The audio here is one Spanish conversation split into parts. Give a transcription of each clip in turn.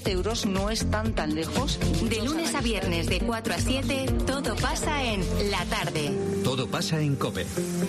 euros no están tan lejos. De lunes a viernes de 4 a 7, todo pasa en La Tarde. Todo pasa en COPE.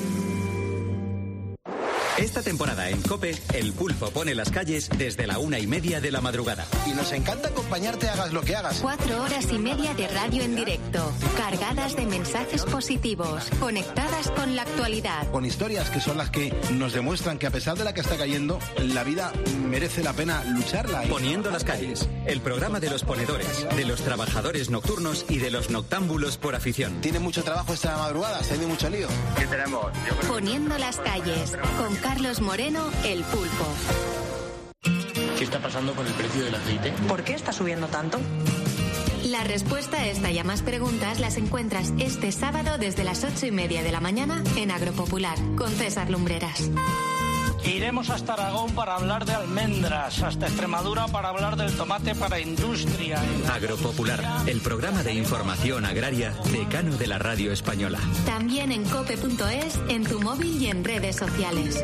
Esta temporada en COPE, El Pulpo pone las calles desde la 1:30 de la madrugada. Y nos encanta acompañarte, hagas lo que hagas. 4 horas y media de radio en directo, cargadas de mensajes positivos, conectadas con la actualidad. Con historias que son las que nos demuestran que a pesar de la que está cayendo, la vida merece la pena lucharla. Poniendo las calles, el programa de los ponedores, de los trabajadores nocturnos y de los noctámbulos por afición. ¿Tiene mucho trabajo esta madrugada? ¿Se tiene mucho lío? ¿Qué tenemos? Poniendo las calles, con Carlos Moreno, El Pulpo. ¿Qué está pasando con el precio del aceite? ¿Por qué está subiendo tanto? La respuesta a esta y a más preguntas las encuentras este sábado desde las 8:30 de la mañana en Agropopular, con César Lumbreras. Iremos hasta Aragón para hablar de almendras, hasta Extremadura para hablar del tomate para industria. Agropopular, el programa de información agraria decano de la radio española. También en cope.es, en tu móvil y en redes sociales.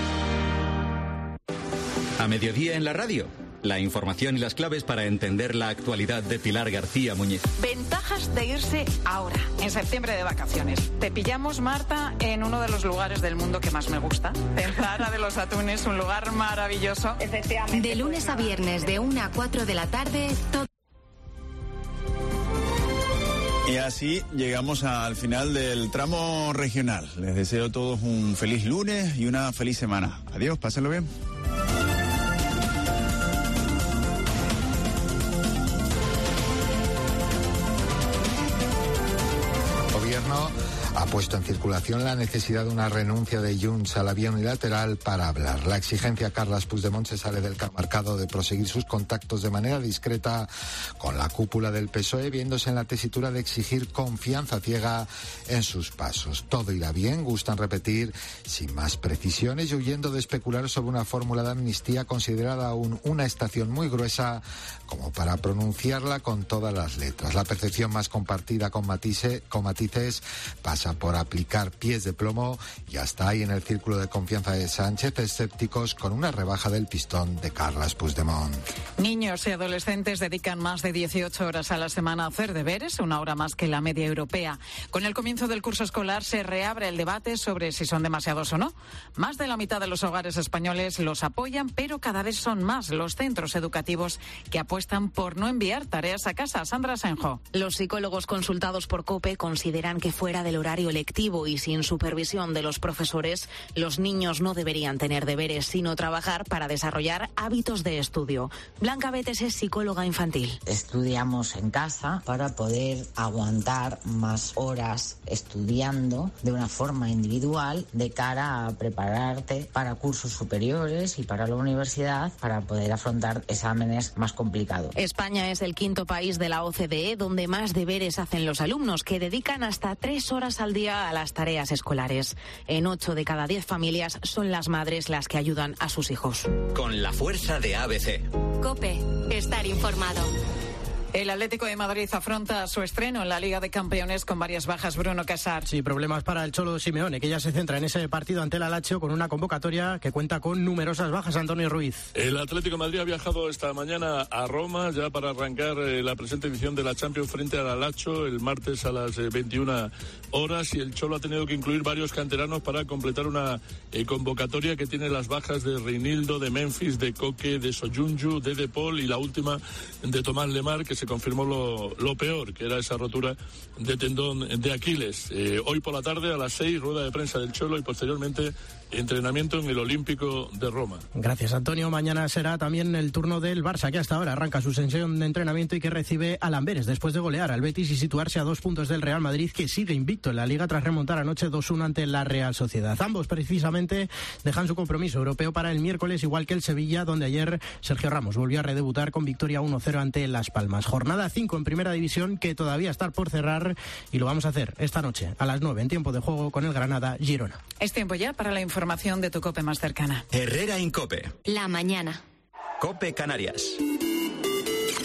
A mediodía en la radio, la información y las claves para entender la actualidad de Pilar García Muñiz. Ventajas de irse ahora, en septiembre de vacaciones. Te pillamos, Marta, en uno de los lugares del mundo que más me gusta. En Zara de los Atunes, un lugar maravilloso. Efectivamente. De lunes a viernes, de 1 a 4 de la tarde, todo. Y así llegamos al final del tramo regional. Les deseo a todos un feliz lunes y una feliz semana. Adiós, pásenlo bien. Ha puesto en circulación la necesidad de una renuncia de Junts a la vía unilateral para hablar. La exigencia a Carles Puigdemont se sale del marcado de proseguir sus contactos de manera discreta con la cúpula del PSOE, viéndose en la tesitura de exigir confianza ciega en sus pasos. Todo irá bien, gustan repetir sin más precisiones y huyendo de especular sobre una fórmula de amnistía considerada aún una estación muy gruesa como para pronunciarla con todas las letras. La percepción más compartida con matices pasa por aplicar pies de plomo y hasta hay en el círculo de confianza de Sánchez escépticos con una rebaja del pistón de Carles Puigdemont. Niños y adolescentes dedican más de 18 horas a la semana a hacer deberes, 1 hora más que la media europea. Con el comienzo del curso escolar se reabre el debate sobre si son demasiados o no. Más de la mitad de los hogares españoles los apoyan, pero cada vez son más los centros educativos que apuestan por no enviar tareas a casa. Sandra Senjo. Los psicólogos consultados por COPE consideran que fuera del horario lectivo y sin supervisión de los profesores, los niños no deberían tener deberes, sino trabajar para desarrollar hábitos de estudio. Blanca Betes es psicóloga infantil. Estudiamos en casa para poder aguantar más horas estudiando de una forma individual de cara a prepararte para cursos superiores y para la universidad para poder afrontar exámenes más complicados. España es el 5º país de la OCDE donde más deberes hacen los alumnos, que dedican hasta 3 horas al día a las tareas escolares. En 8 de cada 10 familias son las madres las que ayudan a sus hijos. Con la fuerza de ABC. COPE, estar informado. El Atlético de Madrid afronta su estreno en la Liga de Campeones con varias bajas. Bruno Casar. Sí, problemas para el Cholo Simeone, que ya se centra en ese partido ante el Lazio con una convocatoria que cuenta con numerosas bajas. Antonio Ruiz. El Atlético de Madrid ha viajado esta mañana a Roma ya para arrancar la presente edición de la Champions frente al Lazio el martes a las 21 horas, y el Cholo ha tenido que incluir varios canteranos para completar una convocatoria que tiene las bajas de Reinildo, de Memphis, de Coque, de Soyuncu, de Paul y la última de Tomás Lemar, que se confirmó lo peor, que era esa rotura de tendón de Aquiles. Hoy por la tarde a las 6, rueda de prensa del Cholo y posteriormente entrenamiento en el Olímpico de Roma. Gracias, Antonio. Mañana será también el turno del Barça, que hasta ahora arranca su sesión de entrenamiento y que recibe al Amberes después de golear al Betis y situarse a 2 puntos del Real Madrid, que sigue invicto en la Liga tras remontar anoche 2-1 ante la Real Sociedad. Ambos precisamente dejan su compromiso europeo para el miércoles, igual que el Sevilla, donde ayer Sergio Ramos volvió a redebutar con victoria 1-0 ante Las Palmas. Jornada 5 en Primera División, que todavía está por cerrar, y lo vamos a hacer esta noche a las 9 en tiempo de juego con el Granada Girona. Es tiempo ya para la información de tu COPE más cercana. Herrera Incope. La mañana. COPE Canarias.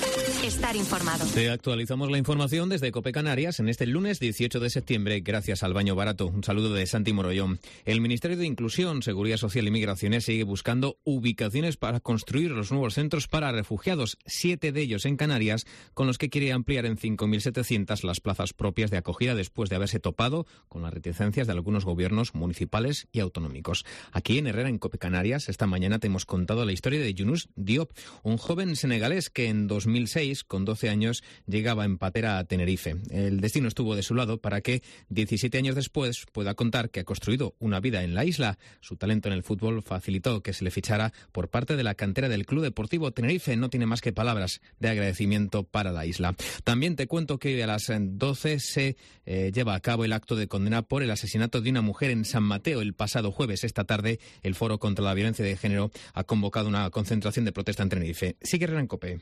estar informado. Te actualizamos la información desde COPE Canarias en este lunes 18 de septiembre, gracias al Baño Barato. Un saludo de Santi Morollón. El Ministerio de Inclusión, Seguridad Social y Migraciones sigue buscando ubicaciones para construir los nuevos centros para refugiados, 7 de ellos en Canarias, con los que quiere ampliar en 5.700 las plazas propias de acogida después de haberse topado con las reticencias de algunos gobiernos municipales y autonómicos. Aquí en Herrera, en COPE Canarias, esta mañana te hemos contado la historia de Yunus Diop, un joven senegalés que en 2006, con 12 años, llegaba en patera a Tenerife. El destino estuvo de su lado para que 17 años después pueda contar que ha construido una vida en la isla. Su talento en el fútbol facilitó que se le fichara por parte de la cantera del Club Deportivo Tenerife. No tiene más que palabras de agradecimiento para la isla. También te cuento que a las 12 se lleva a cabo el acto de condena por el asesinato de una mujer en San Mateo el pasado jueves. Esta tarde el Foro contra la Violencia de Género ha convocado una concentración de protesta en Tenerife. Sigue Herrera en COPE.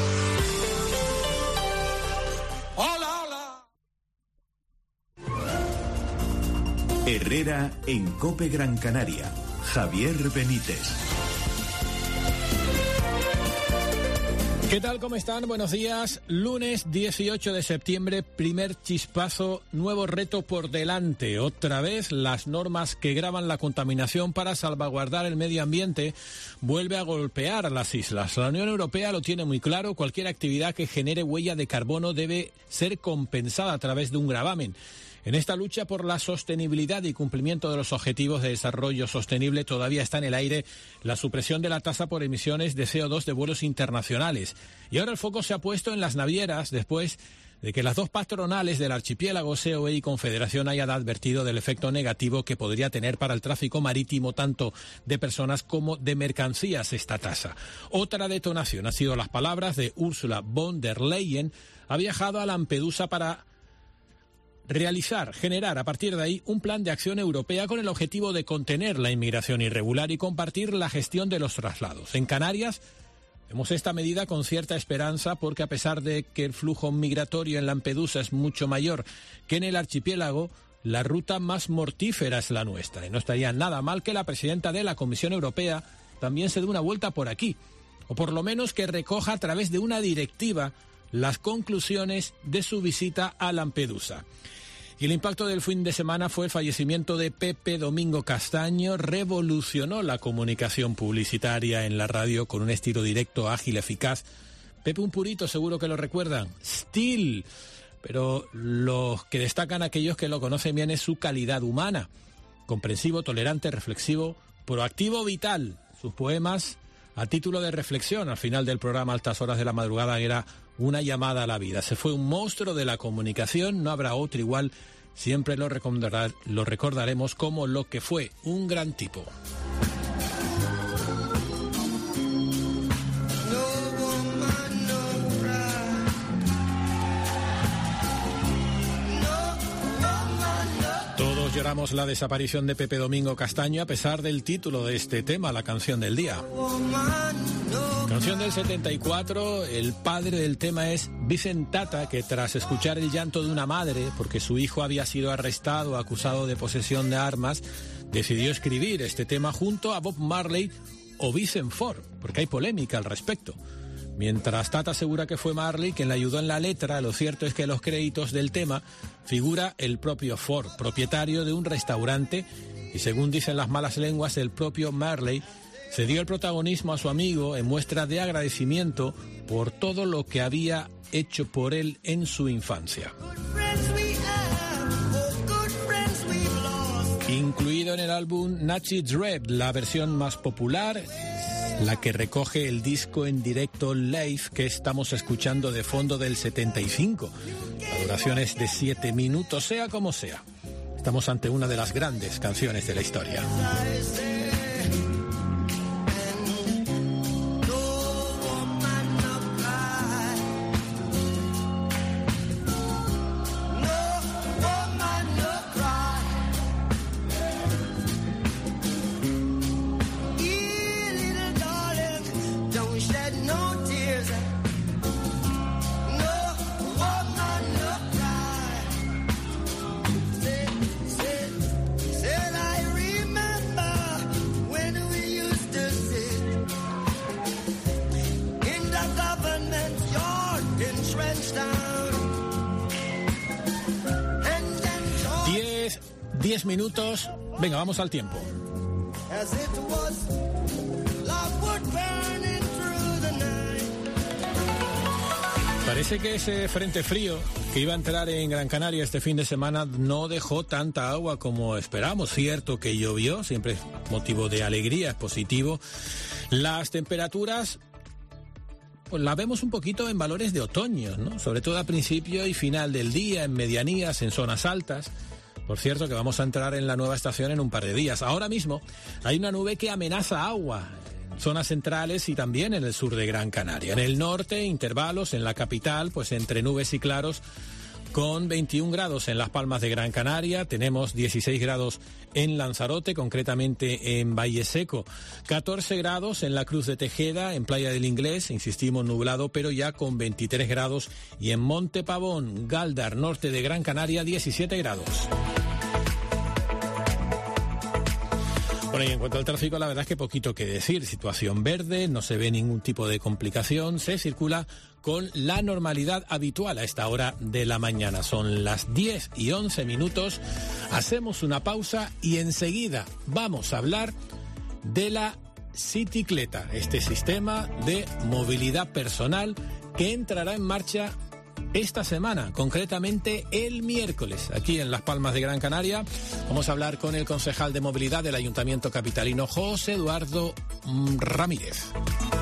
Herrera en COPE Gran Canaria. Javier Benítez. ¿Qué tal? ¿Cómo están? Buenos días. Lunes 18 de septiembre, primer chispazo, nuevo reto por delante. Otra vez, las normas que gravan la contaminación para salvaguardar el medio ambiente vuelve a golpear a las islas. La Unión Europea lo tiene muy claro. Cualquier actividad que genere huella de carbono debe ser compensada a través de un gravamen. En esta lucha por la sostenibilidad y cumplimiento de los objetivos de desarrollo sostenible todavía está en el aire la supresión de la tasa por emisiones de CO2 de vuelos internacionales. Y ahora el foco se ha puesto en las navieras después de que las dos patronales del archipiélago, COE y Confederación, hayan advertido del efecto negativo que podría tener para el tráfico marítimo tanto de personas como de mercancías esta tasa. Otra detonación ha sido las palabras de Ursula von der Leyen. Ha viajado a Lampedusa para generar a partir de ahí un plan de acción europea con el objetivo de contener la inmigración irregular y compartir la gestión de los traslados. En Canarias vemos esta medida con cierta esperanza porque a pesar de que el flujo migratorio en Lampedusa es mucho mayor que en el archipiélago, la ruta más mortífera es la nuestra. Y no estaría nada mal que la presidenta de la Comisión Europea también se dé una vuelta por aquí, o por lo menos que recoja a través de una directiva las conclusiones de su visita a Lampedusa. Y el impacto del fin de semana fue el fallecimiento de Pepe Domingo Castaño. Revolucionó la comunicación publicitaria en la radio con un estilo directo, ágil, eficaz. Pepe un purito, seguro que lo recuerdan. Still. Pero los que destacan aquellos que lo conocen bien es su calidad humana. Comprensivo, tolerante, reflexivo, proactivo, vital. Sus poemas, a título de reflexión, al final del programa Altas Horas de la Madrugada, era una llamada a la vida. Se fue un monstruo de la comunicación, no habrá otro igual. Siempre lo recordaremos como lo que fue, un gran tipo. Todos lloramos la desaparición de Pepe Domingo Castaño a pesar del título de este tema, la canción del día. Canción del 74, el padre del tema es Vicent Tata, que tras escuchar el llanto de una madre, porque su hijo había sido arrestado acusado de posesión de armas, decidió escribir este tema junto a Bob Marley o Vicent Ford, porque hay polémica al respecto. Mientras Tata asegura que fue Marley quien le ayudó en la letra, lo cierto es que en los créditos del tema figura el propio Ford, propietario de un restaurante, y según dicen las malas lenguas, el propio Marley se dio el protagonismo a su amigo en muestra de agradecimiento por todo lo que había hecho por él en su infancia. Incluido en el álbum Nazi Dread, la versión más popular, la que recoge el disco en directo live que estamos escuchando de fondo del 75. La duración es de 7 minutos, sea como sea. Estamos ante una de las grandes canciones de la historia. 10 minutos. Venga, vamos al tiempo. Parece que ese frente frío que iba a entrar en Gran Canaria este fin de semana no dejó tanta agua como esperamos. Cierto que llovió, siempre es motivo de alegría, es positivo. Las temperaturas pues las vemos un poquito en valores de otoño, ¿no? Sobre todo a principio y final del día, en medianías, en zonas altas. Por cierto, que vamos a entrar en la nueva estación en un par de días. Ahora mismo hay una nube que amenaza agua en zonas centrales y también en el sur de Gran Canaria. En el norte, intervalos, en la capital, pues entre nubes y claros, con 21 grados en Las Palmas de Gran Canaria, tenemos 16 grados en Lanzarote, concretamente en Valle Seco, 14 grados en la Cruz de Tejeda, en Playa del Inglés, insistimos nublado, pero ya con 23 grados, y en Monte Pavón, Galdar, norte de Gran Canaria, 17 grados. Bueno, y en cuanto al tráfico, la verdad es que poquito que decir. Situación verde, no se ve ningún tipo de complicación, se circula con la normalidad habitual a esta hora de la mañana. Son las 10:11, hacemos una pausa y enseguida vamos a hablar de la Cicicleta, este sistema de movilidad personal que entrará en marcha esta semana, concretamente el miércoles, aquí en Las Palmas de Gran Canaria. Vamos a hablar con el concejal de movilidad del Ayuntamiento capitalino, José Eduardo Ramírez.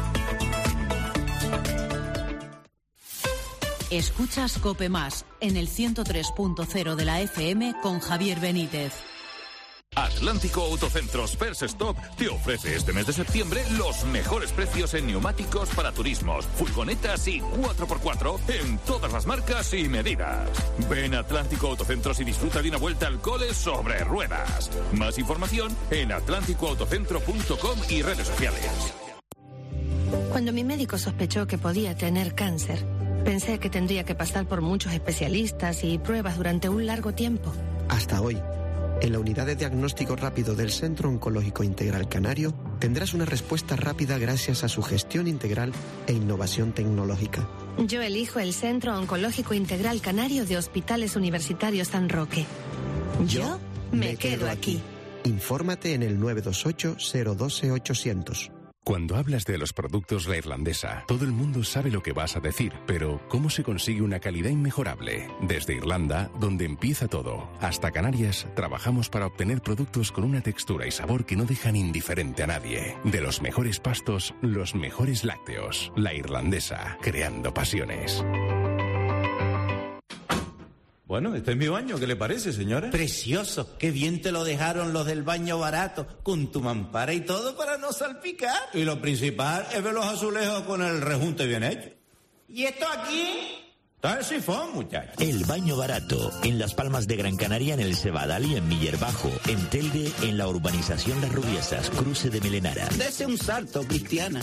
Escuchas COPE Más en el 103.0 de la FM con Javier Benítez. Atlántico Autocentros First Stop te ofrece este mes de septiembre los mejores precios en neumáticos para turismos, furgonetas y 4x4 en todas las marcas y medidas. Ven a Atlántico Autocentros y disfruta de una vuelta al cole sobre ruedas. Más información en atlánticoautocentro.com y redes sociales. Cuando mi médico sospechó que podía tener cáncer, pensé que tendría que pasar por muchos especialistas y pruebas durante un largo tiempo. Hasta hoy. En la unidad de diagnóstico rápido del Centro Oncológico Integral Canario tendrás una respuesta rápida gracias a su gestión integral e innovación tecnológica. Yo elijo el Centro Oncológico Integral Canario de Hospitales Universitarios San Roque. Yo me quedo aquí. Infórmate en el 928-012-800. Cuando hablas de los productos La Irlandesa, todo el mundo sabe lo que vas a decir, pero ¿cómo se consigue una calidad inmejorable? Desde Irlanda, donde empieza todo, hasta Canarias, trabajamos para obtener productos con una textura y sabor que no dejan indiferente a nadie. De los mejores pastos, los mejores lácteos. La Irlandesa, creando pasiones. Bueno, este es mi baño, ¿qué le parece, señora? Precioso, qué bien te lo dejaron los del baño barato, con tu mampara y todo para no salpicar. Y lo principal es ver los azulejos con el rejunte bien hecho. ¿Y esto aquí? Está el sifón, muchacho. El baño barato, en Las Palmas de Gran Canaria, en el Cebadal y en Miller Bajo, en Telde, en la urbanización Las Rubiesas, cruce de Melenara. Dese un salto, Cristiana.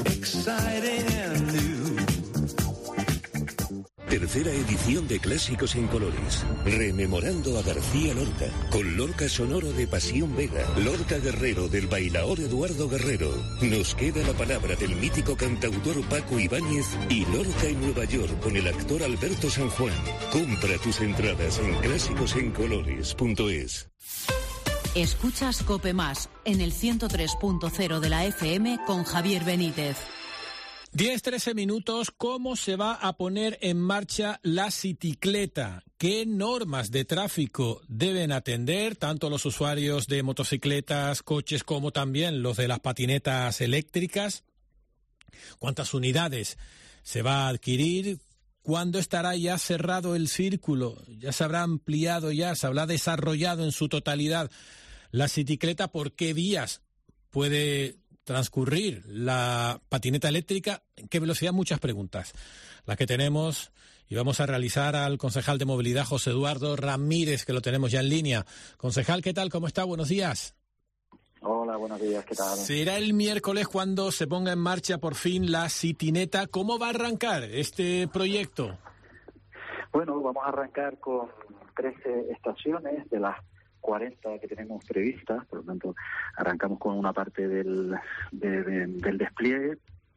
Tercera edición de Clásicos en Colores, rememorando a García Lorca, con Lorca sonoro de Pasión Vega, Lorca Guerrero del bailaor Eduardo Guerrero. Nos queda la palabra del mítico cantautor Paco Ibáñez y Lorca en Nueva York con el actor Alberto San Juan. Compra tus entradas en clásicosencolores.es. Escuchas COPE Más en el 103.0 de la FM con Javier Benítez. 10:13, ¿cómo se va a poner en marcha la Cicicleta? ¿Qué normas de tráfico deben atender tanto los usuarios de motocicletas, coches, como también los de las patinetas eléctricas? ¿Cuántas unidades se va a adquirir? ¿Cuándo estará ya cerrado el círculo? ¿Ya se habrá ampliado, ya se habrá desarrollado en su totalidad la Cicicleta? ¿Por qué vías puede transcurrir la patineta eléctrica? ¿En qué velocidad? Muchas preguntas las que tenemos y vamos a realizar al concejal de movilidad, José Eduardo Ramírez, que lo tenemos ya en línea. Concejal, ¿qué tal? ¿Cómo está? Buenos días. Hola, buenos días, ¿qué tal? Será el miércoles cuando se ponga en marcha por fin la Citineta. ¿Cómo va a arrancar este proyecto? Bueno, vamos a arrancar con 13 estaciones de las 40 que tenemos previstas, por lo tanto arrancamos con una parte del despliegue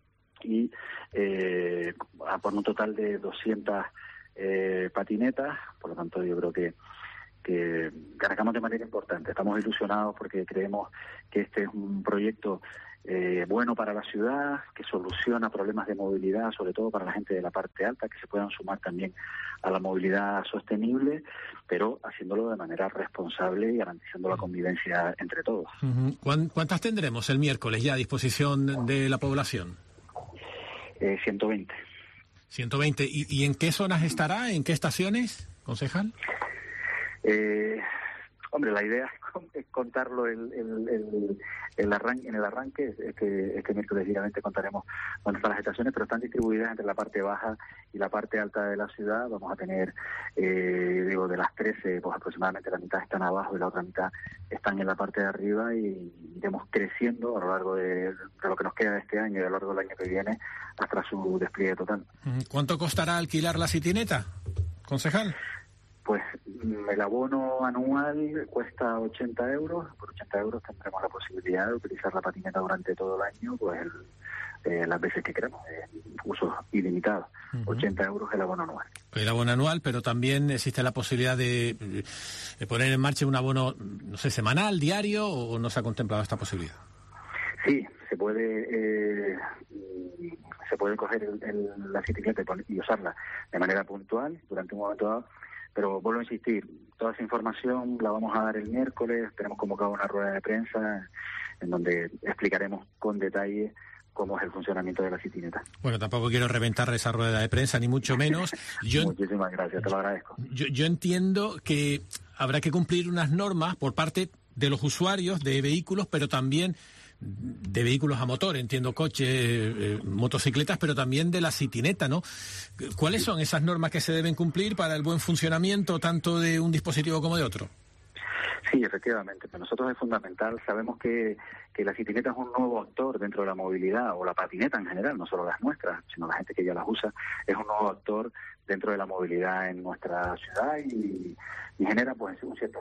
y por un total de 200 patinetas. Por lo tanto, yo creo que arrancamos de manera importante. Estamos ilusionados porque creemos que este es un proyecto bueno para la ciudad, que soluciona problemas de movilidad, sobre todo para la gente de la parte alta, que se puedan sumar también a la movilidad sostenible, pero haciéndolo de manera responsable y garantizando la convivencia entre todos. ¿Cuántas tendremos el miércoles ya a disposición de la población? 120. 120. ¿Y en qué zonas estará? ¿En qué estaciones, concejal? Hombre, la idea es contarlo en el arranque. Este miércoles diariamente contaremos dónde están las estaciones, pero están distribuidas entre la parte baja y la parte alta de la ciudad. Vamos a tener, de las 13, pues aproximadamente la mitad están abajo y la otra mitad están en la parte de arriba, y iremos creciendo a lo largo de lo que nos queda de este año y a lo largo del año que viene hasta su despliegue total. ¿Cuánto costará alquilar la citineta, concejal? Pues el abono anual cuesta 80 euros. Por 80 euros tendremos la posibilidad de utilizar la patineta durante todo el año, pues las veces que queramos, uso ilimitado. 80 euros el abono anual. El abono anual, pero también existe la posibilidad de poner en marcha un abono, no sé, semanal, diario, ¿o no se ha contemplado esta posibilidad? Sí, se puede coger la citineta y usarla de manera puntual durante un momento dado. Pero vuelvo a insistir, toda esa información la vamos a dar el miércoles. Tenemos convocado una rueda de prensa en donde explicaremos con detalle cómo es el funcionamiento de la citineta. Bueno, tampoco quiero reventar esa rueda de prensa, ni mucho menos. Muchísimas gracias, te lo agradezco. Yo entiendo que habrá que cumplir unas normas por parte de los usuarios de vehículos, pero también de vehículos a motor, entiendo coches, motocicletas, pero también de la citineta, ¿no? ¿Cuáles son esas normas que se deben cumplir para el buen funcionamiento tanto de un dispositivo como de otro? Sí, efectivamente. Para nosotros es fundamental. Sabemos que la citineta es un nuevo actor dentro de la movilidad, o la patineta en general, no solo las nuestras, sino la gente que ya las usa, es un nuevo actor dentro de la movilidad en nuestra ciudad y genera pues un cierto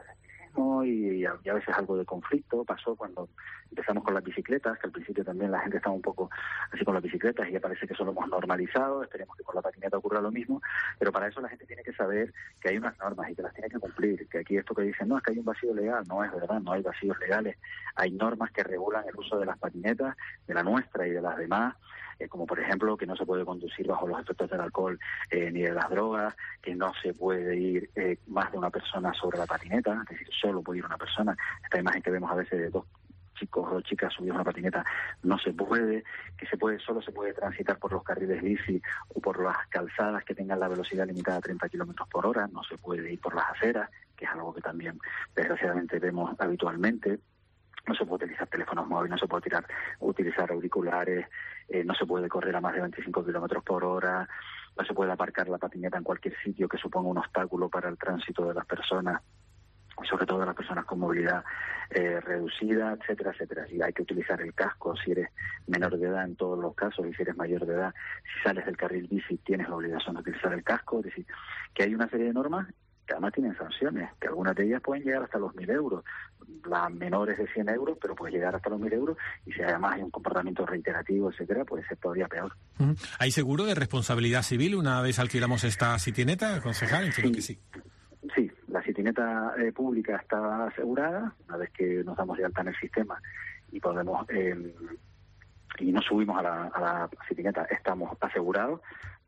y a veces algo de conflicto. Pasó cuando empezamos con las bicicletas, que al principio también la gente estaba un poco así con las bicicletas, y ya parece que eso lo hemos normalizado. Esperemos que con la patineta ocurra lo mismo, pero para eso la gente tiene que saber que hay unas normas y que las tiene que cumplir, que aquí esto que dicen, no, es que hay un vacío legal, no es verdad, no hay vacíos legales. Hay normas que regulan el uso de las patinetas, de la nuestra y de las demás, como por ejemplo que no se puede conducir bajo los efectos del alcohol ni de las drogas, que no se puede ir más de una persona sobre la patineta, es decir, solo puede ir una persona. Esta imagen que vemos a veces de dos chicos o chicas subidos a una patineta no se puede, solo se puede transitar por los carriles bici o por las calzadas que tengan la velocidad limitada a 30 kilómetros por hora, no se puede ir por las aceras, que es algo que también desgraciadamente vemos habitualmente. No se puede utilizar teléfonos móviles, no se puede utilizar auriculares, no se puede correr a más de 25 kilómetros por hora, no se puede aparcar la patineta en cualquier sitio que suponga un obstáculo para el tránsito de las personas, y sobre todo de las personas con movilidad reducida, etcétera, etcétera. Y hay que utilizar el casco si eres menor de edad en todos los casos, y si eres mayor de edad, si sales del carril bici tienes la obligación de utilizar el casco. Es decir, que hay una serie de normas que además tienen sanciones, que algunas de ellas pueden llegar hasta los 1.000 euros. La menor es de 100 euros, pero puede llegar hasta los 1.000 euros, y si además hay un comportamiento reiterativo, etcétera, puede ser todavía peor. ¿Hay seguro de responsabilidad civil una vez alquilamos esta citineta, concejal? Entiendo que sí. Sí, la citineta pública está asegurada. Una vez que nos damos de alta en el sistema y podemos y nos subimos a la citineta, estamos asegurados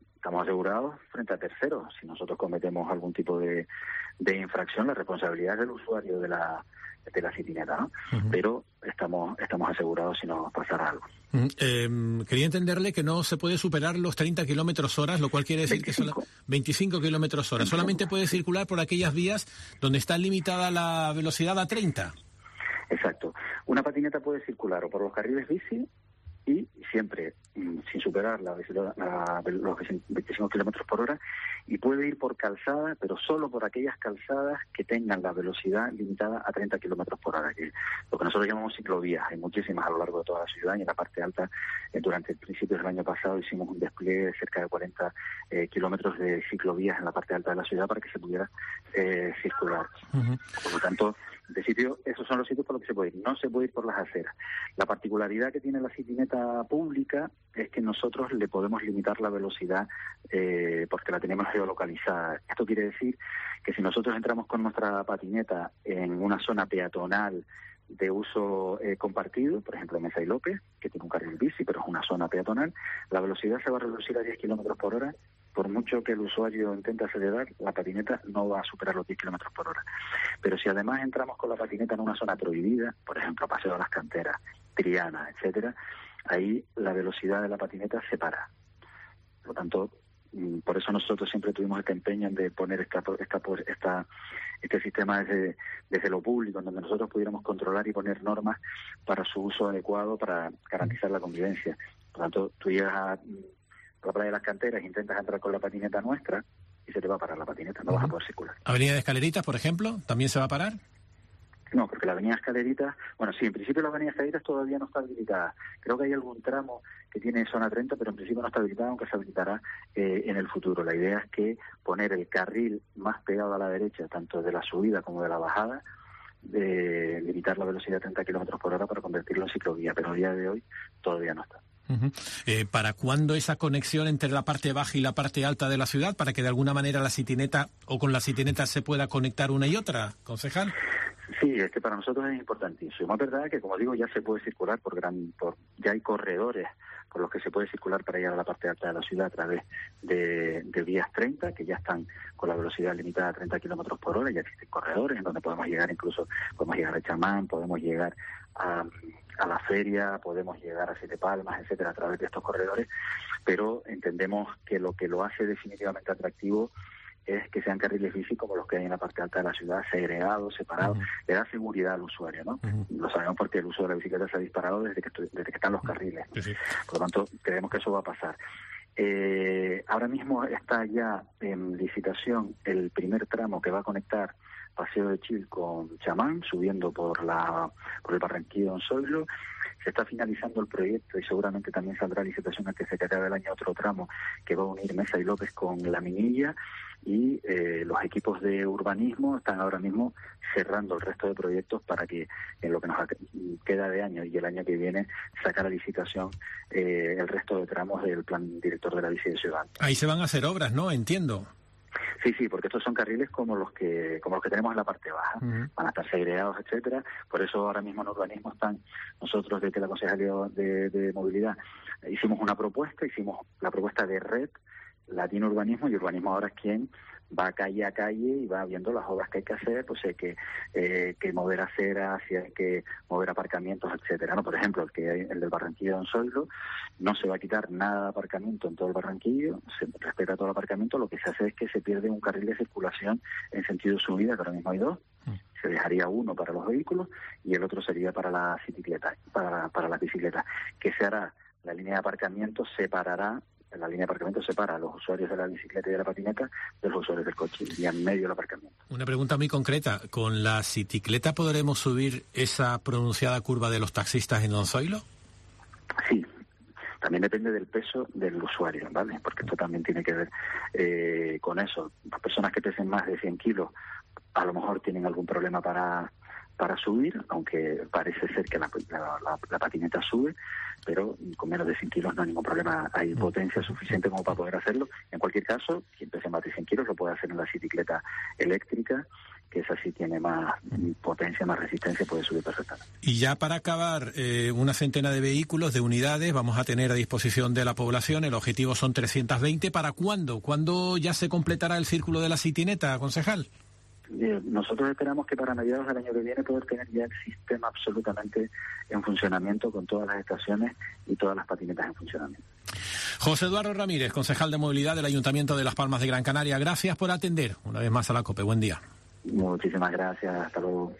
frente a terceros. Si nosotros cometemos algún tipo de infracción, la responsabilidad es del usuario de la citineta, ¿no? Pero estamos asegurados si nos pasara algo. Quería entenderle que no se puede superar los 30 kilómetros hora, lo cual quiere decir 25. que 25 kilómetros hora. Solamente puede circular por aquellas vías donde está limitada la velocidad a 30. Exacto. Una patineta puede circular o por los carriles bici, y siempre sin superar los 25 kilómetros por hora, y puede ir por calzada, pero solo por aquellas calzadas que tengan la velocidad limitada a 30 kilómetros por hora, que lo que nosotros llamamos ciclovías. Hay muchísimas a lo largo de toda la ciudad, y en la parte alta, durante el principio del año pasado, hicimos un despliegue de cerca de 40 kilómetros de ciclovías en la parte alta de la ciudad para que se pudiera circular. Por lo tanto, De sitio, esos son los sitios por los que se puede ir. No se puede ir por las aceras. La particularidad que tiene la citineta pública es que nosotros le podemos limitar la velocidad porque la tenemos geolocalizada. Esto quiere decir que si nosotros entramos con nuestra patineta en una zona peatonal de uso compartido, por ejemplo Mesa y López, que tiene un carril bici, pero es una zona peatonal, la velocidad se va a reducir a 10 kilómetros por hora. Por mucho que el usuario intente acelerar, la patineta no va a superar los 10 kilómetros por hora. Pero si además entramos con la patineta en una zona prohibida, por ejemplo, Paseo de las Canteras, Triana, etcétera, ahí la velocidad de la patineta se para. Por lo tanto, por eso nosotros siempre tuvimos este empeño de poner este sistema desde lo público, en donde nosotros pudiéramos controlar y poner normas para su uso adecuado, para garantizar la convivencia. Por lo tanto, tú llegas a la playa de las Canteras, intentas entrar con la patineta nuestra y se te va a parar la patineta, no vas a poder circular. ¿Avenida de Escaleritas, por ejemplo, también se va a parar? No, porque la avenida Escaleritas, bueno, sí, en principio la avenida Escaleritas todavía no está habilitada. Creo que hay algún tramo que tiene zona 30, pero en principio no está habilitada, aunque se habilitará en el futuro. La idea es que poner el carril más pegado a la derecha, tanto de la subida como de la bajada, de limitar la velocidad a 30 kilómetros por hora para convertirlo en ciclovía, pero a día de hoy todavía no está. ¿Para cuándo esa conexión entre la parte baja y la parte alta de la ciudad? Para que de alguna manera la citineta o con la citineta se pueda conectar una y otra, concejal. Sí, es que para nosotros es importantísimo. Es verdad que, como digo, ya se puede circular ya hay corredores por los que se puede circular para llegar a la parte alta de la ciudad a través de vías 30, que ya están con la velocidad limitada a 30 kilómetros por hora. Ya existen corredores en donde podemos llegar a Chamán, podemos llegar a la feria, podemos llegar a Siete Palmas, etcétera, a través de estos corredores, pero entendemos que lo hace definitivamente atractivo es que sean carriles bici como los que hay en la parte alta de la ciudad, segregados, separados, le da seguridad al usuario, ¿no? Lo sabemos porque el uso de la bicicleta se ha disparado desde que están los carriles. Por lo tanto, creemos que eso va a pasar. Ahora mismo está ya en licitación el primer tramo que va a conectar Paseo de Chil con Chamán, subiendo por el Barranquillo en Zoilo. Se está finalizando el proyecto y seguramente también saldrá a licitación antes de que acabe el año otro tramo que va a unir Mesa y López con La Minilla, y los equipos de urbanismo están ahora mismo cerrando el resto de proyectos para que en lo que nos queda de año y el año que viene sacar a licitación el resto de tramos del plan director de la bici de ciudad. Ahí se van a hacer obras, ¿no? Entiendo. Sí, porque estos son carriles como los que tenemos en la parte baja, van a estar segregados, etcétera. Por eso ahora mismo en urbanismo nosotros desde la Concejalía de Movilidad hicimos la propuesta de red, la tiene urbanismo, y urbanismo ahora es quien va calle a calle y va viendo las obras que hay que hacer, pues hay que mover aceras, si hay que mover aparcamientos, etcétera, ¿no? Por ejemplo, el del Barranquillo en Zoilo, no se va a quitar nada de aparcamiento en todo el Barranquillo, se respeta todo el aparcamiento, lo que se hace es que se pierde un carril de circulación en sentido subida, que ahora mismo hay dos, se dejaría uno para los vehículos y el otro sería para la bicicleta, para las bicicletas. ¿Qué se hará? La línea de aparcamiento separa a los usuarios de la bicicleta y de la patineta de los usuarios del coche, y en medio del aparcamiento. Una pregunta muy concreta. ¿Con la bicicleta podremos subir esa pronunciada curva de los taxistas en Don Zoilo? Sí. También depende del peso del usuario, ¿vale? Porque esto también tiene que ver con eso. Las personas que pesen más de 100 kilos a lo mejor tienen algún problema para subir, aunque parece ser que la patineta sube, pero con menos de 100 kilos no hay ningún problema, hay potencia suficiente como para poder hacerlo. En cualquier caso, quien pese más de 100 kilos lo puede hacer en la bicicleta eléctrica, que esa sí tiene más potencia, más resistencia, puede subir perfectamente. Y ya para acabar, una centena de vehículos, de unidades, vamos a tener a disposición de la población. El objetivo son 320. ¿Para cuándo? ¿Cuándo ya se completará el círculo de la citineta, concejal? Nosotros esperamos que para mediados del año que viene poder tener ya el sistema absolutamente en funcionamiento, con todas las estaciones y todas las patinetas en funcionamiento. José Eduardo Ramírez, concejal de Movilidad del Ayuntamiento de Las Palmas de Gran Canaria, gracias por atender una vez más a la COPE. Buen día. Muchísimas gracias, hasta luego.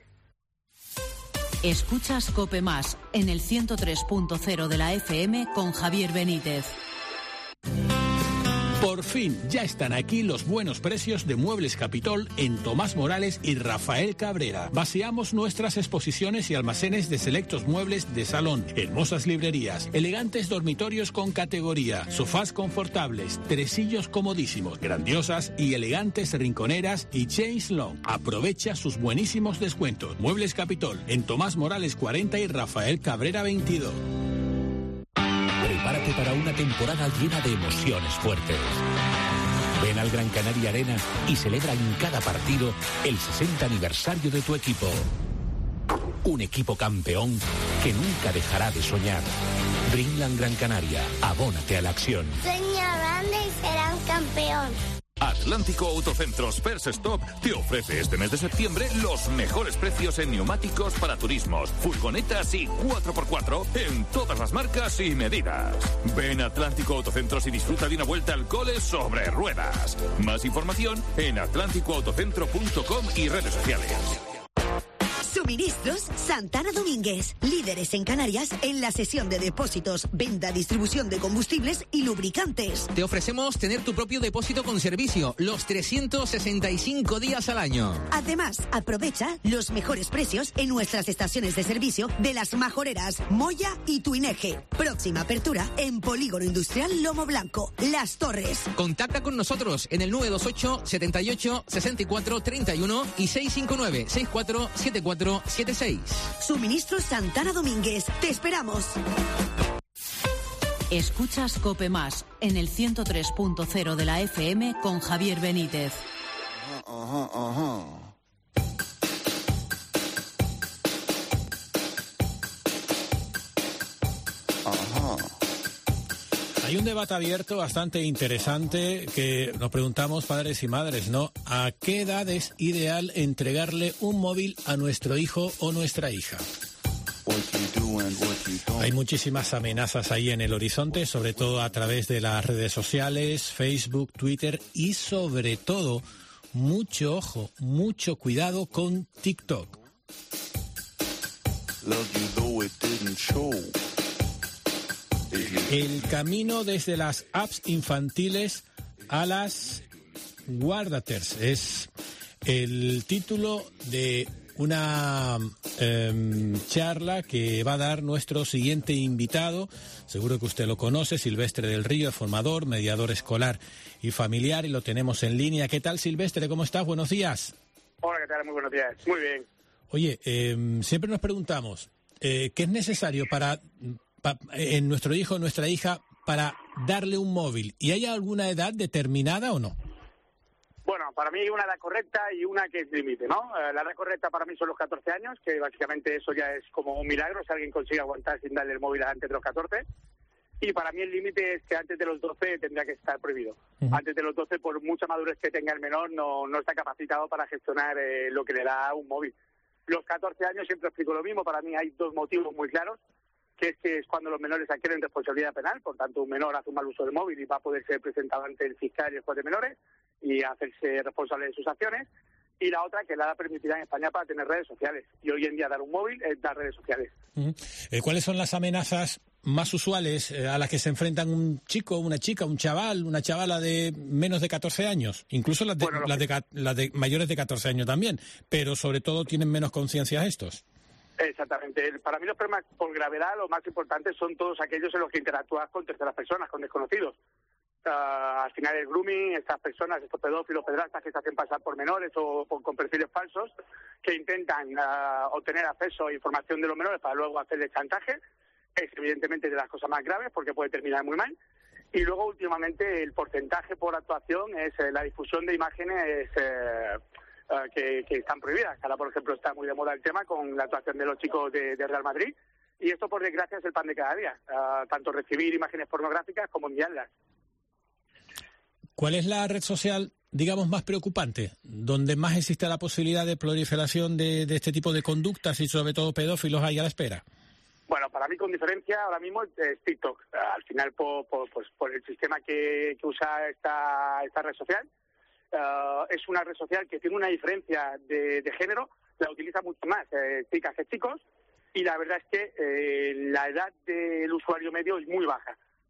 Escuchas COPE Más en el 103.0 de la FM con Javier Benítez. Por fin ya están aquí los buenos precios de Muebles Capitol en Tomás Morales y Rafael Cabrera. Vaciamos nuestras exposiciones y almacenes de selectos muebles de salón, hermosas librerías, elegantes dormitorios con categoría, sofás confortables, tresillos comodísimos, grandiosas y elegantes rinconeras y chaise long. Aprovecha sus buenísimos descuentos. Muebles Capitol en Tomás Morales 40 y Rafael Cabrera 22. Prepárate para una temporada llena de emociones fuertes. Ven al Gran Canaria Arena y celebra en cada partido el 60 aniversario de tu equipo. Un equipo campeón que nunca dejará de soñar. Dreamland Gran Canaria, abónate a la acción. Sueña grande y serán campeón. Atlántico Autocentros First Stop te ofrece este mes de septiembre los mejores precios en neumáticos para turismos, furgonetas y 4x4 en todas las marcas y medidas. Ven a Atlántico Autocentros y disfruta de una vuelta al cole sobre ruedas. Más información en atlánticoautocentro.com y redes sociales. Suministros Santana Domínguez, líderes en Canarias en la sesión de depósitos, venta, distribución de combustibles y lubricantes. Te ofrecemos tener tu propio depósito con servicio los 365 días al año. Además, aprovecha los mejores precios en nuestras estaciones de servicio de Las Majoreras, Moya y Tuineje. Próxima apertura en Polígono Industrial Lomo Blanco, Las Torres. Contacta con nosotros en el 928 78 64 31 y 659 64 74 76. Suministros Santana Domínguez. Te esperamos. Escuchas COPE Más en el 103.0 de la FM con Javier Benítez. Hay un debate abierto bastante interesante que nos preguntamos, padres y madres, ¿no? ¿A qué edad es ideal entregarle un móvil a nuestro hijo o nuestra hija? Hay muchísimas amenazas ahí en el horizonte, sobre todo a través de las redes sociales, Facebook, Twitter y sobre todo, mucho ojo, mucho cuidado con TikTok. El camino desde las apps infantiles a las guardaters es el título de una charla que va a dar nuestro siguiente invitado. Seguro que usted lo conoce, Silvestre del Río, formador, mediador escolar y familiar, y lo tenemos en línea. ¿Qué tal, Silvestre? ¿Cómo estás? Buenos días. Hola, ¿qué tal? Muy buenos días. Muy bien. Oye, siempre nos preguntamos, ¿qué es necesario en nuestro hijo o nuestra hija para darle un móvil? ¿Y hay alguna edad determinada o no? Bueno, para mí hay una edad correcta y una que es límite, ¿no? La edad correcta para mí son los 14 años, que básicamente eso ya es como un milagro si alguien consigue aguantar sin darle el móvil antes de los 14. Y para mí el límite es que antes de los 12 tendría que estar prohibido. Antes de los 12, por mucha madurez que tenga el menor, no está capacitado para gestionar lo que le da un móvil. Los 14 años siempre explico lo mismo. Para mí hay dos motivos muy claros, que es cuando los menores adquieren responsabilidad penal. Por tanto, un menor hace un mal uso del móvil y va a poder ser presentado ante el fiscal y el juez de menores y hacerse responsable de sus acciones. Y la otra, que la edad permitida en España para tener redes sociales. Y hoy en día dar un móvil es dar redes sociales. ¿Cuáles son las amenazas más usuales a las que se enfrentan un chico, una chica, un chaval, una chavala de menos de 14 años? Incluso las de mayores de 14 años también, pero sobre todo tienen menos conciencia estos. Exactamente. Para mí los problemas por gravedad, lo más importante son todos aquellos en los que interactúas con terceras personas, con desconocidos. Al final el grooming, estas personas, estos pedófilos, pedrastas que se hacen pasar por menores o con perfiles falsos, que intentan obtener acceso a información de los menores para luego hacerles chantaje, es evidentemente de las cosas más graves porque puede terminar muy mal. Y luego últimamente el porcentaje por actuación es la difusión de imágenes que están prohibidas. Ahora, por ejemplo, está muy de moda el tema con la actuación de los chicos de Real Madrid, y esto, por desgracia, es el pan de cada día, tanto recibir imágenes pornográficas como enviarlas. ¿Cuál es la red social, digamos, más preocupante, donde más existe la posibilidad de proliferación de este tipo de conductas y sobre todo pedófilos ahí a la espera? Bueno, para mí con diferencia ahora mismo es TikTok. Al final, por el sistema que usa esta red social, es una red social que tiene una diferencia de género, la utiliza mucho más chicas que chicos, y la verdad es que la edad del usuario medio es muy baja.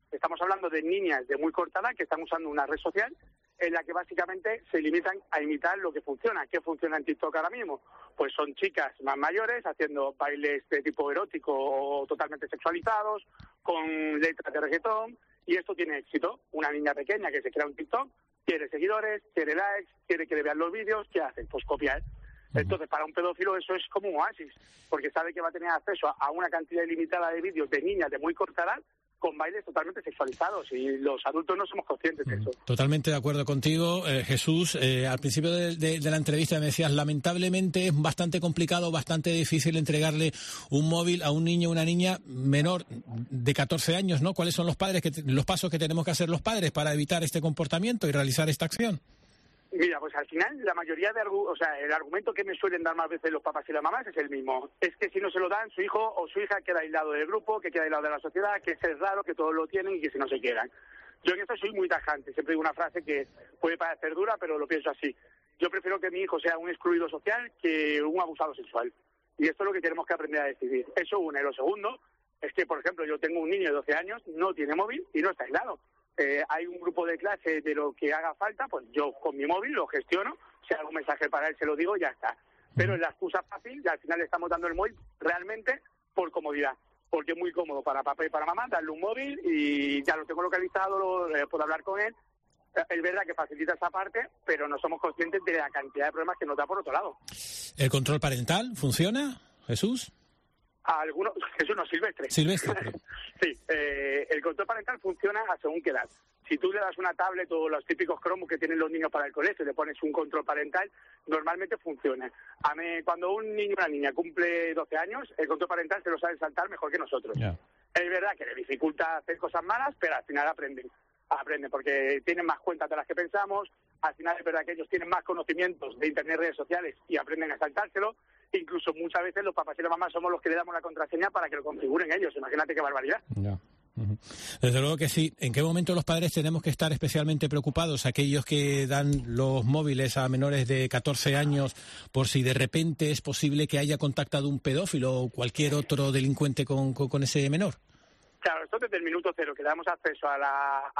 Estamos hablando de niñas de muy corta edad que están usando una red social en la que básicamente se limitan a imitar lo que funciona. ¿Qué funciona en TikTok ahora mismo? Pues son chicas más mayores haciendo bailes de tipo erótico o totalmente sexualizados, con letras de reggaetón, y esto tiene éxito. Una niña pequeña que se crea un TikTok, quiere seguidores, quiere likes, quiere que le vean los vídeos, ¿qué hace? Pues copiar. Entonces, para un pedófilo eso es como un oasis, porque sabe que va a tener acceso a una cantidad ilimitada de vídeos de niñas de muy corta edad con bailes totalmente sexualizados, y los adultos no somos conscientes de eso. Totalmente de acuerdo contigo, Jesús. Al principio de la entrevista me decías, lamentablemente es bastante complicado, bastante difícil entregarle un móvil a un niño o una niña menor de 14 años, ¿no? ¿Cuáles son los pasos que tenemos que hacer los padres para evitar este comportamiento y realizar esta acción? Mira, pues al final la mayoría el argumento que me suelen dar más veces los papás y las mamás es el mismo. Es que si no se lo dan, su hijo o su hija queda aislado del grupo, que queda aislado de la sociedad, que es raro, que todos lo tienen y que si no se quedan. Yo en esto soy muy tajante. Siempre digo una frase que puede parecer dura, pero lo pienso así. Yo prefiero que mi hijo sea un excluido social que un abusado sexual. Y esto es lo que tenemos que aprender a decidir. Eso uno. Y lo segundo es que, por ejemplo, yo tengo un niño de 12 años, no tiene móvil y no está aislado. Hay un grupo de clase de lo que haga falta, pues yo con mi móvil lo gestiono, si hay algún mensaje para él se lo digo y ya está. Pero es la excusa fácil y al final le estamos dando el móvil realmente por comodidad, porque es muy cómodo para papá y para mamá darle un móvil y ya lo tengo localizado, puedo hablar con él. Es verdad que facilita esa parte, pero no somos conscientes de la cantidad de problemas que nos da por otro lado. ¿El control parental funciona, Jesús? Algunos, Jesús no, Silvestre. Silvestre. Sí, el control parental funciona a según qué edad. Si tú le das una tablet o los típicos Chromebooks que tienen los niños para el colegio y le pones un control parental, normalmente funciona. Cuando un niño o una niña cumple 12 años, el control parental se lo sabe saltar mejor que nosotros. Yeah. Es verdad que le dificulta hacer cosas malas, pero al final aprenden porque tienen más cuentas de las que pensamos. Al final es verdad que ellos tienen más conocimientos de internet, redes sociales y aprenden a saltárselo. Incluso muchas veces los papás y las mamás somos los que le damos la contraseña para que lo configuren ellos. Imagínate qué barbaridad. Yeah. Desde luego que sí. ¿En qué momento los padres tenemos que estar especialmente preocupados? Aquellos que dan los móviles a menores de 14 años por si de repente es posible que haya contactado un pedófilo o cualquier otro delincuente con ese menor. Claro, esto desde el minuto cero, que le damos acceso a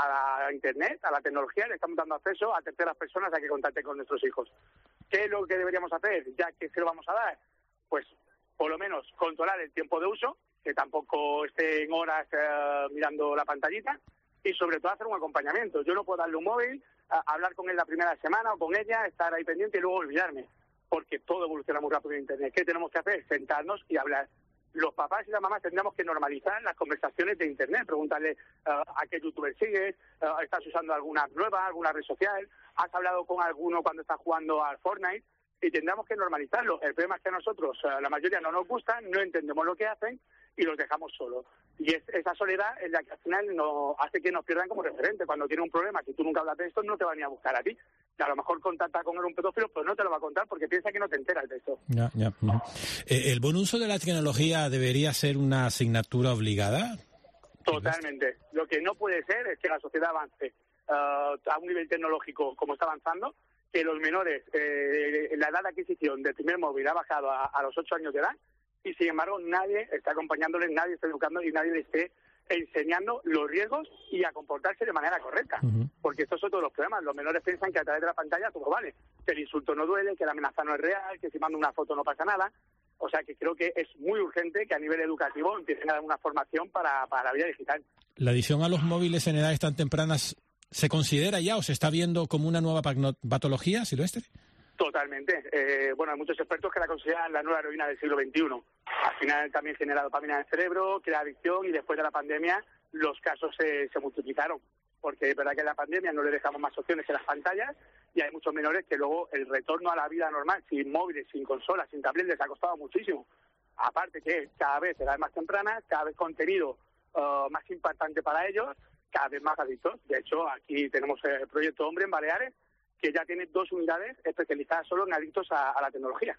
la Internet, a la tecnología, le estamos dando acceso a terceras personas a que contacten con nuestros hijos. ¿Qué es lo que deberíamos hacer? Ya que se lo vamos a dar, pues por lo menos controlar el tiempo de uso, que tampoco esté en horas mirando la pantallita, y sobre todo hacer un acompañamiento. Yo no puedo darle un móvil, hablar con él la primera semana o con ella, estar ahí pendiente y luego olvidarme, porque todo evoluciona muy rápido en Internet. ¿Qué tenemos que hacer? Sentarnos y hablar. Los papás y las mamás tendríamos que normalizar las conversaciones de Internet, preguntarle a qué youtuber sigues, estás usando alguna app nueva, alguna red social, has hablado con alguno cuando estás jugando al Fortnite, y tendríamos que normalizarlo. El problema es que a nosotros, la mayoría no nos gusta, no entendemos lo que hacen y los dejamos solos. Y esa soledad es la que al final hace que nos pierdan como referente. Cuando tiene un problema, si tú nunca hablas de esto, no te va ni a buscar a ti. Y a lo mejor contacta con él un pedófilo, pues no te lo va a contar porque piensa que no te enteras de esto. Ya. ¿El buen uso de la tecnología debería ser una asignatura obligada? Totalmente. Lo que no puede ser es que la sociedad avance a un nivel tecnológico como está avanzando, que los menores, la edad de adquisición del primer móvil ha bajado a los 8 años de edad, y sin embargo nadie está acompañándoles, nadie está educando y nadie les esté enseñando los riesgos y a comportarse de manera correcta. Porque estos son todos los problemas. Los menores piensan que a través de la pantalla todo vale, que el insulto no duele, que la amenaza no es real, que si mando una foto no pasa nada. O sea que creo que es muy urgente que a nivel educativo empiecen a dar una formación para la vida digital. ¿La adicción a los móviles en edades tan tempranas se considera ya o se está viendo como una nueva patología, Silvestre? Totalmente. Hay muchos expertos que la consideran la nueva heroína del siglo XXI. Al final también genera dopamina en el cerebro, crea adicción, y después de la pandemia los casos se multiplicaron. Porque es verdad que en la pandemia no le dejamos más opciones que las pantallas, y hay muchos menores que luego el retorno a la vida normal, sin móviles, sin consolas, sin tablets, les ha costado muchísimo. Aparte que cada vez edades más tempranas, cada vez contenido más impactante para ellos, cada vez más adictos. De hecho, aquí tenemos el proyecto Hombre en Baleares, que ya tiene 2 unidades especializadas solo en adictos a la tecnología.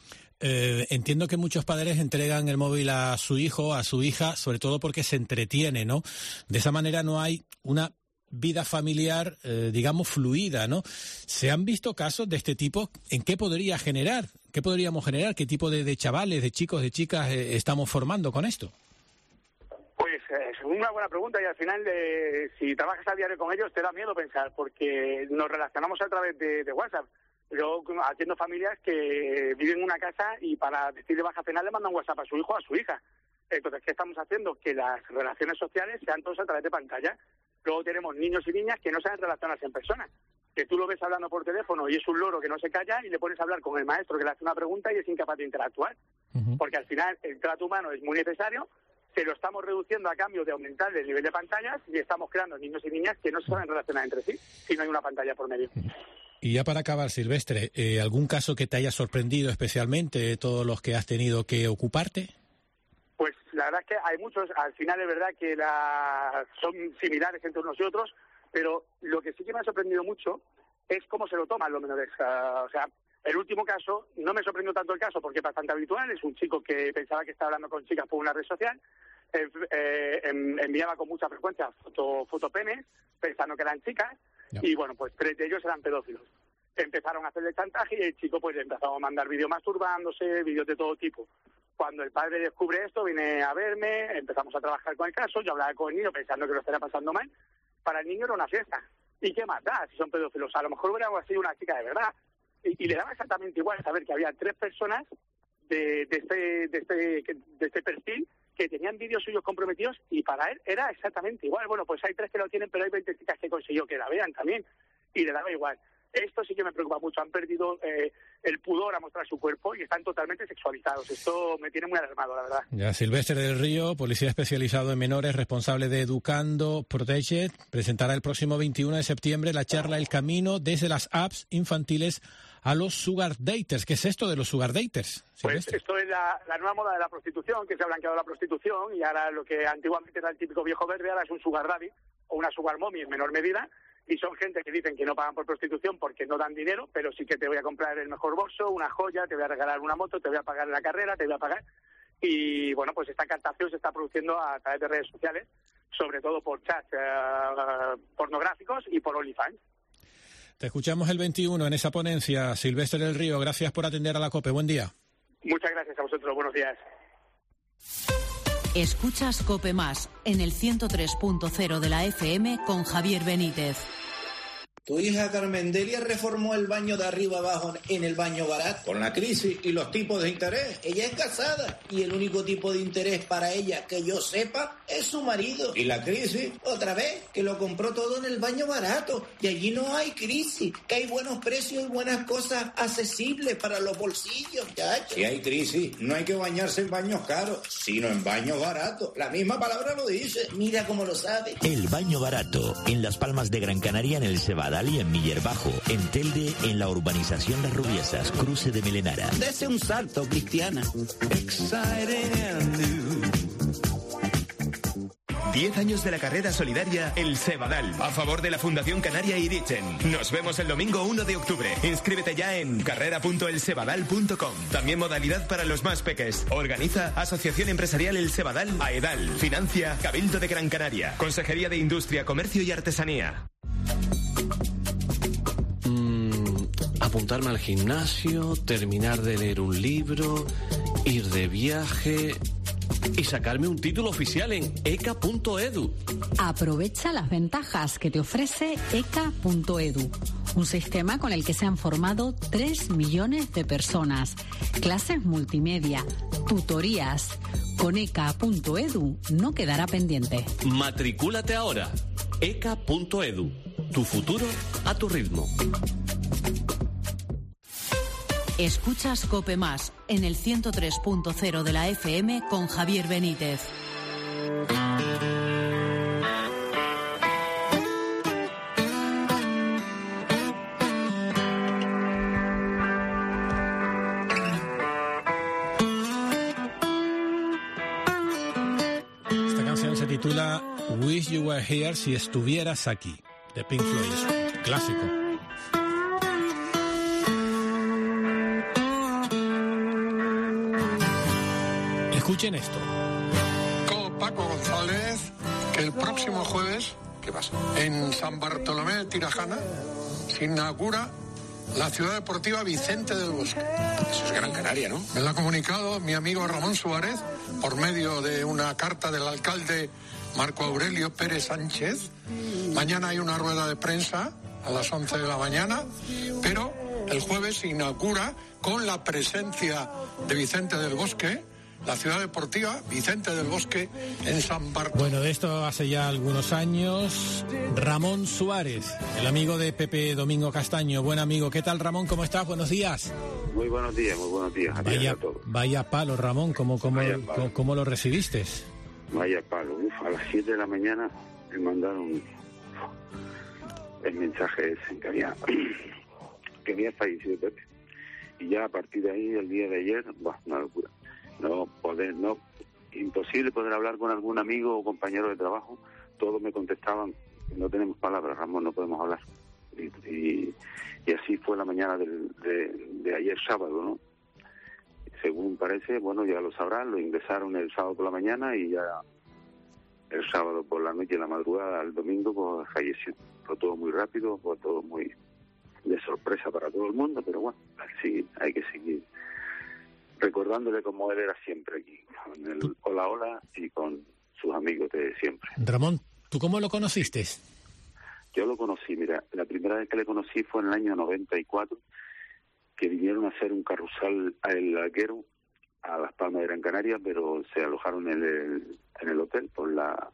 Entiendo que muchos padres entregan el móvil a su hijo, a su hija, sobre todo porque se entretiene, ¿no? De esa manera no hay una vida familiar, digamos, fluida, ¿no? ¿Se han visto casos de este tipo? ¿En qué podría generar? ¿Qué podríamos generar? ¿Qué tipo de chavales, de chicos, de chicas estamos formando con esto? Pues es una buena pregunta y al final, si trabajas a diario con ellos, te da miedo pensar, porque nos relacionamos a través de WhatsApp. Yo atiendo familias que viven en una casa y para decirle baja penal le mandan WhatsApp a su hijo o a su hija. Entonces, ¿qué estamos haciendo? Que las relaciones sociales sean todas a través de pantalla. Luego tenemos niños y niñas que no saben relacionarse en persona. Que tú lo ves hablando por teléfono y es un loro que no se calla y le pones a hablar con el maestro que le hace una pregunta y es incapaz de interactuar. Porque al final el trato humano es muy necesario, se lo estamos reduciendo a cambio de aumentar el nivel de pantallas y estamos creando niños y niñas que no se saben relacionar entre sí si no hay una pantalla por medio. Y ya para acabar, Silvestre, ¿algún caso que te haya sorprendido especialmente de todos los que has tenido que ocuparte? Pues la verdad es que hay muchos, al final es verdad que son similares entre unos y otros, pero lo que sí que me ha sorprendido mucho es cómo se lo toman los menores. O sea, el último caso, no me sorprendió tanto el caso porque es bastante habitual, es un chico que pensaba que estaba hablando con chicas por una red social, enviaba con mucha frecuencia fotopenes pensando que eran chicas, y bueno, pues 3 de ellos eran pedófilos. Empezaron a hacerle chantaje y el chico pues empezó a mandar vídeos masturbándose, vídeos de todo tipo. Cuando el padre descubre esto, viene a verme, empezamos a trabajar con el caso, yo hablaba con el niño pensando que lo estaría pasando mal. Para el niño era una fiesta. ¿Y qué más da si son pedófilos? A lo mejor hubiera sido una chica de verdad. Y le daba exactamente igual saber que había 3 personas de este perfil que tenían vídeos suyos comprometidos y para él era exactamente igual. Bueno, pues hay 3 que lo tienen, pero hay 20 chicas que consiguió que la vean también y le daba igual. Esto sí que me preocupa mucho. Han perdido el pudor a mostrar su cuerpo y están totalmente sexualizados. Esto me tiene muy alarmado, la verdad. Ya, Silvestre del Río, policía especializado en menores, responsable de Educando Protected, presentará el próximo 21 de septiembre la charla El Camino desde las apps infantiles a los sugar daters. ¿Qué es esto de los sugar daters? Pues esto es la nueva moda de la prostitución, que se ha blanqueado la prostitución y ahora lo que antiguamente era el típico viejo verde ahora es un sugar daddy o una sugar mommy en menor medida. Y son gente que dicen que no pagan por prostitución porque no dan dinero, pero sí que te voy a comprar el mejor bolso, una joya, te voy a regalar una moto, te voy a pagar la carrera, te voy a pagar. Y bueno, pues esta captación se está produciendo a través de redes sociales, sobre todo por chats pornográficos y por OnlyFans. Te escuchamos el 21 en esa ponencia. Silvestre del Río, gracias por atender a la COPE. Buen día. Muchas gracias a vosotros. Buenos días. Escuchas COPE Más en el 103.0 de la FM con Javier Benítez. Tu hija Carmendelia reformó el baño de arriba abajo en el baño barato. Con la crisis y los tipos de interés. Ella es casada y el único tipo de interés para ella que yo sepa es su marido. Y la crisis, otra vez, que lo compró todo en el baño barato. Y allí no hay crisis, que hay buenos precios y buenas cosas accesibles para los bolsillos, chacho. Si hay crisis, no hay que bañarse en baños caros, sino en baños baratos. La misma palabra lo dice. Mira cómo lo sabe. El baño barato, en Las Palmas de Gran Canaria, en el Cebadal y en Miller Bajo, en Telde, en la urbanización Las Rubiesas, cruce de Melenara. Dese un salto, Cristiana. 10 años de la carrera solidaria El Cebadal, a favor de la Fundación Canaria Irichen. Nos vemos el domingo 1 de octubre. Inscríbete ya en carrera.elcebadal.com. También modalidad para los más peques. Organiza Asociación Empresarial El Cebadal, AEDAL. Financia Cabildo de Gran Canaria. Consejería de Industria, Comercio y Artesanía. Apuntarme al gimnasio, terminar de leer un libro, ir de viaje y sacarme un título oficial en eka.edu. Aprovecha las ventajas que te ofrece eka.edu, un sistema con el que se han formado 3 millones de personas. Clases multimedia, tutorías. Con eka.edu no quedará pendiente. Matricúlate ahora. eka.edu. Tu futuro a tu ritmo. Escuchas COPE Más en el 103.0 de la FM con Javier Benítez. Esta canción se titula Wish You Were Here, si estuvieras aquí, de Pink Floyd, clásico. Escuchen esto. Con Paco González, que el próximo jueves, ¿qué pasa?, en San Bartolomé de Tirajana se inaugura la ciudad deportiva Vicente del Bosque. Eso es Gran Canaria, ¿no? Me lo ha comunicado mi amigo Ramón Suárez por medio de una carta del alcalde Marco Aurelio Pérez Sánchez. Mañana hay una rueda de prensa a las 11 de la mañana, pero el jueves se inaugura con la presencia de Vicente del Bosque, la ciudad deportiva Vicente del Bosque en San Bartolomé. Bueno, de esto hace ya algunos años. Ramón Suárez, el amigo de Pepe Domingo Castaño. Buen amigo. ¿Qué tal, Ramón? ¿Cómo estás? Buenos días. Muy buenos días, muy buenos días. Vaya palo, Ramón. ¿Cómo lo recibiste? Vaya palo. A las 7 de la mañana me mandaron el mensaje ese que había fallecido Pepe. Y ya a partir de ahí, el día de ayer, una locura. Imposible poder hablar con algún amigo o compañero de trabajo. Todos me contestaban, no tenemos palabras, Ramón, no podemos hablar. Y así fue la mañana de ayer sábado, ¿no? Según parece, bueno, ya lo sabrán, lo ingresaron el sábado por la mañana y ya el sábado por la noche, en la madrugada, el domingo, pues falleció. Fue todo muy rápido, fue todo muy de sorpresa para todo el mundo, pero bueno, sí, hay que seguir recordándole como él era siempre aquí, con el hola hola y con sus amigos de siempre. Ramón, ¿tú cómo lo conociste? Yo lo conocí, mira, la primera vez que le conocí fue en el año 94, que vinieron a hacer un carrusel al Alguero, a Las Palmas de Gran Canaria, pero se alojaron en el hotel por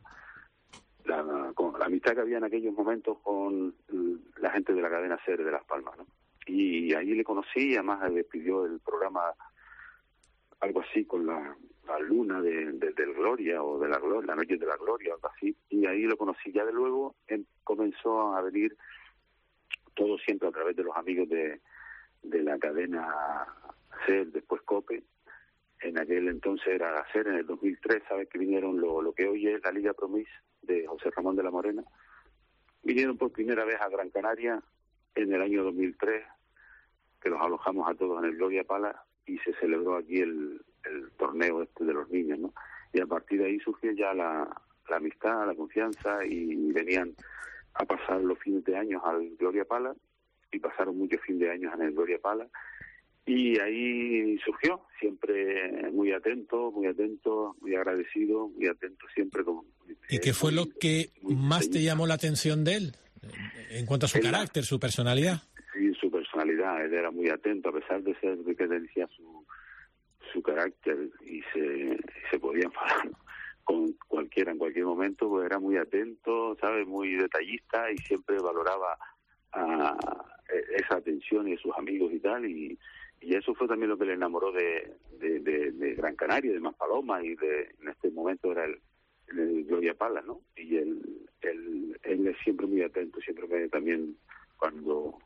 con la amistad que había en aquellos momentos con la gente de la cadena SER de Las Palmas, ¿no? Y ahí le conocí, y además le pidió el programa algo así con la luna del Gloria o de la noche de la Gloria, algo así, y ahí lo conocí. Ya de luego comenzó a venir todo siempre a través de los amigos de la cadena SER, después COPE. En aquel entonces era SER, en el 2003, sabes que vinieron lo que hoy es la Liga Promis de José Ramón de la Morena. Vinieron por primera vez a Gran Canaria en el año 2003, que los alojamos a todos en el Gloria Pala, y se celebró aquí el torneo de los niños, ¿no? Y a partir de ahí surgió ya la amistad, la confianza, y venían a pasar los fines de año al Gloria Pala, y pasaron muchos fines de año en el Gloria Pala, y ahí surgió, siempre muy atento, muy agradecido, muy atento siempre. ¿Y qué fue lo que más te llamó la atención de él, en cuanto a su carácter, su personalidad? Sí, su personalidad, él era muy atento, a pesar de ser de que decía su carácter, y se podía enfadar con cualquiera en cualquier momento, pues era muy atento, ¿sabes? Muy detallista, y siempre valoraba esa atención y de sus amigos y tal, y eso fue también lo que le enamoró de Gran Canaria, de Maspalomas, y en este momento era el Gloria Pala, ¿no? Y él es siempre muy atento, siempre también cuando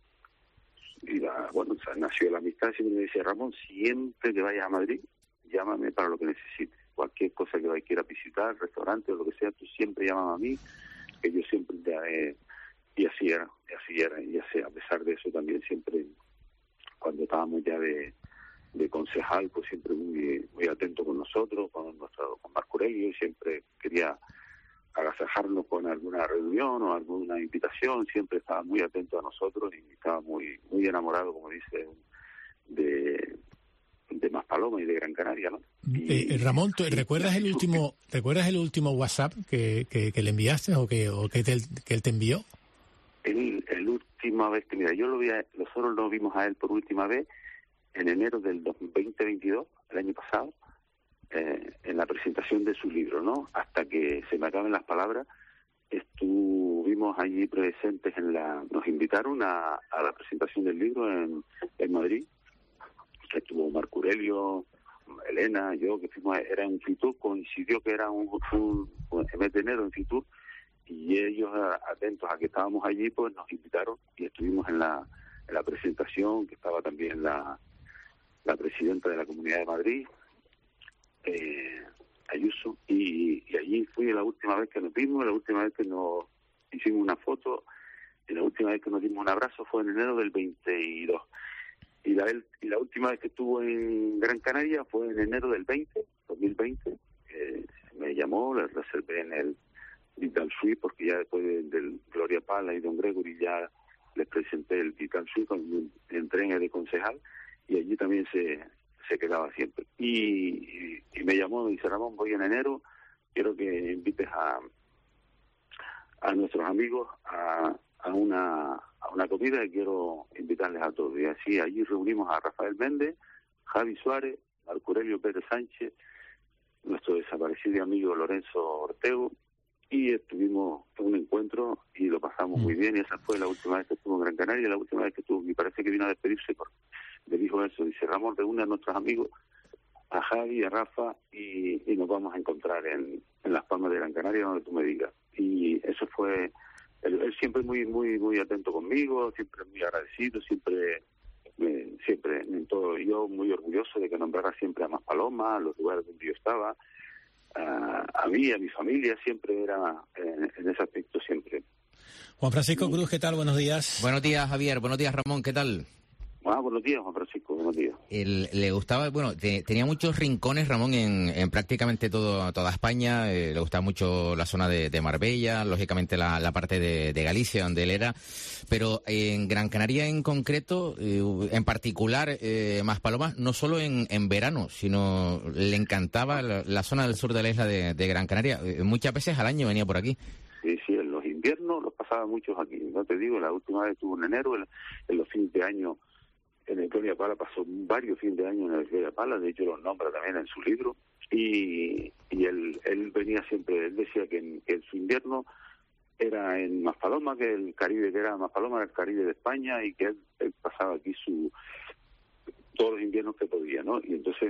nació la amistad, siempre me decía: Ramón, siempre que vayas a Madrid, llámame para lo que necesites, cualquier cosa que quiera visitar, restaurante o lo que sea, tú siempre llámame a mí, que yo siempre te haré. Y así era, y así, a pesar de eso también siempre, cuando estábamos ya de concejal, pues siempre muy atento con nosotros, con Marco Aurelio, siempre quería agasajarnos con alguna reunión o alguna invitación, siempre estaba muy atento a nosotros, y estaba muy enamorado, como dice, de Maspalomas y de Gran Canaria, ¿no? Ramón, ¿recuerdas el último WhatsApp que le enviaste o que él te envió? El última vez que, mira, nosotros lo vimos a él por última vez en enero del 2022, el año pasado, en la presentación de su libro, ¿no? Hasta que se me acaben las palabras, estuvimos allí presentes nos invitaron a la presentación del libro en Madrid, que estuvo Marco Aurelio, Elena, yo, que fuimos, era en Fitur, coincidió que era un mes de enero en Fitur, y ellos, atentos a que estábamos allí, pues nos invitaron y estuvimos en la presentación, que estaba también la presidenta de la Comunidad de Madrid, Ayuso, y allí fue la última vez que nos vimos, la última vez que nos hicimos una foto, y la última vez que nos dimos un abrazo fue en enero del 22. Y la última vez que estuvo en Gran Canaria fue en enero del 2020. Me llamó, le reservé en el Vital Suite, porque ya después del Gloria Pala y Don Gregory ya les presenté el Vital Suite cuando entré en el de concejal, y allí también se quedaba siempre. Y me llamó, me dice: Ramón, voy en enero quiero que invites a nuestros amigos a una comida que quiero invitarles a todos. Y así allí reunimos a Rafael Méndez, Javi Suárez, Marco Aurelio Pérez Sánchez, nuestro desaparecido amigo Lorenzo Ortego, y estuvimos en un encuentro y lo pasamos muy bien. Y esa fue la última vez que estuvo en Gran Canaria, la última vez que estuvo, y parece que vino a despedirse, me dijo eso, dice: Ramón, reúne a nuestros amigos, a Javi, a Rafa, y nos vamos a encontrar en Las Palmas de Gran Canaria, donde tú me digas. Y eso fue, él siempre muy atento conmigo, siempre muy agradecido, siempre en todo. Yo muy orgulloso de que nombrara siempre a Maspalomas, a los lugares donde yo estaba, a mí, a mi familia, siempre era en ese aspecto siempre. Juan Francisco Cruz, ¿qué tal? Buenos días. Buenos días, Javier. Buenos días, Ramón. ¿Qué tal? Buenos días, Juan Francisco. Buenos días. Le gustaba, tenía muchos rincones, Ramón, en prácticamente toda España. Le gustaba mucho la zona de Marbella, lógicamente la parte de Galicia, donde él era. Pero en Gran Canaria en concreto, en particular, Maspalomas, no solo en verano, sino le encantaba la zona del sur de la isla de Gran Canaria. Muchas veces al año venía por aquí. Sí, en los inviernos los pasaba muchos aquí. No te digo, la última vez estuvo en enero, en los fines de año. En el Gloria Pala pasó varios fines de año en el Gloria Pala, de hecho los nombra también en su libro, y él venía siempre, él decía que en su invierno era en Maspalomas, que el Caribe, que era Maspalomas, el Caribe de España, y que él pasaba aquí todos los inviernos que podía, ¿no? Y entonces,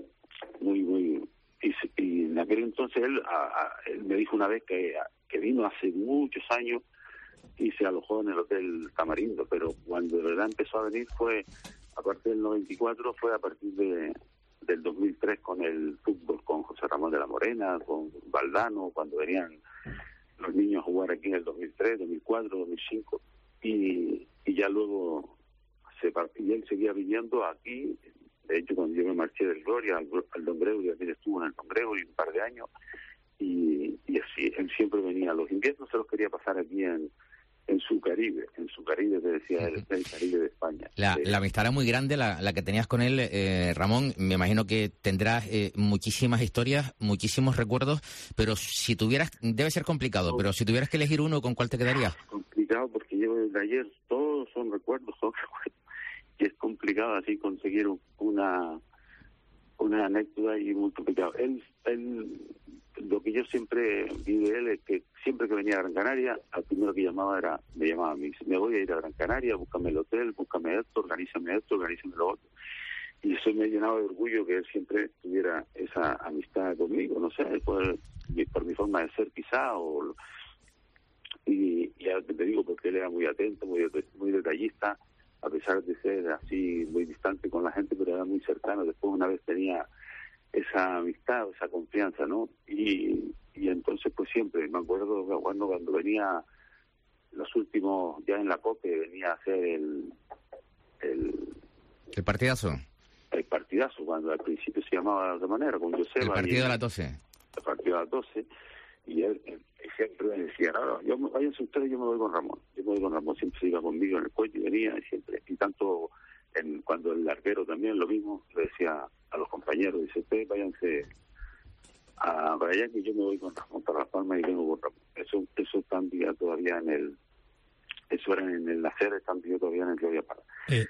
y en aquel entonces él me dijo una vez que vino hace muchos años y se alojó en el Hotel Tamarindo, pero cuando de verdad empezó a venir fue a partir del 94, fue a partir del 2003 con el fútbol, con José Ramón de la Morena, con Valdano, cuando venían los niños a jugar aquí en el 2003, 2004, 2005, y ya luego y él seguía viniendo aquí. De hecho, cuando yo me marché del Gloria al Don Gregorio, también estuvo en el Don Gregorio un par de años, y así, él siempre venía. Los inviernos se los quería pasar aquí en su Caribe, te decía él, el Caribe de España. La amistad era muy grande, la que tenías con él, Ramón. Me imagino que tendrás muchísimas historias, muchísimos recuerdos, pero si tuvieras, debe ser complicado, pero si tuvieras que elegir uno, ¿con cuál te quedarías? Complicado, porque yo desde ayer todos son recuerdos, y es complicado así conseguir una anécdota, y muy complicado. Él lo que yo siempre vi de él es que siempre que venía a Gran Canaria, al primero que me llamaba a mí, dice: me voy a ir a Gran Canaria, búscame el hotel, búscame esto, organízame lo otro. Y eso me llenaba de orgullo que él siempre tuviera esa amistad conmigo, no sé, por mi forma de ser quizá, y ya te digo, porque él era muy atento, muy detallista, a pesar de ser así muy distante con la gente, pero era muy cercano. Después una vez tenía esa amistad, esa confianza, ¿no? Y entonces pues siempre me acuerdo cuando venía los últimos, ya en la COPE, venía a hacer el partidazo. El partidazo, cuando al principio se llamaba de otra manera, con Joseba. El partido de las 12. El partido de las 12, y él siempre me decía: no, váyanse ustedes, yo me voy con Ramón. Siempre se iba conmigo en el coche y venía, y siempre, y tanto cuando el larguero también lo mismo, le decía a los compañeros, dice: ustedes váyanse para allá, que yo me voy con Ramón para Las Palmas y vengo con Ramón. Eso cambia todavía eso era en el nacer, cambio todavía en el Gloria Pala.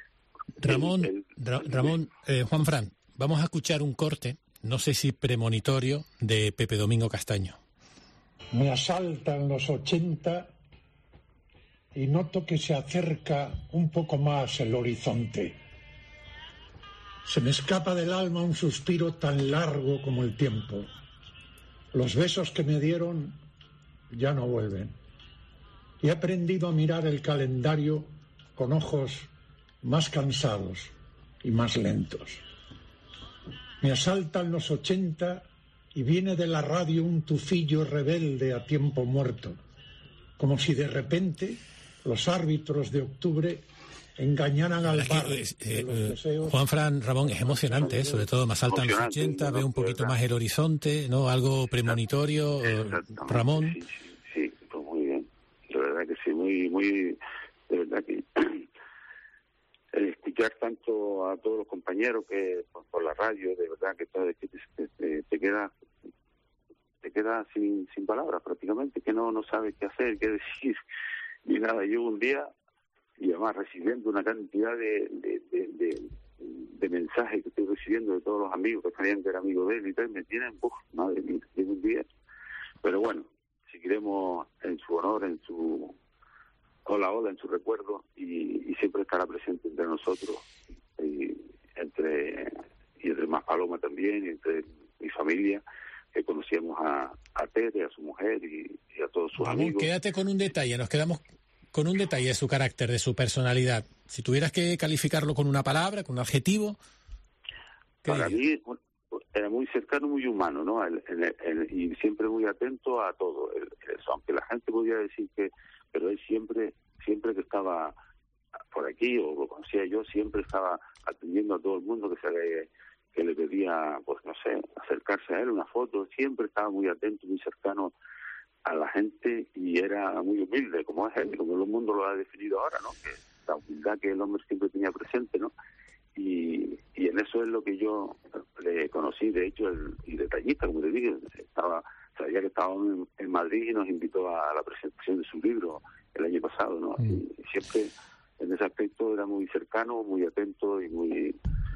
Ramón, Juan Fran, vamos a escuchar un corte, no sé si premonitorio, de Pepe Domingo Castaño. Me asaltan los 80 y noto que se acerca un poco más el horizonte. Se me escapa del alma un suspiro tan largo como el tiempo. Los besos que me dieron ya no vuelven. He aprendido a mirar el calendario con ojos más cansados y más lentos. Me asaltan los 80 y viene de la radio un tufillo rebelde a tiempo muerto, como si de repente los árbitros de octubre engañaran al bar. Juan Fran, Ramón, es emocionante, sobre todo me asaltan los 80, veo un poquito más el horizonte, ¿no? Algo premonitorio, Ramón. Sí, pues muy bien, de verdad que sí, muy, de verdad que escuchar tanto a todos los compañeros que por la radio, de verdad que te queda sin palabras prácticamente, que no sabe qué hacer, qué decir, ni nada. Yo un día, y además recibiendo una cantidad de mensajes que estoy recibiendo de todos los amigos que sabían que era amigo de él y tal, me tienen, madre mía, en un día. Pero bueno, seguiremos en su honor, en su hola, en su recuerdo, y siempre estará presente entre nosotros, y entre Maspaloma también, y entre mi familia, que conocíamos a Tere, a su mujer y a todos sus amigos. Quédate con un detalle, nos quedamos con un detalle de su carácter, de su personalidad. Si tuvieras que calificarlo con una palabra, con un adjetivo, ¿qué para dirías? mí era muy cercano, muy humano, ¿no? Y siempre muy atento a todo. Eso, aunque la gente podía decir que, pero él siempre que estaba por aquí, o lo conocía yo, siempre estaba atendiendo a todo el mundo que le pedía, pues no sé, acercarse a él, una foto. Siempre estaba muy atento, muy cercano a la gente, y era muy humilde, como es él, como el mundo lo ha definido ahora, ¿no? Que la humildad que el hombre siempre tenía presente, ¿no? Y en eso es lo que yo le conocí, de hecho, y detallista, como te dije, sabía que estaba en Madrid y nos invitó a la presentación de su libro el año pasado, ¿no? Y siempre en ese aspecto era muy cercano, muy atento y muy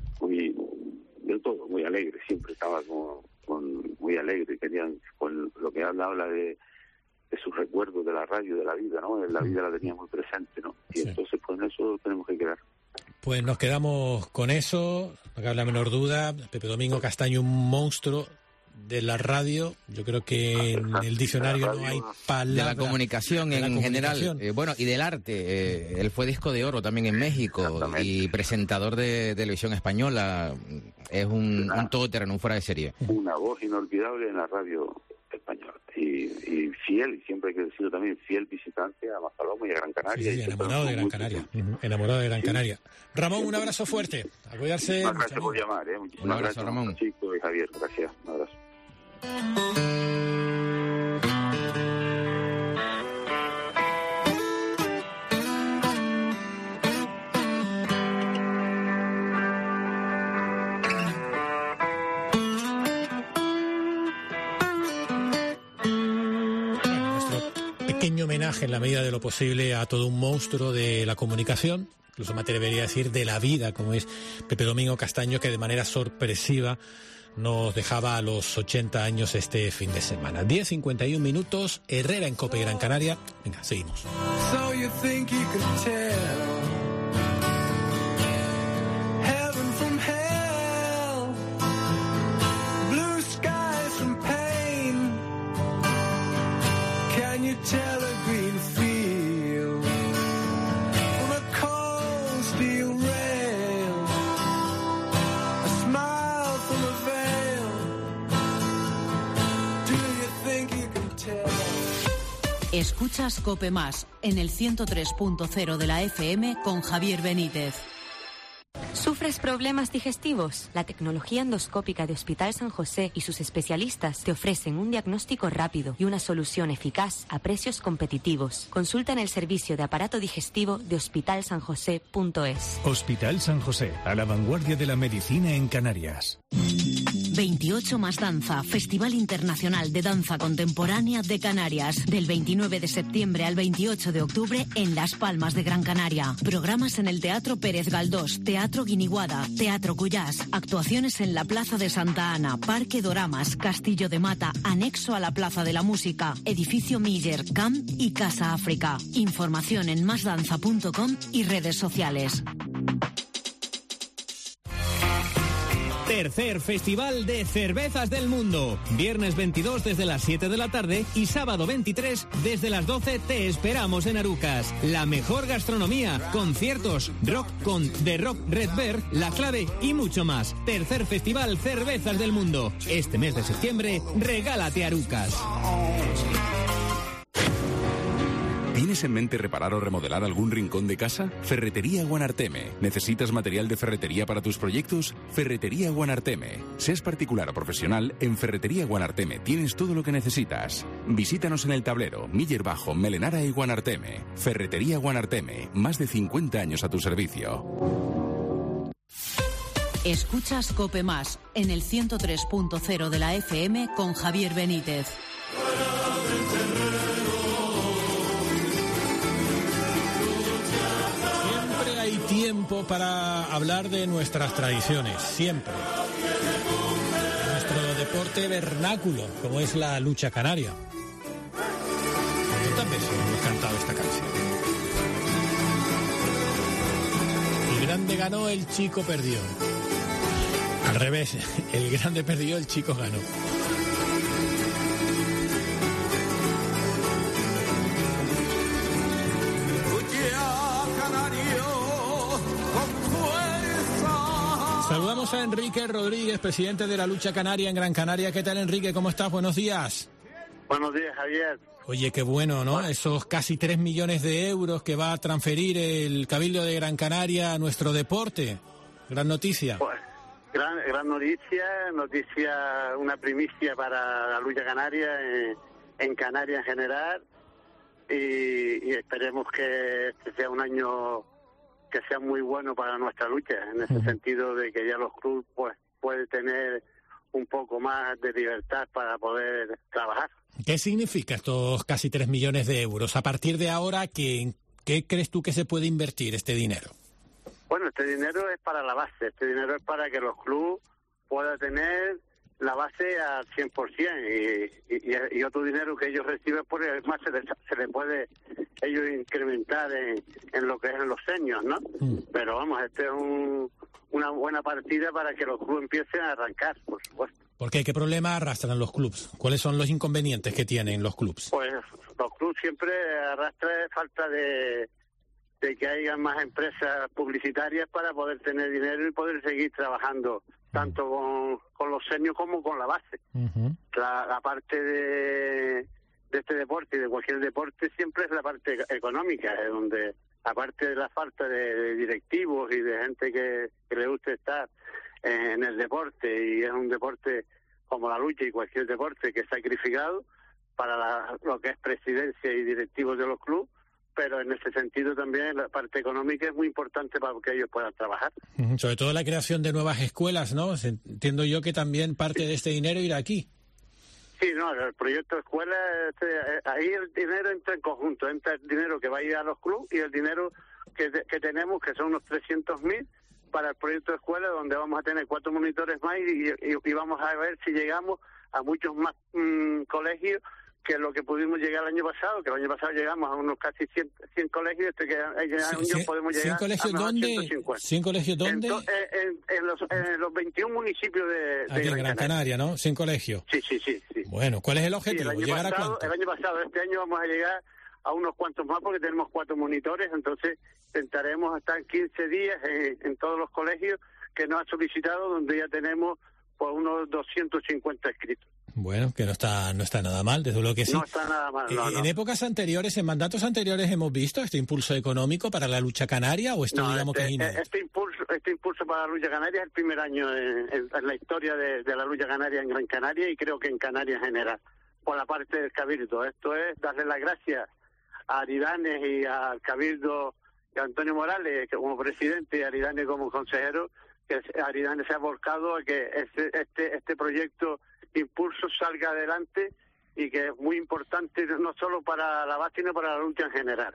de todo, muy alegre. Siempre estaba muy alegre, con lo que habla de sus recuerdos de la radio, de la vida, ¿no? La vida la tenía muy presente, ¿no? Y entonces, pues en eso tenemos que quedar. Pues nos quedamos con eso, no cabe la menor duda. Pepe Domingo Castaño, un monstruo de la radio. Yo creo que en el diccionario no hay palabra. De la comunicación en general. Bueno, y del arte. Él fue disco de oro también en México y presentador de televisión española. Es un todoterreno, un fuera de serie. Una voz inolvidable en la radio española. Y fiel, y siempre hay que decirlo también, fiel visitante a Maspaloma y a Gran Canaria. Sí, enamorado de Gran Canaria. Enamorado de Gran Canaria. Ramón, un abrazo fuerte. A cuidarse. Muchas gracias por llamar. Muchísimas gracias, Ramón. Chico y Javier. Gracias. Un abrazo. Pequeño homenaje en la medida de lo posible a todo un monstruo de la comunicación, incluso me atrevería a decir de la vida, como es Pepe Domingo Castaño, que de manera sorpresiva nos dejaba a los 80 años este fin de semana. 10:51 minutos, Herrera en COPE Gran Canaria. Venga, seguimos. So you think you could tell heaven from hell, blue skies from pain. Can you tell a green field from a cold steel rail, a smile from a veil? Do you think you can tell? Escuchas COPE Más en el 103.0 de la FM con Javier Benítez. ¿Sufres problemas digestivos? La tecnología endoscópica de Hospital San José y sus especialistas te ofrecen un diagnóstico rápido y una solución eficaz a precios competitivos. Consulta en el servicio de aparato digestivo de hospitalsanjose.es. Hospital San José, a la vanguardia de la medicina en Canarias. 28 más danza, Festival Internacional de Danza Contemporánea de Canarias, del 29 de septiembre al 28 de octubre en Las Palmas de Gran Canaria. Programas en el Teatro Pérez Galdós, Teatro Guiniguada, Teatro Cuyás, actuaciones en la Plaza de Santa Ana, Parque Doramas, Castillo de Mata, anexo a la Plaza de la Música, Edificio Miller, Camp y Casa África. Información en masdanza.com y redes sociales. Tercer Festival de Cervezas del Mundo. Viernes 22 desde las 7 de la tarde y sábado 23 desde las 12 te esperamos en Arucas. La mejor gastronomía, conciertos, rock con The Rock Red Bear, La Clave y mucho más. Tercer Festival Cervezas del Mundo. Este mes de septiembre, regálate Arucas. ¿Tienes en mente reparar o remodelar algún rincón de casa? Ferretería Guanarteme. ¿Necesitas material de ferretería para tus proyectos? Ferretería Guanarteme. Seas particular o profesional, en Ferretería Guanarteme tienes todo lo que necesitas. Visítanos en El Tablero, Miller Bajo, Melenara y Guanarteme. Ferretería Guanarteme. Más de 50 años a tu servicio. Escuchas COPE Más en el 103.0 de la FM con Javier Benítez. Siempre hay tiempo para hablar de nuestras tradiciones, siempre. Nuestro deporte vernáculo, como es la lucha canaria. ¿Cuántas veces hemos cantado esta canción? El grande ganó, el chico perdió. Al revés, el grande perdió, el chico ganó. Saludamos a Enrique Rodríguez, presidente de la lucha canaria en Gran Canaria. ¿Qué tal, Enrique? ¿Cómo estás? Buenos días. Buenos días, Javier. Oye, qué bueno, ¿no? Esos casi 3 millones de euros que va a transferir el Cabildo de Gran Canaria a nuestro deporte. Gran noticia. Pues, gran noticia, una primicia para la lucha canaria, en Canarias en general, y esperemos que este sea un año que sea muy bueno para nuestra lucha, en ese sentido de que ya los clubes pues pueden tener un poco más de libertad para poder trabajar. ¿Qué significa estos casi 3 millones de euros? A partir de ahora, ¿qué crees tú que se puede invertir este dinero? Bueno, este dinero es para la base, este dinero es para que los clubes puedan tener la base al 100%, y otro dinero que ellos reciben, pues más se les puede ellos incrementar en lo que es en los seniors, ¿no? Pero vamos, este es una buena partida para que los clubes empiecen a arrancar, por supuesto. ¿Por qué? ¿Qué problema arrastran los clubes? ¿Cuáles son los inconvenientes que tienen los clubes? Pues los clubes siempre arrastran falta de que haya más empresas publicitarias para poder tener dinero y poder seguir trabajando tanto con los seniors como con la base. La parte de este deporte y de cualquier deporte siempre es la parte económica, es donde, aparte de la falta de directivos y de gente que le guste estar en el deporte, y es un deporte como la lucha y cualquier deporte que es sacrificado para lo que es presidencia y directivos de los clubes, pero en ese sentido también la parte económica es muy importante para que ellos puedan trabajar. Sobre todo la creación de nuevas escuelas, ¿no? Entiendo yo que también parte de este dinero irá aquí. Sí, no, el proyecto de escuela, ahí el dinero entra en conjunto, entra el dinero que va a ir a los clubes y el dinero que tenemos, que son unos 300.000, para el proyecto de escuela, donde vamos a tener 4 monitores más y vamos a ver si llegamos a muchos más colegios que lo que pudimos llegar el año pasado, que el año pasado llegamos a unos casi 100 colegios, que año podemos llegar a 150. ¿100 colegios dónde? En los 21 municipios de aquí en Gran Canaria, ¿no? 100 colegios. Sí. Bueno, ¿cuál es el objetivo? ¿Llegar a cuánto? El año pasado, este año vamos a llegar a unos cuantos más porque tenemos 4 monitores, entonces intentaremos estar 15 días en todos los colegios que nos han solicitado, donde ya tenemos pues unos 250 inscritos. Bueno, que no está nada mal, desde luego que sí. No está nada mal, no. En épocas anteriores, en mandatos anteriores, ¿hemos visto este impulso económico para la lucha canaria o esto digamos que es inédito? Este impulso para la lucha canaria es el primer año en la historia de la lucha canaria en Gran Canaria, y creo que en Canarias en general, por la parte del Cabildo. Esto es darle las gracias a Aridanes y al Cabildo, y a Antonio Morales como presidente y a Aridanes como consejero, que Aridanes se ha volcado a que este proyecto impulso salga adelante, y que es muy importante no solo para la base sino para la lucha en general.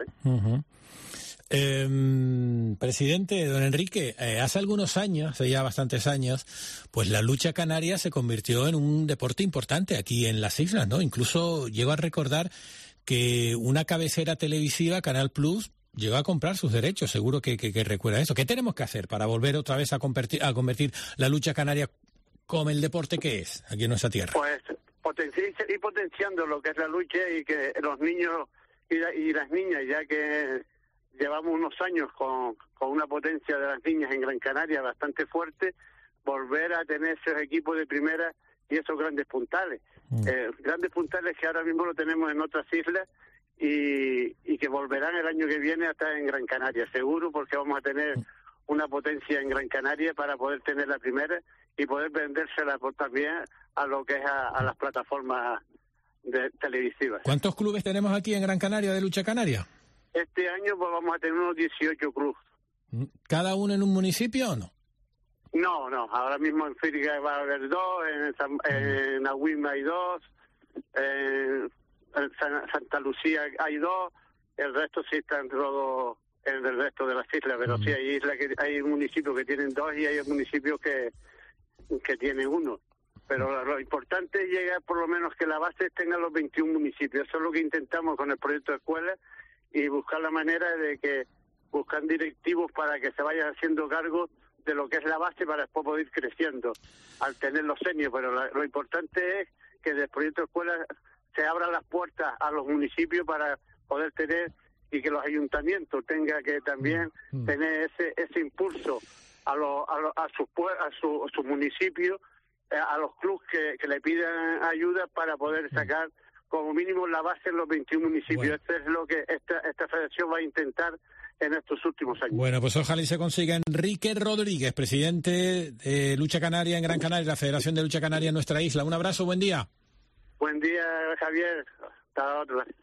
Presidente, don Enrique, hace algunos años, hace ya bastantes años, pues la lucha canaria se convirtió en un deporte importante aquí en las islas, ¿no? Incluso llego a recordar que una cabecera televisiva, Canal Plus, llegó a comprar sus derechos. Seguro que recuerda eso. ¿Qué tenemos que hacer para volver otra vez a convertir la lucha canaria como el deporte que es aquí en nuestra tierra? Pues potenciando lo que es la lucha, y que los niños y las niñas, ya que llevamos unos años con una potencia de las niñas en Gran Canaria bastante fuerte, volver a tener esos equipos de primera y esos grandes puntales. Grandes puntales que ahora mismo lo tenemos en otras islas, y que volverán el año que viene a estar en Gran Canaria, seguro, porque vamos a tener una potencia en Gran Canaria para poder tener la primera y poder vendérsela también a lo que es a las plataformas televisivas. ¿Cuántos clubes tenemos aquí en Gran Canaria de lucha canaria? Este año pues vamos a tener unos 18 clubes. ¿Cada uno en un municipio o no? No, ahora mismo en Fírica va a haber 2, en Agüima hay 2, Santa Lucía hay 2, el resto sí están todos en el resto de las islas, pero sí hay municipios que tienen 2 y hay municipios que tienen 1. Pero lo importante es llegar por lo menos que la base tenga los 21 municipios. Eso es lo que intentamos con el proyecto de escuela y buscar la manera de que buscan directivos para que se vayan haciendo cargo de lo que es la base para después poder ir creciendo al tener los senios. Pero lo importante es que del proyecto de escuela se abran las puertas a los municipios para poder tener y que los ayuntamientos tengan que también tener ese impulso a sus municipios, a los clubes que le pidan ayuda para poder sacar como mínimo la base en los 21 municipios. Bueno. Esto es lo que esta federación va a intentar en estos últimos años. Bueno, pues ojalá y se consiga. Enrique Rodríguez, presidente de Lucha Canaria en Gran Canaria, la Federación de Lucha Canaria en nuestra isla. Un abrazo, buen día. Buen día, Javier. Hasta otra vez.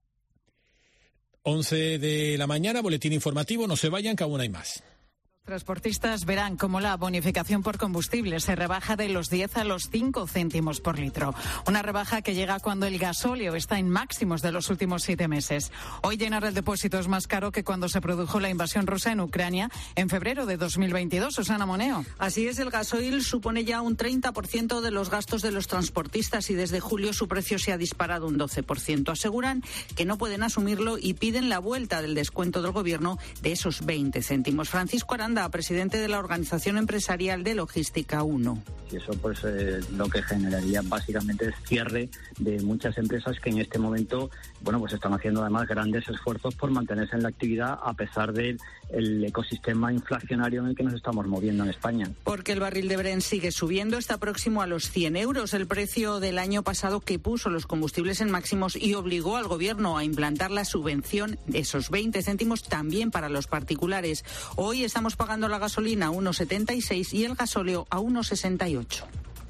11 de la mañana, boletín informativo. No se vayan, que aún hay más. Transportistas verán cómo la bonificación por combustible se rebaja de los 10 a los 5 céntimos por litro. Una rebaja que llega cuando el gasóleo está en máximos de los últimos 7 meses. Hoy llenar el depósito es más caro que cuando se produjo la invasión rusa en Ucrania en febrero de 2022. Susana Moneo. Así es, el gasoil supone ya un 30% de los gastos de los transportistas y desde julio su precio se ha disparado un 12%. Aseguran que no pueden asumirlo y piden la vuelta del descuento del gobierno de esos 20 céntimos. Francisco Aranda, presidente de la Organización Empresarial de Logística 1. Y eso pues lo que generaría básicamente es cierre de muchas empresas que en este momento pues están haciendo además grandes esfuerzos por mantenerse en la actividad a pesar del ecosistema inflacionario en el que nos estamos moviendo en España. Porque el barril de Brent sigue subiendo, está próximo a los 100 euros, el precio del año pasado que puso los combustibles en máximos y obligó al gobierno a implantar la subvención de esos 20 céntimos también para los particulares. Hoy estamos pagando la gasolina a 1,76 y el gasóleo a 1,68.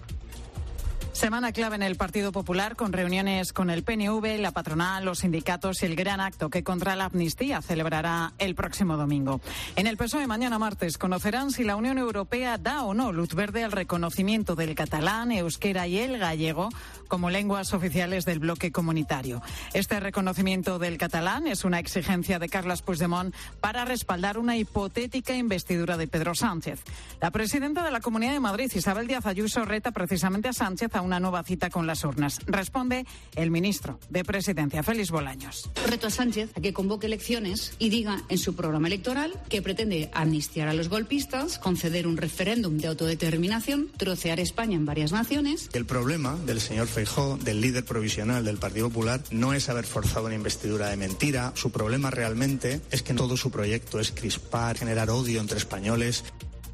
Semana clave en el Partido Popular, con reuniones con el PNV, la patronal, los sindicatos y el gran acto que contra la amnistía celebrará el próximo domingo. En el PSOE mañana martes conocerán si la Unión Europea da o no luz verde al reconocimiento del catalán, euskera y el gallego como lenguas oficiales del bloque comunitario. Este reconocimiento del catalán es una exigencia de Carles Puigdemont para respaldar una hipotética investidura de Pedro Sánchez. La presidenta de la Comunidad de Madrid, Isabel Díaz Ayuso, reta precisamente a Sánchez a una nueva cita con las urnas. Responde el ministro de Presidencia, Félix Bolaños. Reto a Sánchez a que convoque elecciones y diga en su programa electoral que pretende amnistiar a los golpistas, conceder un referéndum de autodeterminación, trocear España en varias naciones. El problema del señor Feijóo, del líder provisional del Partido Popular, no es haber forzado una investidura de mentira. Su problema realmente es que todo su proyecto es crispar, generar odio entre españoles.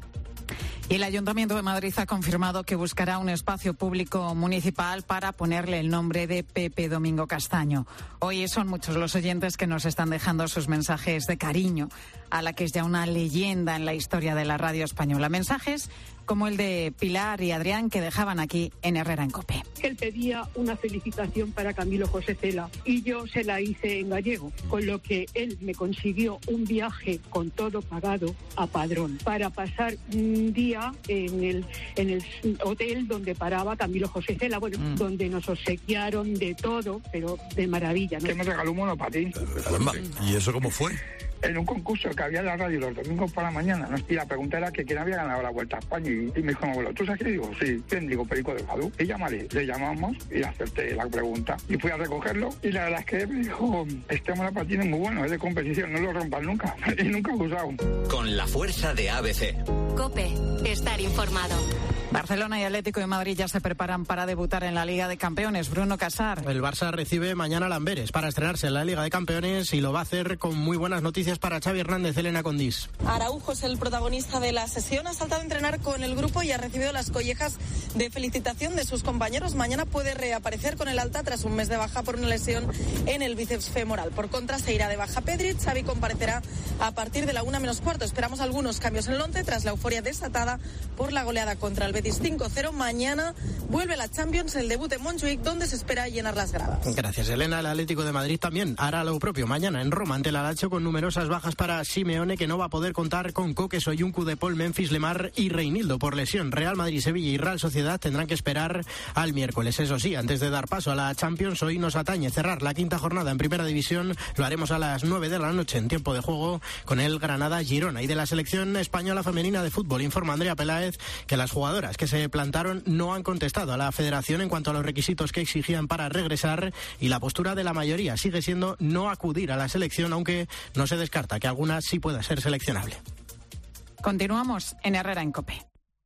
Y el Ayuntamiento de Madrid ha confirmado que buscará un espacio público municipal para ponerle el nombre de Pepe Domingo Castaño. Hoy son muchos los oyentes que nos están dejando sus mensajes de cariño a la que es ya una leyenda en la historia de la radio española. Mensajes como el de Pilar y Adrián que dejaban aquí en Herrera en COPE. Él pedía una felicitación para Camilo José Cela y yo se la hice en gallego, con lo que él me consiguió un viaje con todo pagado a Padrón para pasar un día en el hotel donde paraba Camilo José Cela, donde nos obsequiaron de todo, pero de maravilla, ¿no? Que me regaló un monopatín. ¿Y eso cómo fue? En un concurso que había en la radio los domingos por la mañana, y la pregunta era que quién había ganado la Vuelta a España, y me dijo mi abuelo, ¿tú sabes qué? Digo, sí. ¿Quién? Digo, Perico Delgado. Y llámale. Le llamamos y acerté la pregunta. Y fui a recogerlo y la verdad es que me dijo, este monopatín es muy bueno, es de competición, no lo rompas nunca. Y nunca he usado. Con la fuerza de ABC. COPE. Estar informado. Barcelona y Atlético de Madrid ya se preparan para debutar en la Liga de Campeones. Bruno Casar. El Barça recibe mañana a Lamberes para estrenarse en la Liga de Campeones y lo va a hacer con muy buenas noticias para Xavi Hernández. Elena Condís. Araujo es el protagonista de la sesión. Ha saltado a entrenar con el grupo y ha recibido las collejas de felicitación de sus compañeros. Mañana puede reaparecer con el alta tras un mes de baja por una lesión en el bíceps femoral. Por contra, se irá de baja Pedri. Xavi comparecerá a partir de la 1:15. Esperamos algunos cambios en el once tras la euforia desatada por la goleada contra el Betis 5-0. Mañana vuelve la Champions, el debut en Montjuic, donde se espera llenar las gradas. Gracias, Elena. El Atlético de Madrid también hará lo propio mañana en Roma ante el Lazio, con numerosas bajas para Simeone, que no va a poder contar con Coque, Soyuncu, De Paul, Memphis, Lemar y Reinildo por lesión. Real Madrid, Sevilla y Real Sociedad tendrán que esperar al miércoles. Eso sí, antes de dar paso a la Champions, hoy nos atañe cerrar la quinta jornada en Primera División. Lo haremos a las 9 de la noche en tiempo de juego con el Granada-Girona. Y de la selección española femenina de fútbol informa Andrea Peláez que las jugadoras que se plantaron no han contestado a la federación en cuanto a los requisitos que exigían para regresar, y la postura de la mayoría sigue siendo no acudir a la selección, aunque no se descarta que alguna sí pueda ser seleccionable. Continuamos en Herrera en COPE.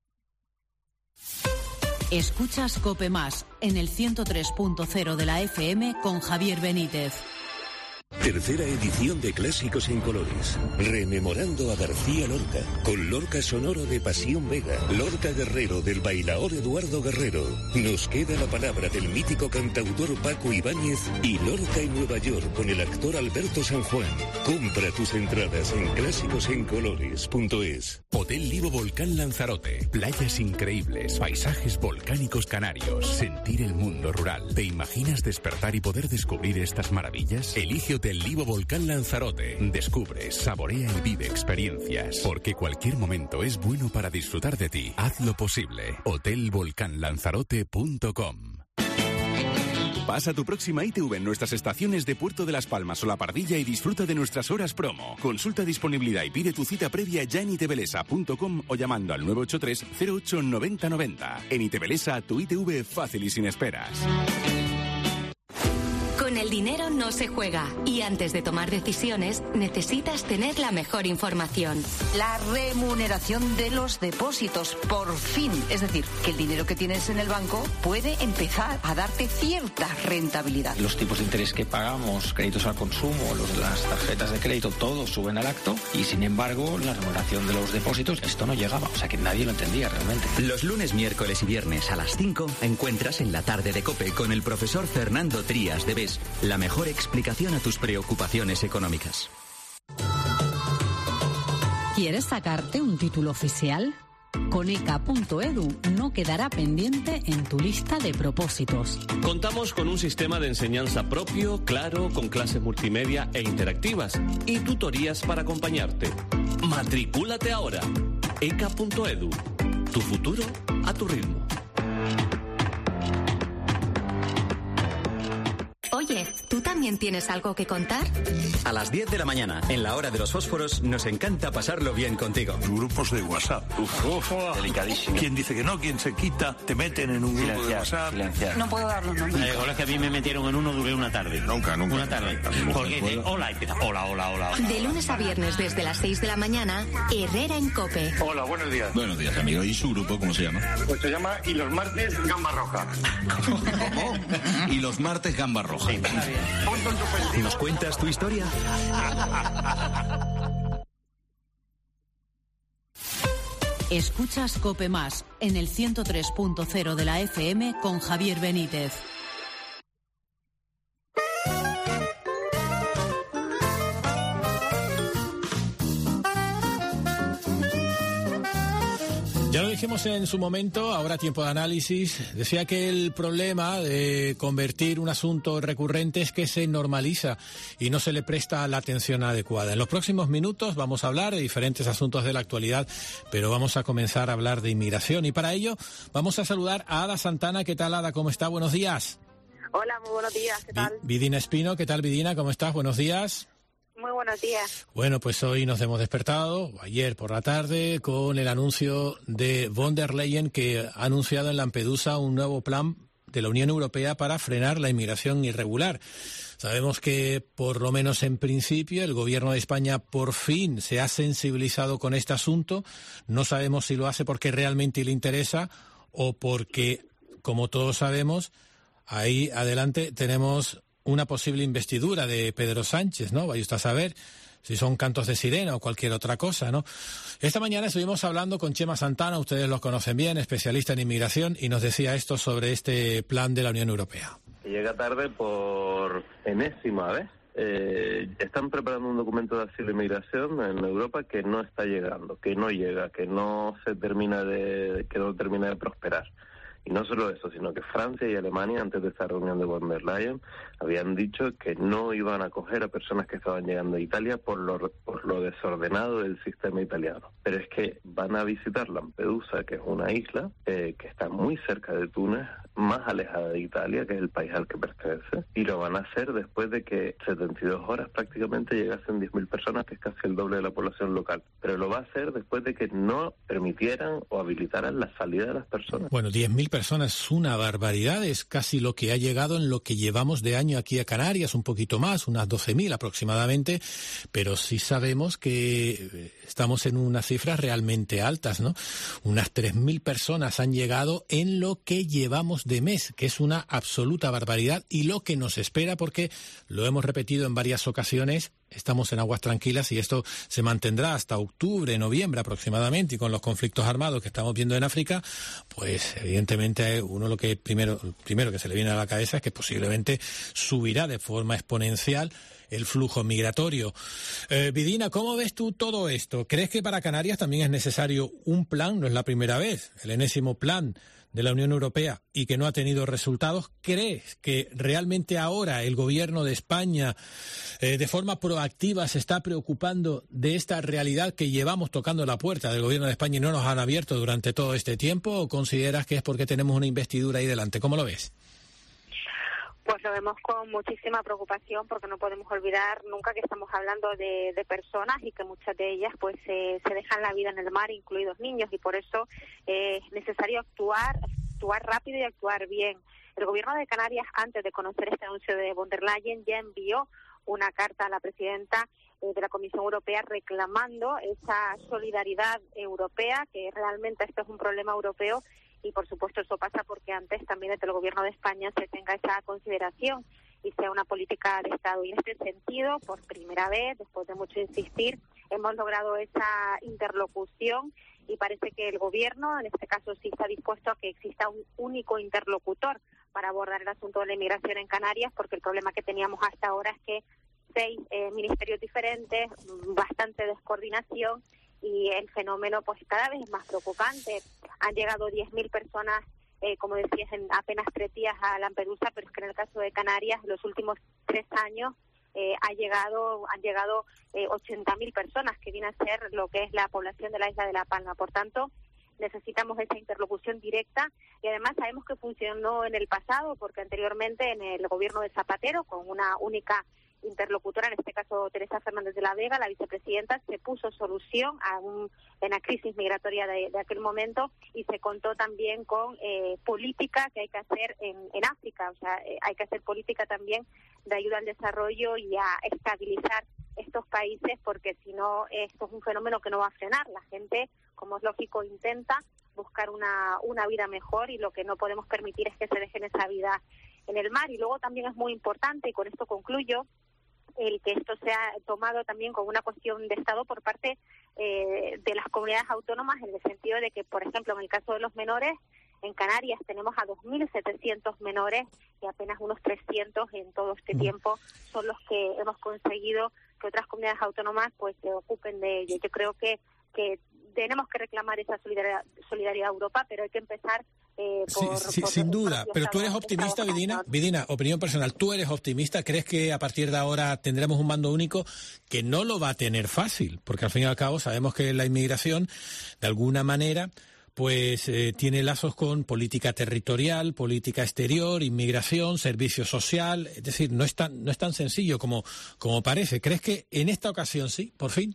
Escuchas COPE Más en el 103.0 de la FM con Javier Benítez. Tercera edición de Clásicos en Colores. Rememorando a García Lorca, con Lorca sonoro de Pasión Vega, Lorca Guerrero del bailaor Eduardo Guerrero. Nos queda la palabra del mítico cantautor Paco Ibáñez y Lorca en Nueva York con el actor Alberto San Juan. Compra tus entradas en clásicosencolores.es. Hotel Livo Volcán Lanzarote. Playas increíbles, paisajes volcánicos canarios, sentir el mundo rural. ¿Te imaginas despertar y poder descubrir estas maravillas? Elige Hotel Livo Volcán Lanzarote. Descubre, saborea y vive experiencias. Porque cualquier momento es bueno para disfrutar de ti. Haz lo posible. hotelvolcanlanzarote.com. Pasa tu próxima ITV en nuestras estaciones de Puerto de las Palmas o La Pardilla y disfruta de nuestras horas promo. Consulta disponibilidad y pide tu cita previa ya en itvlesa.com o llamando al 983 08 90 90. En itvlesa, tu ITV fácil y sin esperas. Con el dinero no se juega y antes de tomar decisiones necesitas tener la mejor información. La remuneración de los depósitos, por fin. Es decir, que el dinero que tienes en el banco puede empezar a darte cierta rentabilidad. Los tipos de interés que pagamos, créditos al consumo, las tarjetas de crédito, todos suben al acto y sin embargo la remuneración de los depósitos, esto no llegaba. O sea que nadie lo entendía realmente. Los lunes, miércoles y viernes a las 5 encuentras en la tarde de COPE con el profesor Fernando Trías de BES la mejor explicación a tus preocupaciones económicas. ¿Quieres sacarte un título oficial? Con ECA.edu no quedará pendiente en tu lista de propósitos. Contamos con un sistema de enseñanza propio, claro, con clases multimedia e interactivas y tutorías para acompañarte. Matricúlate ahora. ECA.edu. Tu futuro a tu ritmo. Oye, ¿tú también tienes algo que contar? A las 10 de la mañana, en la hora de los fósforos, nos encanta pasarlo bien contigo. Grupos de WhatsApp. Delicadísimo. ¿Quién dice que no? ¿Quién se quita? Te meten en un grupo de WhatsApp. Silenciar. No puedo dar los nombres. Es que a mí me metieron en uno, duré una tarde. Nunca. Una tarde. Porque hola, empieza. Hola. De lunes a viernes desde las 6 de la mañana, Herrera en COPE. Hola, buenos días. Buenos días, amigo. ¿Y su grupo cómo se llama? Pues se llama Y los martes Gamba Roja. ¿Cómo? Y los martes Gamba Roja. Sí, ¿Nos cuentas tu historia? Escuchas COPE Más en el 103.0 de la FM con Javier Benítez. Ya lo dijimos en su momento, ahora tiempo de análisis. Decía que el problema de convertir un asunto recurrente es que se normaliza y no se le presta la atención adecuada. En los próximos minutos vamos a hablar de diferentes asuntos de la actualidad, pero vamos a comenzar a hablar de inmigración. Y para ello vamos a saludar a Ada Santana. ¿Qué tal, Ada? ¿Cómo está? Buenos días. Hola, muy buenos días. ¿Qué tal? Vidina Espino. ¿Qué tal, Vidina? ¿Cómo estás? Buenos días. Muy buenos días. Bueno, pues hoy nos hemos despertado, ayer por la tarde, con el anuncio de von der Leyen, que ha anunciado en Lampedusa un nuevo plan de la Unión Europea para frenar la inmigración irregular. Sabemos que, por lo menos en principio, el Gobierno de España por fin se ha sensibilizado con este asunto. No sabemos si lo hace porque realmente le interesa o porque, como todos sabemos, ahí adelante tenemos una posible investidura de Pedro Sánchez, ¿no? Vaya usted a saber si son cantos de sirena o cualquier otra cosa, ¿no? Esta mañana estuvimos hablando con Chema Santana, ustedes los conocen bien, especialista en inmigración, y nos decía esto sobre este plan de la Unión Europea. Llega tarde por enésima vez, están preparando un documento de asilo y migración en Europa que no está llegando, que no llega, que no termina de prosperar. Y no solo eso, sino que Francia y Alemania, antes de esta reunión de von der Leyen, habían dicho que no iban a acoger a personas que estaban llegando a Italia por lo desordenado del sistema italiano. Pero es que van a visitar Lampedusa, que es una isla que está muy cerca de Túnez, más alejada de Italia, que es el país al que pertenece, y lo van a hacer después de que 72 horas prácticamente llegasen 10.000 personas, que es casi el doble de la población local. Pero lo va a hacer después de que no permitieran o habilitaran la salida de las personas. Bueno, 10.000 personas es una barbaridad, es casi lo que ha llegado en lo que llevamos de año aquí a Canarias, un poquito más, unas 12.000 aproximadamente, pero sí sabemos que estamos en unas cifras realmente altas, ¿no? Unas 3.000 personas han llegado en lo que llevamos de mes, que es una absoluta barbaridad, y lo que nos espera, porque lo hemos repetido en varias ocasiones, estamos en aguas tranquilas y esto se mantendrá hasta octubre, noviembre aproximadamente, y con los conflictos armados que estamos viendo en África, pues evidentemente uno lo que primero que se le viene a la cabeza es que posiblemente subirá de forma exponencial el flujo migratorio. Vidina, ¿cómo ves tú todo esto? ¿Crees que para Canarias también es necesario un plan? No es la primera vez, el enésimo plan de la Unión Europea, y que no ha tenido resultados. ¿Crees que realmente ahora el gobierno de España de forma proactiva se está preocupando de esta realidad que llevamos tocando la puerta del gobierno de España y no nos han abierto durante todo este tiempo? ¿O consideras que es porque tenemos una investidura ahí delante? ¿Cómo lo ves? Pues lo vemos con muchísima preocupación, porque no podemos olvidar nunca que estamos hablando de personas y que muchas de ellas pues se dejan la vida en el mar, incluidos niños, y por eso es necesario actuar rápido y actuar bien. El gobierno de Canarias, antes de conocer este anuncio de von der Leyen, ya envió una carta a la presidenta de la Comisión Europea reclamando esa solidaridad europea, que realmente esto es un problema europeo. Y, por supuesto, eso pasa porque antes también desde el Gobierno de España se tenga esa consideración y sea una política de Estado. Y en este sentido, por primera vez, después de mucho insistir, hemos logrado esa interlocución, y parece que el Gobierno, en este caso, sí está dispuesto a que exista un único interlocutor para abordar el asunto de la inmigración en Canarias, porque el problema que teníamos hasta ahora es que 6 ministerios diferentes, bastante descoordinación, y el fenómeno pues cada vez es más preocupante. Han llegado 10.000 personas, como decías, en apenas 3 días a Lampedusa, pero es que en el caso de Canarias, en los últimos 3 años han llegado 80.000 personas, que viene a ser lo que es la población de la isla de La Palma. Por tanto, necesitamos esa interlocución directa, y además sabemos que funcionó en el pasado, porque anteriormente en el gobierno de Zapatero, con una única interlocutora, en este caso Teresa Fernández de la Vega, la vicepresidenta, se puso solución en la crisis migratoria de aquel momento, y se contó también con política que hay que hacer en África. O sea, hay que hacer política también de ayuda al desarrollo y a estabilizar estos países, porque si no, esto es un fenómeno que no va a frenar. La gente, como es lógico, intenta buscar una vida mejor, y lo que no podemos permitir es que se dejen esa vida en el mar. Y luego también es muy importante, y con esto concluyo, el que esto sea tomado también como una cuestión de Estado por parte de las comunidades autónomas, en el sentido de que, por ejemplo, en el caso de los menores, en Canarias tenemos a 2.700 menores, y apenas unos 300 en todo este tiempo son los que hemos conseguido que otras comunidades autónomas pues se ocupen de ello. Yo creo que tenemos que reclamar esa solidaridad a Europa, pero hay que empezar sin duda. Pero tú eres optimista, Vidina, opinión personal, ¿tú eres optimista? ¿Crees que a partir de ahora tendremos un mando único, que no lo va a tener fácil? Porque al fin y al cabo sabemos que la inmigración, de alguna manera, pues tiene lazos con política territorial, política exterior, inmigración, servicio social. Es decir, no es tan sencillo como parece. ¿Crees que en esta ocasión sí, por fin?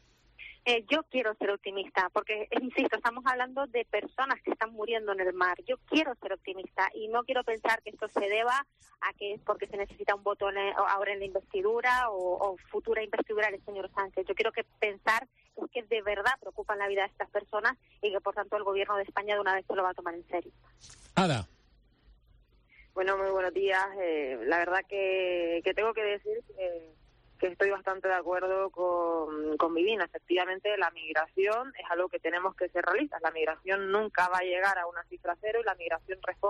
Yo quiero ser optimista, porque, insisto, estamos hablando de personas que están muriendo en el mar. Yo quiero ser optimista y no quiero pensar que esto se deba a que es porque se necesita un voto ahora en la investidura o futura investidura del señor Sánchez. Yo quiero pensar que de verdad preocupan la vida de estas personas, y que, por tanto, el Gobierno de España de una vez se lo va a tomar en serio. Ada. Bueno, muy buenos días. La verdad que tengo que decir que estoy bastante de acuerdo con Vidina. Efectivamente, la migración es algo que tenemos que ser realistas. La migración nunca va a llegar a una cifra cero, y la migración responde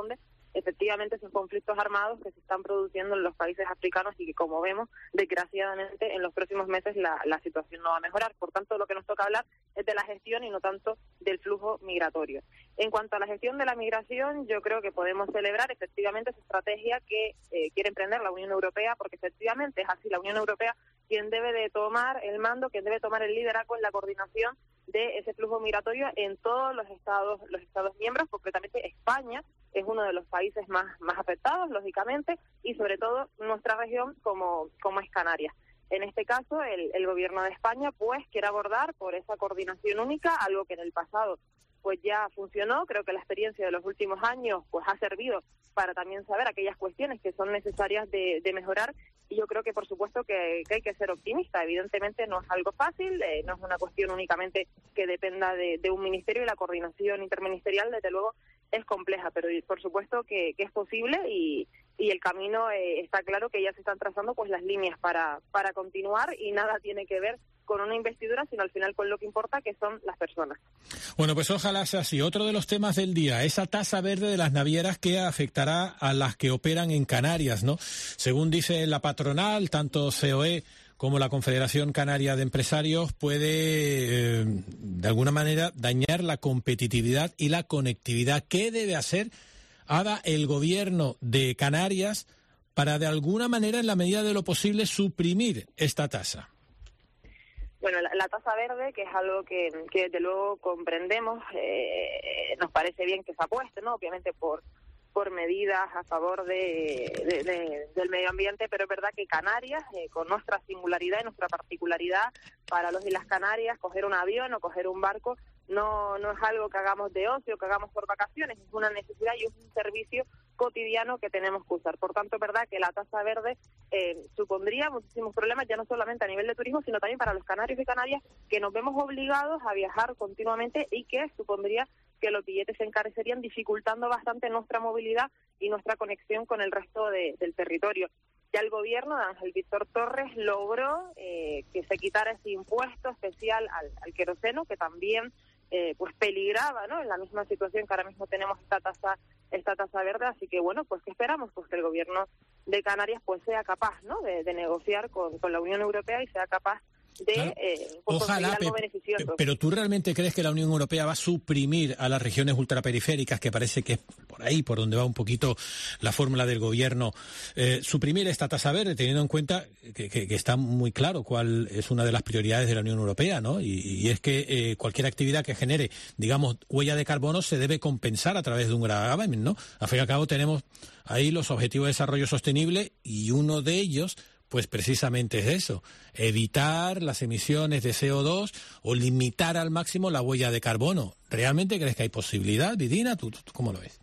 efectivamente esos conflictos armados que se están produciendo en los países africanos y que, como vemos, desgraciadamente en los próximos meses la situación no va a mejorar. Por tanto, lo que nos toca hablar es de la gestión y no tanto del flujo migratorio. En cuanto a la gestión de la migración, yo creo que podemos celebrar efectivamente esa estrategia que quiere emprender la Unión Europea, porque efectivamente es así, la Unión Europea quien debe de tomar el mando, quien debe tomar el liderazgo en la coordinación de ese flujo migratorio en todos los estados miembros. Concretamente España es uno de los países más afectados, lógicamente, y sobre todo nuestra región como es Canarias. En este caso, el gobierno de España pues quiere abordar por esa coordinación única, algo que en el pasado pues ya funcionó. Creo que la experiencia de los últimos años pues ha servido para también saber aquellas cuestiones que son necesarias de mejorar, y yo creo que por supuesto que hay que ser optimista. Evidentemente no es algo fácil, no es una cuestión únicamente que dependa de un ministerio, y la coordinación interministerial desde luego es compleja, pero por supuesto que es posible, y el camino está claro, que ya se están trazando pues las líneas para continuar, y nada tiene que ver con una investidura, sino al final con lo que importa, que son las personas. Bueno, pues ojalá sea así. Otro de los temas del día, esa tasa verde de las navieras que afectará a las que operan en Canarias, ¿no? Según dice la patronal, tanto COE como la Confederación Canaria de Empresarios, puede de alguna manera dañar la competitividad y la conectividad. ¿Qué debe hacer ahora el gobierno de Canarias para de alguna manera, en la medida de lo posible, suprimir esta tasa? Bueno, la tasa verde, que es algo que desde luego comprendemos, nos parece bien que se apueste, ¿no? Obviamente por medidas a favor del medio ambiente, pero es verdad que Canarias, con nuestra singularidad y nuestra particularidad, para los y las Canarias, coger un avión o coger un barco no es algo que hagamos de ocio, que hagamos por vacaciones, es una necesidad y es un servicio cotidiano que tenemos que usar. Por tanto, es verdad que la tasa verde supondría muchísimos problemas, ya no solamente a nivel de turismo, sino también para los canarios y canarias, que nos vemos obligados a viajar continuamente, y que supondría que los billetes se encarecerían, dificultando bastante nuestra movilidad y nuestra conexión con el resto del territorio. Ya el gobierno de Ángel Víctor Torres logró que se quitara ese impuesto especial al queroseno, que también pues peligraba, ¿no?, en la misma situación que ahora mismo tenemos esta tasa verde. Así que bueno, pues ¿qué esperamos? Pues que el gobierno de Canarias pues sea capaz, ¿no?, de negociar con la Unión Europea y sea capaz de ojalá, algo beneficioso. Pero ¿tú realmente crees que la Unión Europea va a suprimir a las regiones ultraperiféricas, que parece que es por ahí por donde va un poquito la fórmula del gobierno, suprimir esta tasa verde, teniendo en cuenta que está muy claro cuál es una de las prioridades de la Unión Europea, ¿no? Y es que cualquier actividad que genere, digamos, huella de carbono se debe compensar a través de un gravamen, ¿no? Al fin y al cabo tenemos ahí los Objetivos de Desarrollo Sostenible, y uno de ellos pues precisamente es eso, evitar las emisiones de CO2 o limitar al máximo la huella de carbono. ¿Realmente crees que hay posibilidad, Vidina? ¿Tú cómo lo ves?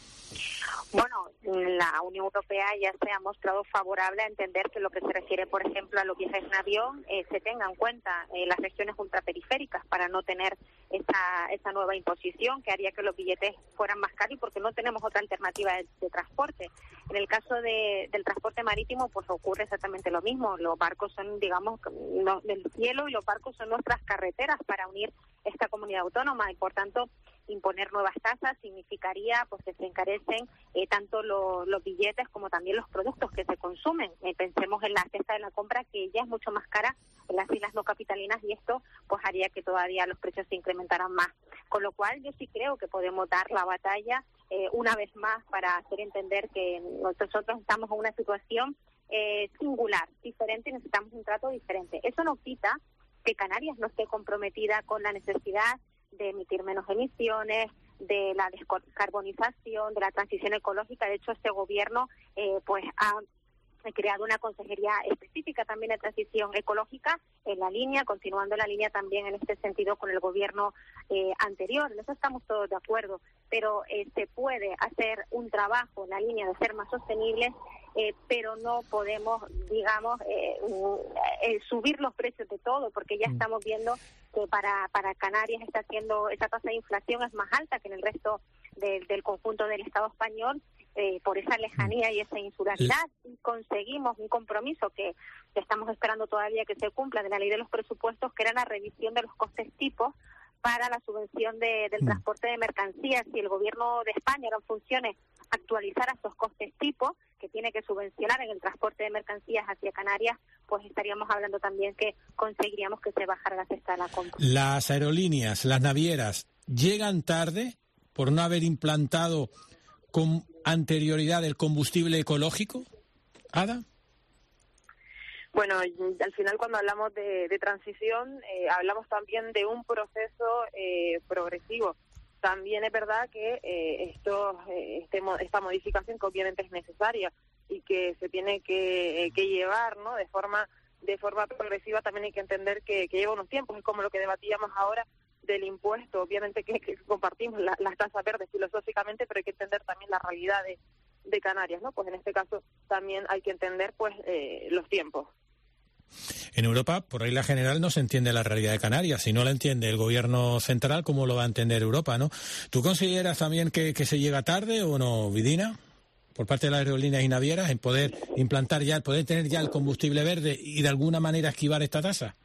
Bueno, la Unión Europea ya se ha mostrado favorable a entender que lo que se refiere, por ejemplo, a los viajes en avión, se tenga en cuenta las regiones ultraperiféricas, para no tener esa nueva imposición que haría que los billetes fueran más caros, porque no tenemos otra alternativa de transporte. En el caso del transporte marítimo, pues ocurre exactamente lo mismo. Los barcos son, digamos, del cielo, y los barcos son nuestras carreteras para unir esta comunidad autónoma, y por tanto imponer nuevas tasas significaría pues que se encarecen tanto los billetes como también los productos que se consumen. Pensemos en la cesta de la compra, que ya es mucho más cara en las islas no capitalinas, y esto pues haría que todavía los precios se incrementaran más. Con lo cual yo sí creo que podemos dar la batalla una vez más para hacer entender que nosotros estamos en una situación singular, diferente, y necesitamos un trato diferente. Eso no quita que Canarias no esté comprometida con la necesidad de emitir menos emisiones, de la descarbonización, de la transición ecológica. De hecho, este gobierno pues ha creado una consejería específica también de transición ecológica, continuando la línea también en este sentido con el gobierno anterior. En eso estamos todos de acuerdo, pero se puede hacer un trabajo en la línea de ser más sostenibles, pero no podemos, digamos, subir los precios de todo, porque ya estamos viendo que para Canarias esa tasa de inflación es más alta que en el resto del conjunto del Estado español, por esa lejanía y esa insularidad. Y conseguimos un compromiso que estamos esperando todavía que se cumpla, de la ley de los presupuestos, que era la revisión de los costes tipos para la subvención del transporte de mercancías. Si el gobierno de España ahora en funciones actualizara esos costes tipo que tiene que subvencionar en el transporte de mercancías hacia Canarias, pues estaríamos hablando también que conseguiríamos que se bajara la cesta de la compra. Las aerolíneas, las navieras, llegan tarde por no haber implantado con anterioridad el combustible ecológico. ¿Ada? Bueno, al final cuando hablamos de transición, hablamos también de un proceso progresivo. También es verdad que esta modificación, que obviamente es necesaria y que se tiene que llevar, ¿no?, de forma progresiva, también hay que entender que lleva unos tiempos. Es como lo que debatíamos ahora del impuesto. Obviamente que compartimos las tasas verdes filosóficamente, pero hay que entender también la realidad de Canarias, ¿no? Pues en este caso también hay que entender pues los tiempos. En Europa, por regla general, no se entiende la realidad de Canarias. Si no la entiende el gobierno central, ¿cómo lo va a entender Europa, no? ¿Tú consideras también que se llega tarde o no, Vidina, por parte de las aerolíneas y navieras, en poder implantar ya, poder tener ya el combustible verde y de alguna manera esquivar esta tasa?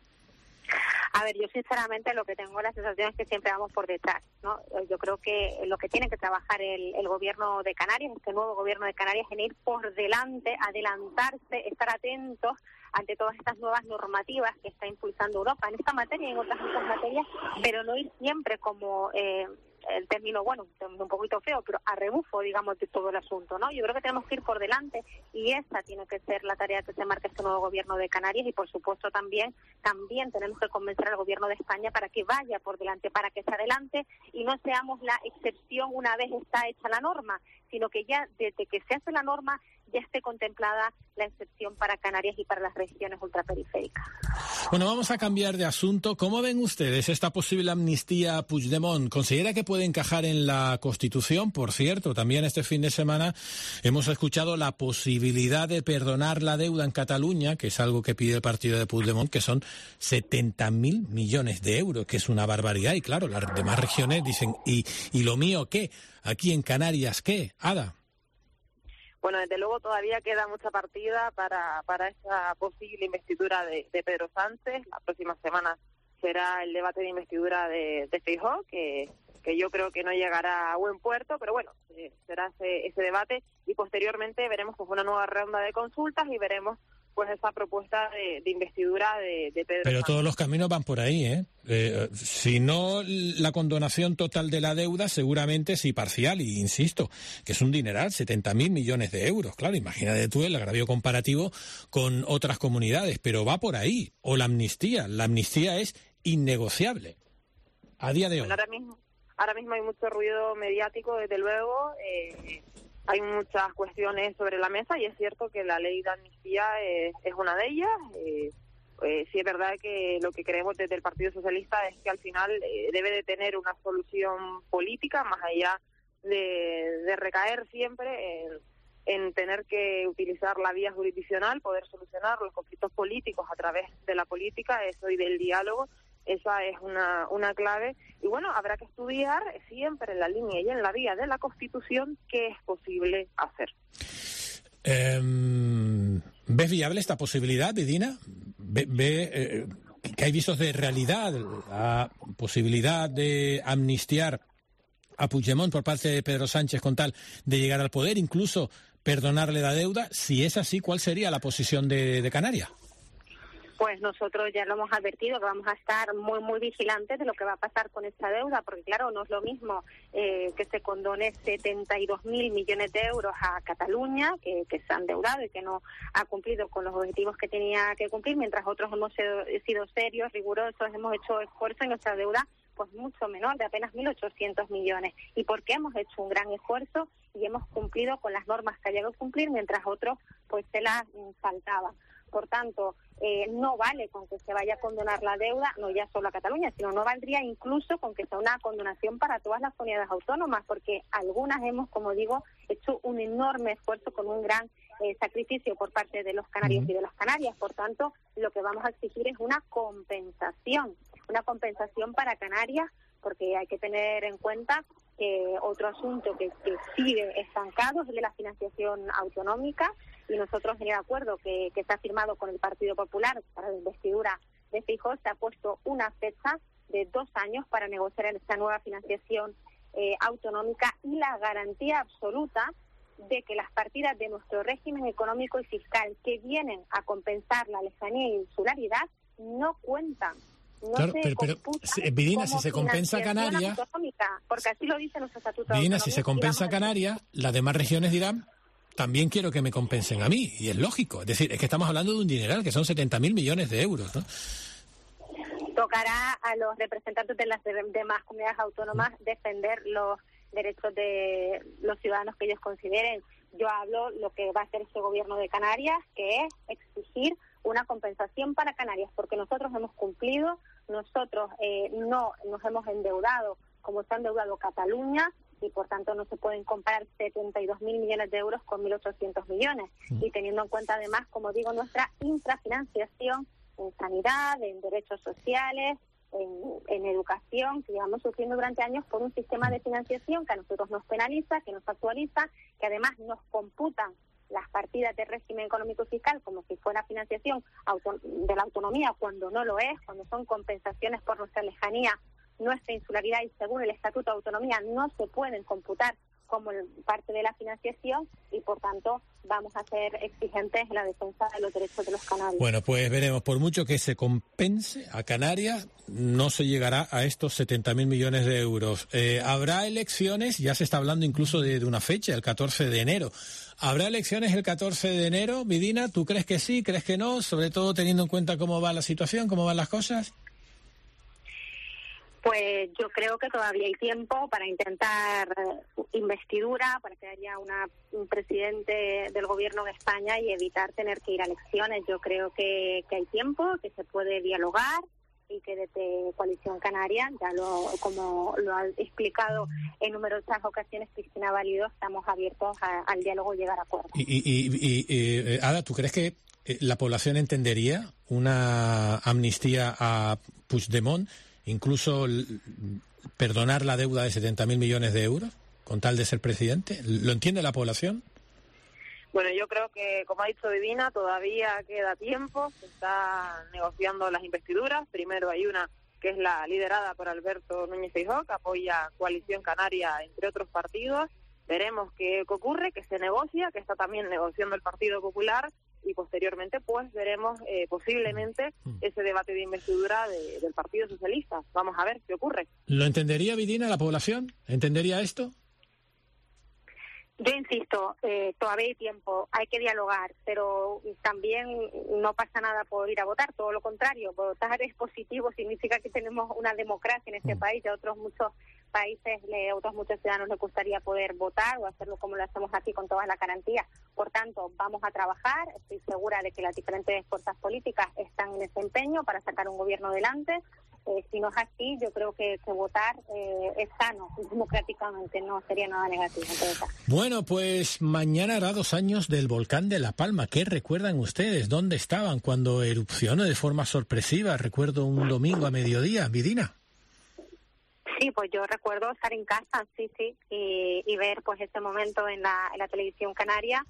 A ver, yo sinceramente lo que tengo la sensación es que siempre vamos por detrás, ¿no? Yo creo que lo que tiene que trabajar el gobierno de Canarias, este nuevo gobierno de Canarias, en ir por delante, adelantarse, estar atentos ante todas estas nuevas normativas que está impulsando Europa en esta materia y en otras muchas materias, pero no ir siempre como el término, bueno, un poquito feo, pero a rebufo, digamos, de todo el asunto, ¿no? Yo creo que tenemos que ir por delante y esa tiene que ser la tarea que se marca este nuevo gobierno de Canarias y, por supuesto, también tenemos que convencer al gobierno de España para que vaya por delante, para que se adelante y no seamos la excepción una vez está hecha la norma, sino que ya desde que se hace la norma ya esté contemplada la excepción para Canarias y para las regiones ultraperiféricas. Bueno, vamos a cambiar de asunto. ¿Cómo ven ustedes esta posible amnistía a Puigdemont? ¿Considera que puede encajar en la Constitución? Por cierto, también este fin de semana hemos escuchado la posibilidad de perdonar la deuda en Cataluña, que es algo que pide el partido de Puigdemont, que son 70.000 millones de euros, que es una barbaridad. Y claro, las demás regiones dicen, ¿y lo mío qué? ¿Aquí en Canarias qué? Ada. Bueno, desde luego todavía queda mucha partida para esta posible investidura de Pedro Sánchez. La próxima semana será el debate de investidura de Feijóo, que yo creo que no llegará a buen puerto, pero bueno, será ese debate y posteriormente veremos pues una nueva ronda de consultas y veremos pues esa propuesta de investidura de Pedro Pero Sánchez. todos los caminos van por ahí, ¿eh? Si no la condonación total de la deuda, seguramente sí parcial, y insisto, que es un dineral, 70.000 millones de euros. Claro, imagínate tú el agravio comparativo con otras comunidades, pero va por ahí. O la amnistía es innegociable a día de hoy. Bueno, ahora mismo hay mucho ruido mediático, desde luego, hay muchas cuestiones sobre la mesa y es cierto que la ley de amnistía es una de ellas. Sí es verdad que lo que creemos desde el Partido Socialista es que al final debe de tener una solución política más allá de recaer siempre en tener que utilizar la vía jurisdiccional, poder solucionar los conflictos políticos a través de la política, eso y del diálogo. Esa es una clave. Y bueno, habrá que estudiar siempre en la línea y en la vía de la Constitución qué es posible hacer. ¿Ves viable esta posibilidad, Vidina? ¿Ve que hay visos de realidad la posibilidad de amnistiar a Puigdemont por parte de Pedro Sánchez con tal de llegar al poder, incluso perdonarle la deuda? Si es así, ¿cuál sería la posición de Canarias? Pues nosotros ya lo hemos advertido, que vamos a estar muy, muy vigilantes de lo que va a pasar con esta deuda, porque claro, no es lo mismo que se condone 72.000 millones de euros a Cataluña, que se han endeudado y que no ha cumplido con los objetivos que tenía que cumplir, mientras otros hemos sido serios, rigurosos, hemos hecho esfuerzo en nuestra deuda pues mucho menor, de apenas 1.800 millones. ¿Y por qué hemos hecho un gran esfuerzo y hemos cumplido con las normas que había que cumplir, mientras otros pues se las saltaban? Por tanto, no vale con que se vaya a condonar la deuda, no ya solo a Cataluña, sino no valdría incluso con que sea una condonación para todas las comunidades autónomas, porque algunas hemos, como digo, hecho un enorme esfuerzo con un gran sacrificio por parte de los canarios y de las Canarias. Por tanto, lo que vamos a exigir es una compensación para Canarias, porque hay que tener en cuenta que otro asunto que sigue estancado es el de la financiación autonómica, y nosotros en el acuerdo que está firmado con el Partido Popular para la investidura de Feijóo se ha puesto una fecha de 2 años para negociar esta nueva financiación autonómica y la garantía absoluta de que las partidas de nuestro régimen económico y fiscal que vienen a compensar la lejanía e insularidad no cuentan. No claro, se pero Vidina, si se compensa Canarias, porque así lo dice nuestro estatuto. Vidina, si se compensa Canarias, las demás regiones dirán, también quiero que me compensen a mí, y es lógico. Es decir, es que estamos hablando de un dineral, que son 70.000 millones de euros, ¿no? Tocará a los representantes de las demás comunidades autónomas defender los derechos de los ciudadanos que ellos consideren. Yo hablo lo que va a hacer este gobierno de Canarias, que es exigir una compensación para Canarias, porque nosotros hemos cumplido, nosotros no nos hemos endeudado como se ha endeudado Cataluña, y por tanto no se pueden comparar 72.000 millones de euros con 1.800 millones. Y teniendo en cuenta además, como digo, nuestra infrafinanciación en sanidad, en derechos sociales, en educación, que llevamos sufriendo durante años por un sistema de financiación que a nosotros nos penaliza, que nos actualiza, que además nos computan las partidas de régimen económico y fiscal como si fuera financiación de la autonomía, cuando no lo es, cuando son compensaciones por nuestra lejanía, nuestra insularidad, y según el Estatuto de Autonomía no se pueden computar como parte de la financiación, y por tanto vamos a ser exigentes en la defensa de los derechos de los canarios. Bueno, pues veremos. Por mucho que se compense a Canarias, no se llegará a estos 70.000 millones de euros. Habrá elecciones, ya se está hablando incluso de una fecha, el 14 de enero. ¿Habrá elecciones el 14 de enero, Vidina? ¿Tú crees que sí, crees que no? Sobre todo teniendo en cuenta cómo va la situación, cómo van las cosas. Pues yo creo que todavía hay tiempo para intentar investidura, para que haya un presidente del gobierno de España y evitar tener que ir a elecciones. Yo creo que hay tiempo, que se puede dialogar, y que desde Coalición Canaria, como lo ha explicado en numerosas ocasiones Cristina Valido, estamos abiertos al diálogo y llegar a acuerdos. Ada, ¿tú crees que la población entendería una amnistía a Puigdemont, incluso perdonar la deuda de 70.000 millones de euros con tal de ser presidente? ¿Lo entiende la población? Bueno, yo creo que, como ha dicho Vidina, todavía queda tiempo. Se está negociando las investiduras. Primero hay una que es la liderada por Alberto Núñez Feijóo, que apoya Coalición Canaria, entre otros partidos. Veremos qué ocurre, que se negocia, que está también negociando el Partido Popular, y posteriormente pues veremos posiblemente ese debate de investidura del Partido Socialista. Vamos a ver qué ocurre. ¿Lo entendería, Vidina, la población? ¿Entendería esto? Yo insisto, todavía hay tiempo, hay que dialogar, pero también no pasa nada por ir a votar, todo lo contrario. Votar es positivo, significa que tenemos una democracia en este país. A otros muchos países, otros muchos ciudadanos les gustaría poder votar o hacerlo como lo hacemos aquí con todas las garantías. Por tanto, vamos a trabajar. Estoy segura de que las diferentes fuerzas políticas están en ese empeño para sacar un gobierno adelante. Si no es así, yo creo que votar es sano democráticamente, no sería nada negativo. Bueno, pues mañana hará 2 años del volcán de La Palma. ¿Qué recuerdan ustedes? ¿Dónde estaban cuando erupcionó de forma sorpresiva? Recuerdo un domingo a mediodía, Vidina. Sí, pues yo recuerdo estar en casa, sí, y ver pues ese momento en la televisión canaria,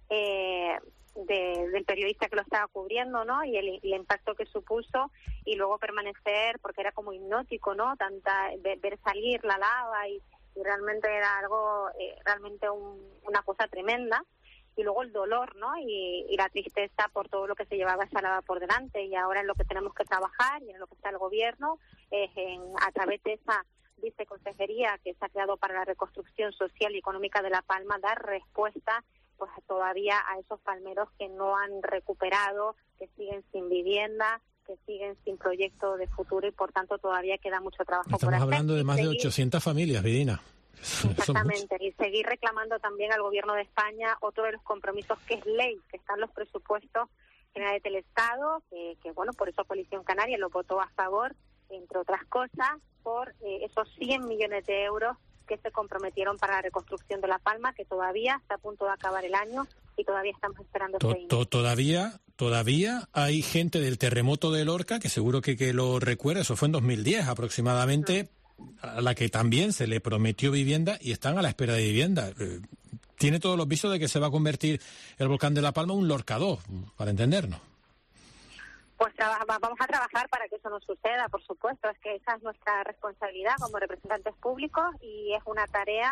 del periodista que lo estaba cubriendo, ¿no? Y el impacto que supuso, y luego permanecer, porque era como hipnótico, ¿no? Ver salir la lava, y realmente era algo, realmente una cosa tremenda. Y luego el dolor, ¿no? Y la tristeza por todo lo que se llevaba esa lava por delante. Y ahora en lo que tenemos que trabajar, y en lo que está el gobierno, es a través de esa viceconsejería que se ha creado para la reconstrucción social y económica de La Palma, dar respuesta pues todavía a esos palmeros que no han recuperado, que siguen sin vivienda, que siguen sin proyecto de futuro, y por tanto todavía queda mucho trabajo por hacer. Estamos hablando de más de 800 familias, Vidina. Exactamente, y seguir reclamando también al Gobierno de España otro de los compromisos que es ley, que están los presupuestos generales del Estado, que bueno, por eso Coalición Canaria lo votó a favor, entre otras cosas, por esos 100 millones de euros que se comprometieron para la reconstrucción de La Palma, que todavía está a punto de acabar el año y todavía estamos esperando ese dinero. Todavía hay gente del terremoto de Lorca, que seguro que lo recuerda, eso fue en 2010 aproximadamente, a la que también se le prometió vivienda y están a la espera de vivienda. Tiene todos los visos de que se va a convertir el volcán de La Palma en un Lorca 2, para entendernos. Pues vamos a trabajar para que eso no suceda, por supuesto. Es que esa es nuestra responsabilidad como representantes públicos, y es una tarea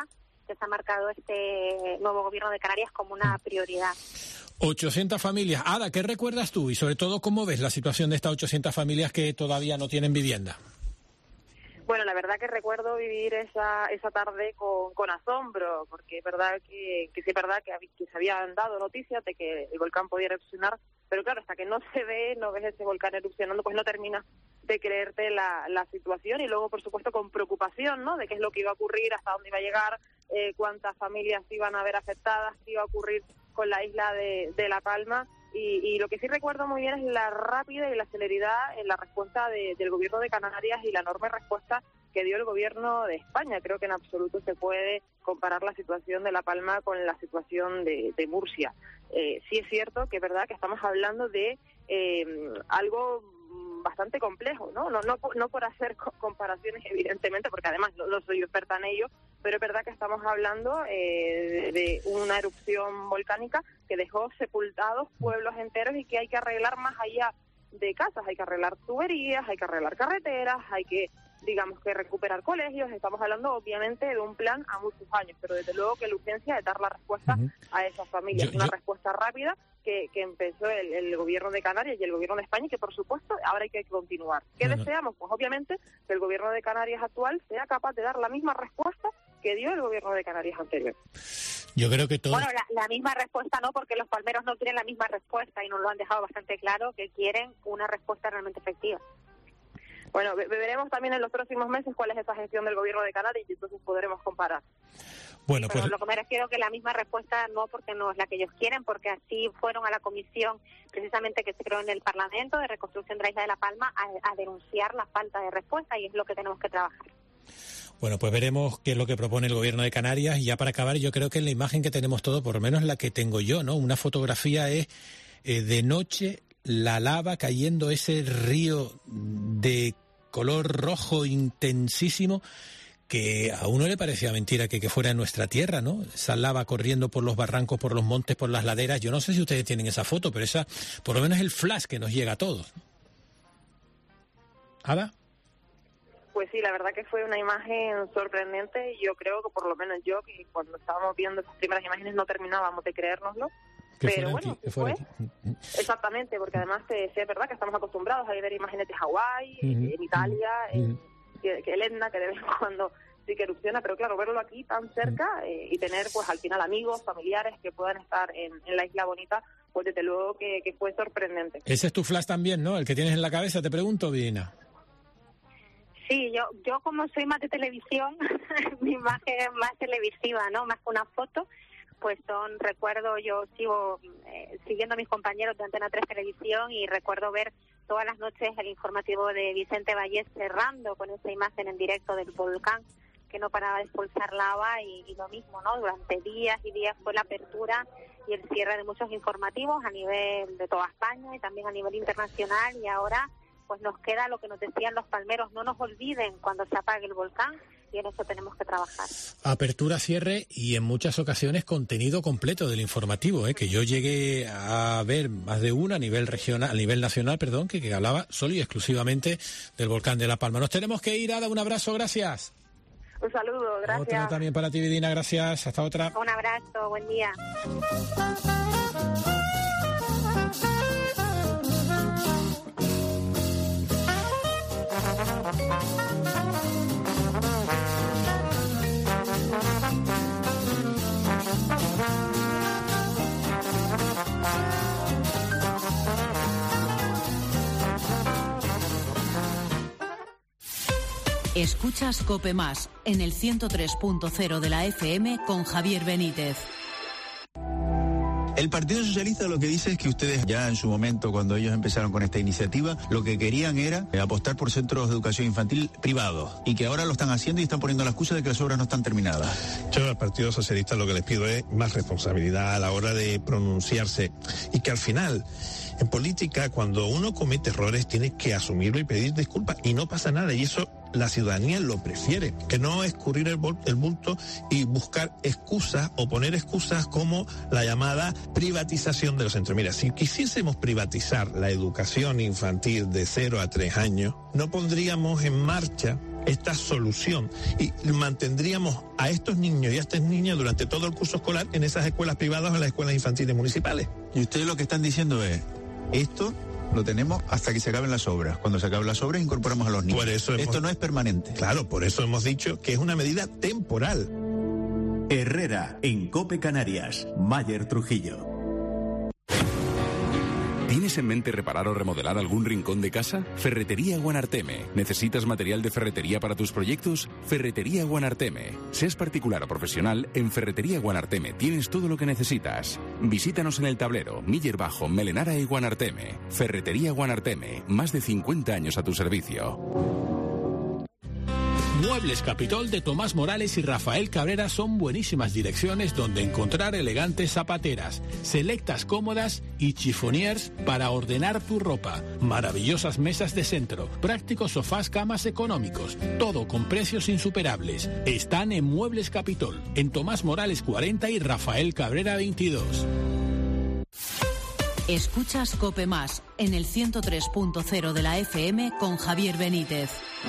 que se ha marcado este nuevo gobierno de Canarias como una prioridad. 800 familias. Ada, ¿qué recuerdas tú? Y sobre todo, ¿cómo ves la situación de estas 800 familias que todavía no tienen vivienda? Bueno, la verdad que recuerdo vivir esa tarde con asombro, porque es verdad que sí es verdad que se habían dado noticias de que el volcán podía erupcionar, pero claro, hasta que no ves ese volcán erupcionando, pues no terminas de creerte la situación, y luego, por supuesto, con preocupación, ¿no?, de qué es lo que iba a ocurrir, hasta dónde iba a llegar, cuántas familias iban a ver afectadas, qué iba a ocurrir con la isla de La Palma. Y lo que sí recuerdo muy bien es la rápida y la celeridad en la respuesta del gobierno de Canarias y la enorme respuesta que dio el gobierno de España. Creo que en absoluto se puede comparar la situación de La Palma con la situación de Murcia. Sí es cierto que es verdad que estamos hablando de algo bastante complejo, ¿no? No por hacer comparaciones, evidentemente, porque además no soy experta en ello, pero es verdad que estamos hablando de una erupción volcánica que dejó sepultados pueblos enteros y que hay que arreglar más allá de casas. Hay que arreglar tuberías, hay que arreglar carreteras, hay que, digamos, que recuperar colegios. Estamos hablando, obviamente, de un plan a muchos años, pero desde luego que la urgencia de dar la respuesta a esas familias, una respuesta rápida que empezó el gobierno de Canarias y el gobierno de España, y que, por supuesto, ahora hay que continuar. ¿Qué deseamos? Pues, obviamente, que el gobierno de Canarias actual sea capaz de dar la misma respuesta que dio el gobierno de Canarias anterior. Yo creo que todo... Bueno, la misma respuesta no, porque los palmeros no quieren la misma respuesta y nos lo han dejado bastante claro, que quieren una respuesta realmente efectiva. Bueno, veremos también en los próximos meses cuál es esa gestión del gobierno de Canarias y entonces podremos comparar. Bueno, pero pues... lo que me refiero que la misma respuesta no, porque no es la que ellos quieren, porque así fueron a la comisión precisamente que se creó en el Parlamento de Reconstrucción de la Isla de La Palma a denunciar la falta de respuesta, y es lo que tenemos que trabajar. Bueno, pues veremos qué es lo que propone el gobierno de Canarias. Y ya para acabar, yo creo que la imagen que tenemos todos, por lo menos la que tengo yo, ¿no? Una fotografía es de noche, la lava cayendo, ese río de color rojo intensísimo, que a uno le parecía mentira que fuera en nuestra tierra, ¿no? Esa lava corriendo por los barrancos, por los montes, por las laderas. Yo no sé si ustedes tienen esa foto, pero esa, por lo menos, es el flash que nos llega a todos. ¿Ada? Pues sí, la verdad que fue una imagen sorprendente, y yo creo que, por lo menos yo, que cuando estábamos viendo esas primeras imágenes no terminábamos de creérnoslo. Pero bueno, fue exactamente, porque además es verdad que estamos acostumbrados a ver imágenes de Hawái, en Italia, que el Etna, que de vez en cuando sí que erupciona, pero claro, verlo aquí tan cerca y tener, pues, al final amigos, familiares que puedan estar en la Isla Bonita, pues desde luego que fue sorprendente. Ese es tu flash también, ¿no? El que tienes en la cabeza, te pregunto, Vidina. Sí, yo como soy más de televisión, mi imagen es más televisiva, ¿no? Más que una foto, pues son recuerdos. Yo sigo siguiendo a mis compañeros de Antena 3 Televisión, y recuerdo ver todas las noches el informativo de Vicente Vallés cerrando con esa imagen en directo del volcán que no paraba de expulsar lava, y lo mismo, ¿no? Durante días y días fue la apertura y el cierre de muchos informativos a nivel de toda España y también a nivel internacional, y ahora pues nos queda lo que nos decían los palmeros: no nos olviden cuando se apague el volcán, y en eso tenemos que trabajar. Apertura, cierre y en muchas ocasiones contenido completo del informativo, que yo llegué a ver más de una a nivel regional, a nivel nacional, perdón, que hablaba solo y exclusivamente del volcán de La Palma. Nos tenemos que ir, Ada, un abrazo, gracias. Un saludo, gracias. Otra también para ti, Vidina, gracias, hasta otra. Un abrazo, buen día. Escuchas COPE Más en el 103.0 de la FM con Javier Benítez. El Partido Socialista lo que dice es que ustedes ya en su momento, cuando ellos empezaron con esta iniciativa, lo que querían era apostar por centros de educación infantil privados, y que ahora lo están haciendo y están poniendo la excusa de que las obras no están terminadas. Yo al Partido Socialista lo que les pido es más responsabilidad a la hora de pronunciarse, y que al final, en política, cuando uno comete errores, tiene que asumirlo y pedir disculpas, y no pasa nada, y eso la ciudadanía lo prefiere, que no escurrir el bulto y buscar excusas o poner excusas como la llamada privatización de los centros. Mira, si quisiésemos privatizar la educación infantil de 0 a 3 años, no pondríamos en marcha esta solución y mantendríamos a estos niños y a estas niñas durante todo el curso escolar en esas escuelas privadas o en las escuelas infantiles municipales. Y ustedes lo que están diciendo es, esto lo tenemos hasta que se acaben las obras. Cuando se acaben las obras incorporamos a los niños. Esto no es permanente. Claro, por eso hemos dicho que es una medida temporal. Herrera, en COPE Canarias. Mayer Trujillo. ¿Tienes en mente reparar o remodelar algún rincón de casa? Ferretería Guanarteme. ¿Necesitas material de ferretería para tus proyectos? Ferretería Guanarteme. Seas particular o profesional, en Ferretería Guanarteme tienes todo lo que necesitas. Visítanos en El Tablero, Miller Bajo, Melenara y Guanarteme. Ferretería Guanarteme. Más de 50 años a tu servicio. Muebles Capitol de Tomás Morales y Rafael Cabrera son buenísimas direcciones donde encontrar elegantes zapateras, selectas cómodas y chiffoniers para ordenar tu ropa, maravillosas mesas de centro, prácticos sofás, camas económicos, todo con precios insuperables. Están en Muebles Capitol, en Tomás Morales 40 y Rafael Cabrera 22. Escuchas COPE Más en el 103.0 de la FM con Javier Benítez.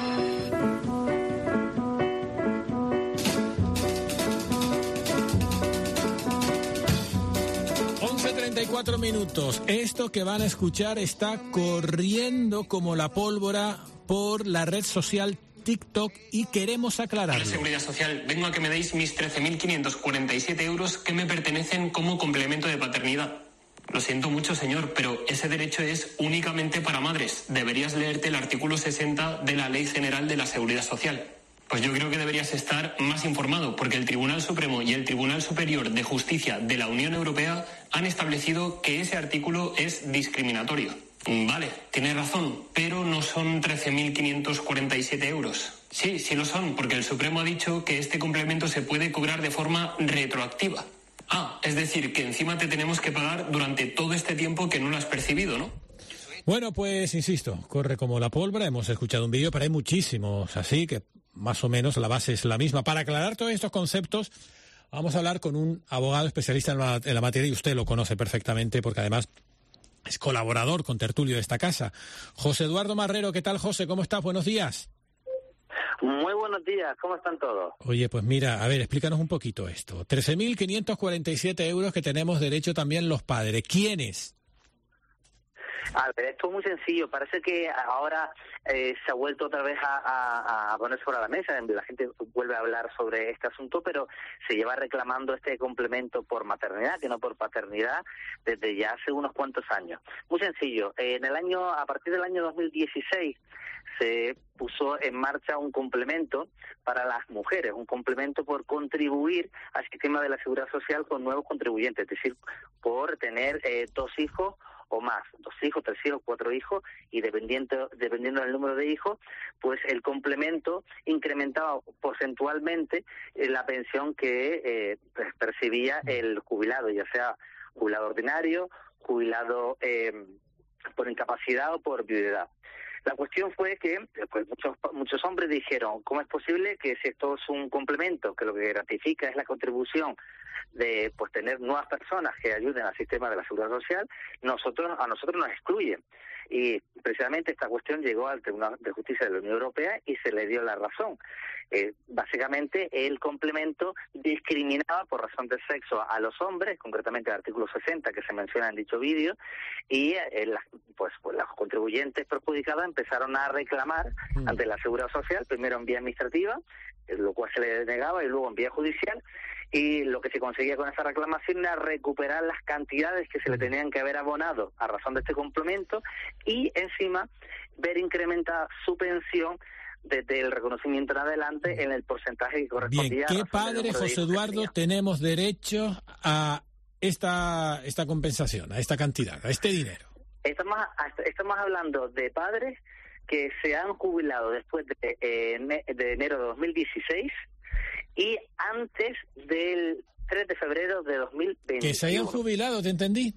4 minutos. Esto que van a escuchar está corriendo como la pólvora por la red social TikTok y queremos aclararlo. La Seguridad Social, vengo a que me deis mis 13.547 euros que me pertenecen como complemento de paternidad. Lo siento mucho, señor, pero ese derecho es únicamente para madres. Deberías leerte el artículo 60 de la Ley General de la Seguridad Social. Pues yo creo que deberías estar más informado, porque el Tribunal Supremo y el Tribunal Superior de Justicia de la Unión Europea han establecido que ese artículo es discriminatorio. Vale, tiene razón, pero no son 13.547 euros. Sí, sí lo son, porque el Supremo ha dicho que este complemento se puede cobrar de forma retroactiva. Ah, es decir, que encima te tenemos que pagar durante todo este tiempo que no lo has percibido, ¿no? Bueno, pues insisto, corre como la pólvora. Hemos escuchado un vídeo, pero hay muchísimos, así que más o menos la base es la misma. Para aclarar todos estos conceptos, vamos a hablar con un abogado especialista en la materia, y usted lo conoce perfectamente porque además es colaborador con tertulio de esta casa. José Eduardo Marrero, ¿qué tal, José? ¿Cómo estás? Buenos días. Muy buenos días, ¿cómo están todos? Oye, pues mira, a ver, explícanos un poquito esto. 13.547 euros que tenemos derecho también los padres. ¿Quiénes? A ver, esto es muy sencillo. Parece que ahora se ha vuelto otra vez a poner sobre la mesa. La gente vuelve a hablar sobre este asunto, pero se lleva reclamando este complemento por maternidad, que no por paternidad, desde ya hace unos cuantos años. Muy sencillo. A partir del año 2016 se puso en marcha un complemento para las mujeres, un complemento por contribuir al sistema de la Seguridad Social con nuevos contribuyentes, es decir, por tener 2 hijos o más, 2 hijos, 3 hijos, 4 hijos, y dependiendo del número de hijos, pues el complemento incrementaba porcentualmente la pensión que percibía el jubilado, ya sea jubilado ordinario, jubilado por incapacidad o por viudedad. La cuestión fue que pues muchos hombres dijeron, ¿cómo es posible que si esto es un complemento, que lo que ratifica es la contribución de pues tener nuevas personas que ayuden al sistema de la Seguridad Social, a nosotros nos excluyen? Y precisamente esta cuestión llegó al Tribunal de Justicia de la Unión Europea y se le dio la razón. Básicamente el complemento discriminaba por razón de sexo a los hombres, concretamente el artículo 60 que se menciona en dicho vídeo, y pues los contribuyentes perjudicados empezaron a reclamar ante la Seguridad Social, primero en vía administrativa, lo cual se le denegaba, y luego en vía judicial, y lo que se conseguía con esa reclamación era recuperar las cantidades que se le tenían que haber abonado a razón de este complemento, y encima ver incrementada su pensión desde el reconocimiento en adelante en el porcentaje que correspondía. Bien, ¿qué padre, José Eduardo, tenemos derecho a esta compensación, a esta cantidad, a este dinero? Estamos hablando de padres que se han jubilado después de enero de 2016 y antes del 3 de febrero de 2021. Que se hayan jubilado, ¿te entendí?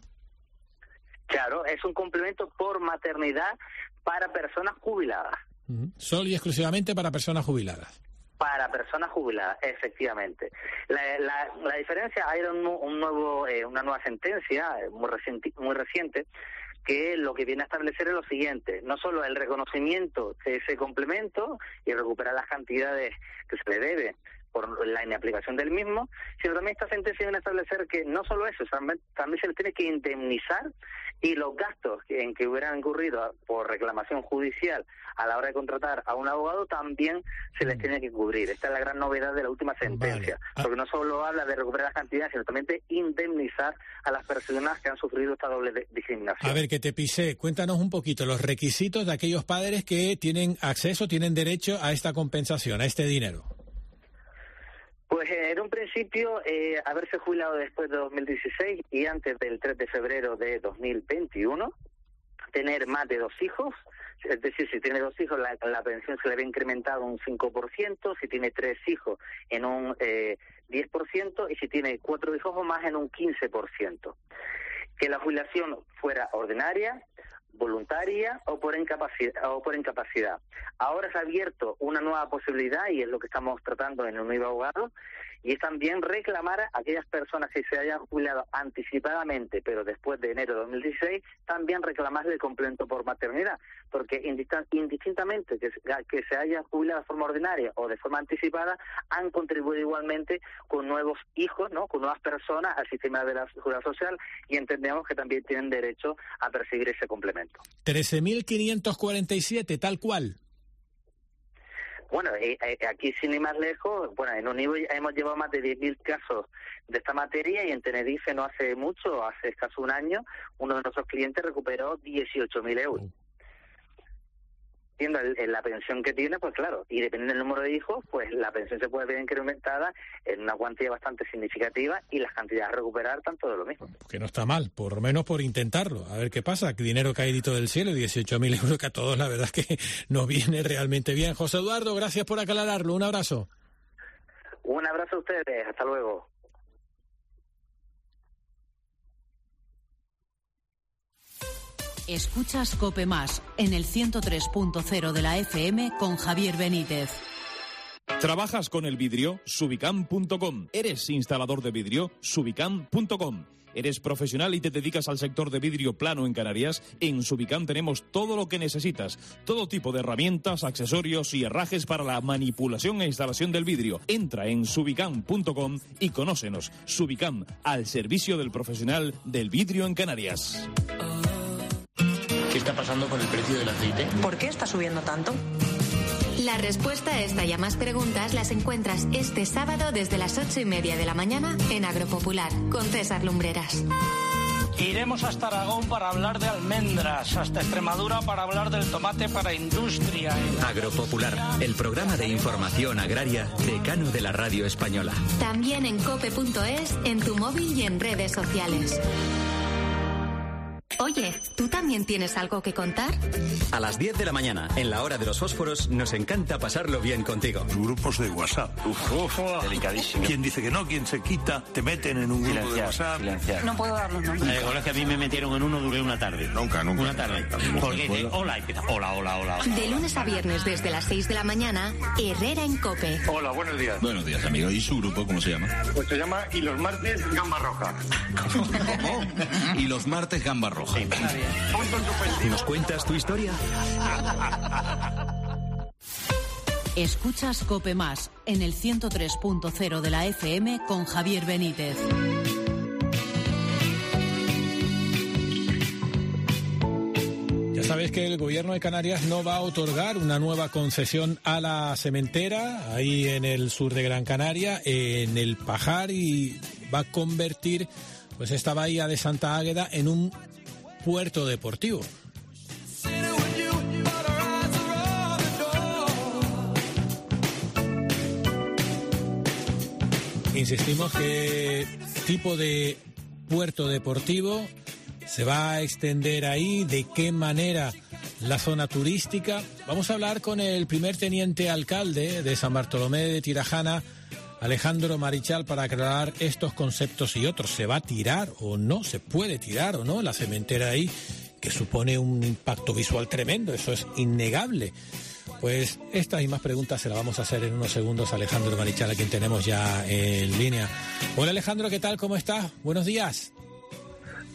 Claro, es un complemento por maternidad para personas jubiladas. Solo y exclusivamente para personas jubiladas. Para personas jubiladas, efectivamente. La diferencia, hay una nueva sentencia muy reciente que lo que viene a establecer es lo siguiente: no solo el reconocimiento de ese complemento y recuperar las cantidades que se le debe por la inaplicación del mismo, sino también esta sentencia viene a establecer que no solo eso, también se le tiene que indemnizar, y los gastos en que hubieran incurrido por reclamación judicial a la hora de contratar a un abogado también se les tiene que cubrir. Esta es la gran novedad de la última sentencia, porque no solo habla de recuperar las cantidades, sino también de indemnizar a las personas que han sufrido esta doble discriminación. A ver, que te pisé, cuéntanos un poquito los requisitos de aquellos padres que tienen acceso, tienen derecho a esta compensación, a este dinero. Pues en un principio, haberse jubilado después de 2016 y antes del 3 de febrero de 2021, tener más de 2 hijos, es decir, si tiene 2 hijos la pensión se le ve incrementado un 5%, si tiene 3 hijos en un 10%, y si tiene 4 hijos o más en un 15%. Que la jubilación fuera ordinaria, voluntaria o por incapacidad. Ahora se ha abierto una nueva posibilidad, y es lo que estamos tratando en el Unido Abogado, y es también reclamar a aquellas personas que se hayan jubilado anticipadamente, pero después de enero de 2016, también reclamarle el complemento por maternidad, porque indistintamente que se hayan jubilado de forma ordinaria o de forma anticipada, han contribuido igualmente con nuevos hijos, ¿no?, con nuevas personas al sistema de la seguridad social, y entendemos que también tienen derecho a percibir ese complemento. 13.547, tal cual. Bueno, aquí sin ir más lejos, bueno, en UNIVO hemos llevado más de 10.000 casos de esta materia, y en Tenerife no hace mucho, hace escaso un año, uno de nuestros clientes recuperó 18.000 euros. Viendo la pensión que tiene, pues claro, y dependiendo del número de hijos, pues la pensión se puede ver incrementada en una cuantía bastante significativa, y las cantidades a recuperar tanto de lo mismo. Que no está mal, por lo menos por intentarlo. A ver qué pasa, que dinero caídito del cielo, 18.000 euros, que a todos la verdad es que nos viene realmente bien. José Eduardo, gracias por aclararlo, un abrazo. Un abrazo a ustedes, hasta luego. Escuchas COPE Más en el 103.0 de la FM con Javier Benítez. ¿Trabajas con el vidrio? Subicam.com. ¿Eres instalador de vidrio? Subicam.com. ¿Eres profesional y te dedicas al sector de vidrio plano en Canarias? En Subicam tenemos todo lo que necesitas. Todo tipo de herramientas, accesorios y herrajes para la manipulación e instalación del vidrio. Entra en subicam.com y conócenos. Subicam, al servicio del profesional del vidrio en Canarias. ¿Qué está pasando con el precio del aceite? ¿Por qué está subiendo tanto? La respuesta a esta y a más preguntas las encuentras este sábado desde las 8:30 de la mañana en Agropopular con César Lumbreras. Iremos hasta Aragón para hablar de almendras, hasta Extremadura para hablar del tomate para industria. Agropopular, el programa de información agraria decano de la radio española. También en cope.es, en tu móvil y en redes sociales. Oye, ¿tú también tienes algo que contar? A las 10 de la mañana, en la hora de los fósforos, nos encanta pasarlo bien contigo. Grupos de WhatsApp. Delicadísimo. ¿Quién dice que no? ¿Quién se quita? Te meten en un grupo de WhatsApp. Silenciar. No puedo dar los nombres. Ahora que a mí me metieron en uno, duré una tarde. Nunca. Una tarde. Porque hola, empieza. Hola. De lunes a viernes desde las 6 de la mañana, Herrera en COPE. Hola, buenos días. Buenos días, amigo. ¿Y su grupo cómo se llama? Pues se llama Y los martes Gamba Roja. ¿Cómo? Y los martes Gamba Roja. ¿Nos cuentas tu historia? Escuchas COPE Más en el 103.0 de la FM con Javier Benítez. Ya sabes que el gobierno de Canarias no va a otorgar una nueva concesión a la cementera, ahí en el sur de Gran Canaria, en el Pajar, y va a convertir pues esta bahía de Santa Águeda en un puerto deportivo. Insistimos que tipo de puerto deportivo se va a extender ahí, de qué manera la zona turística. Vamos a hablar con el primer teniente alcalde de San Bartolomé de Tirajana, Alejandro Marichal, para aclarar estos conceptos y otros. ¿Se va a tirar o no? ¿Se puede tirar o no la cementera ahí? Que supone un impacto visual tremendo, eso es innegable. Pues estas y más preguntas se las vamos a hacer en unos segundos a Alejandro Marichal, a quien tenemos ya en línea. Hola Alejandro, ¿qué tal? ¿Cómo estás? Buenos días.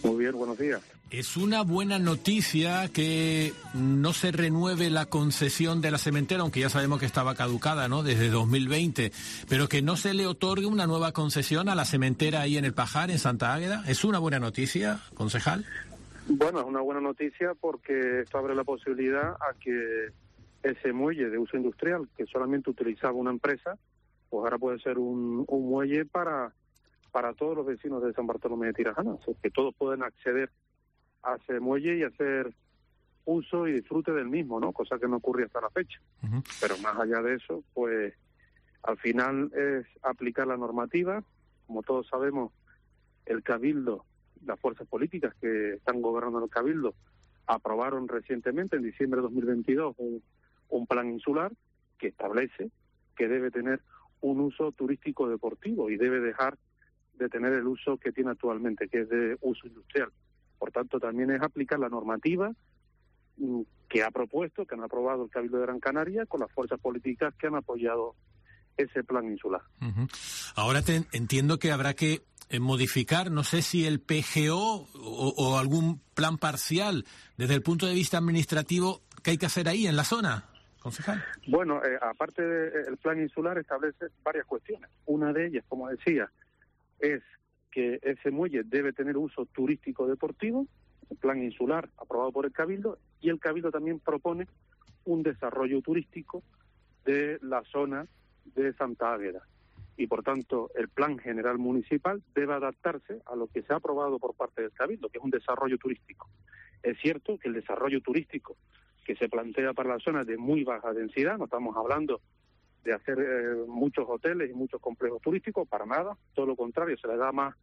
Muy bien, buenos días. Es una buena noticia que no se renueve la concesión de la cementera, aunque ya sabemos que estaba caducada, ¿no?, desde 2020, pero que no se le otorgue una nueva concesión a la cementera ahí en el Pajar, en Santa Águeda. ¿Es una buena noticia, concejal? Bueno, es una buena noticia porque esto abre la posibilidad a que ese muelle de uso industrial que solamente utilizaba una empresa, pues ahora puede ser un muelle para todos los vecinos de San Bartolomé de Tirajana, o sea, que todos pueden acceder a ese muelle y hacer uso y disfrute del mismo, ¿no? Cosa que no ocurría hasta la fecha. Uh-huh. Pero más allá de eso, pues al final es aplicar la normativa. Como todos sabemos, el Cabildo, las fuerzas políticas que están gobernando el Cabildo, aprobaron recientemente, en diciembre de 2022, un plan insular que establece que debe tener un uso turístico deportivo y debe dejar de tener el uso que tiene actualmente, que es de uso industrial. Por tanto, también es aplicar la normativa que ha propuesto, que han aprobado el Cabildo de Gran Canaria, con las fuerzas políticas que han apoyado ese plan insular. Uh-huh. Ahora entiendo que habrá que modificar, no sé si el PGO o algún plan parcial, desde el punto de vista administrativo, ¿qué hay que hacer ahí en la zona, concejal? Bueno, aparte del plan insular establece varias cuestiones. Una de ellas, como decía, es que ese muelle debe tener uso turístico deportivo, el plan insular aprobado por el Cabildo, y el Cabildo también propone un desarrollo turístico de la zona de Santa Águeda. Y por tanto, el plan general municipal debe adaptarse a lo que se ha aprobado por parte del Cabildo, que es un desarrollo turístico. Es cierto que el desarrollo turístico que se plantea para la zona es de muy baja densidad, no estamos hablando de hacer muchos hoteles y muchos complejos turísticos, para nada, todo lo contrario, se le da más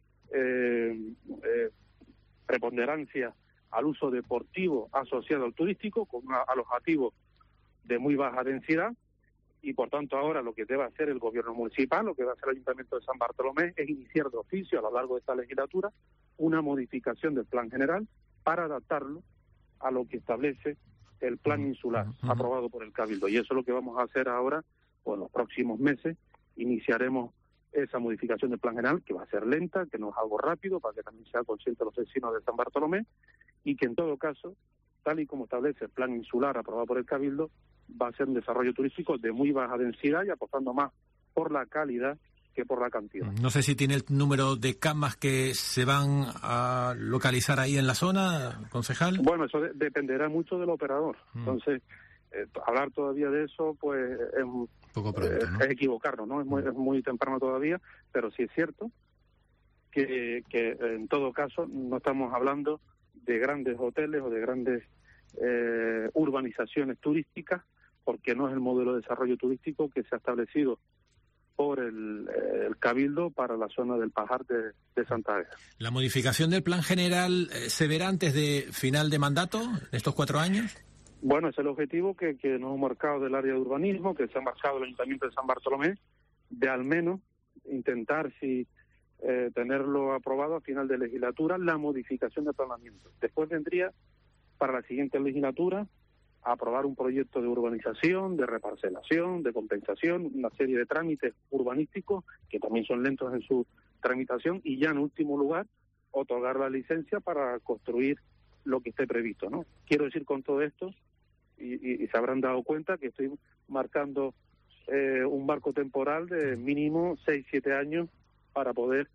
preponderancia al uso deportivo asociado al turístico, con un alojativo de muy baja densidad, y por tanto ahora lo que debe hacer el gobierno municipal, lo que va a hacer el Ayuntamiento de San Bartolomé, es iniciar de oficio a lo largo de esta legislatura una modificación del plan general para adaptarlo a lo que establece el plan insular aprobado por el Cabildo. Y eso es lo que vamos a hacer ahora, pues en los próximos meses iniciaremos esa modificación del plan general, que va a ser lenta, que no es algo rápido, para que también sea consciente los vecinos de San Bartolomé, y que en todo caso, tal y como establece el plan insular aprobado por el Cabildo, va a ser un desarrollo turístico de muy baja densidad y apostando más por la calidad que por la cantidad. No sé si tiene el número de camas que se van a localizar ahí en la zona, concejal. Bueno, eso dependerá mucho del operador. Entonces, hablar todavía de eso, pues es poco pronto, ¿no? Es equivocarnos, ¿no? Es muy temprano todavía, pero sí es cierto que en todo caso no estamos hablando de grandes hoteles o de grandes urbanizaciones turísticas, porque no es el modelo de desarrollo turístico que se ha establecido por el Cabildo para la zona del Pajar de Santa Águeda. ¿La modificación del plan general se verá antes de final de mandato, en estos 4 años? Bueno, es el objetivo que nos hemos marcado del área de urbanismo, que se ha marcado el Ayuntamiento de San Bartolomé, de al menos intentar, tenerlo aprobado a final de legislatura, la modificación del planeamiento. Después vendría, para la siguiente legislatura, a aprobar un proyecto de urbanización, de reparcelación, de compensación, una serie de trámites urbanísticos que también son lentos en su tramitación, y ya en último lugar, otorgar la licencia para construir lo que esté previsto, ¿no? Quiero decir con todo esto, y se habrán dado cuenta que estoy marcando un marco temporal de mínimo 6-7 años para poder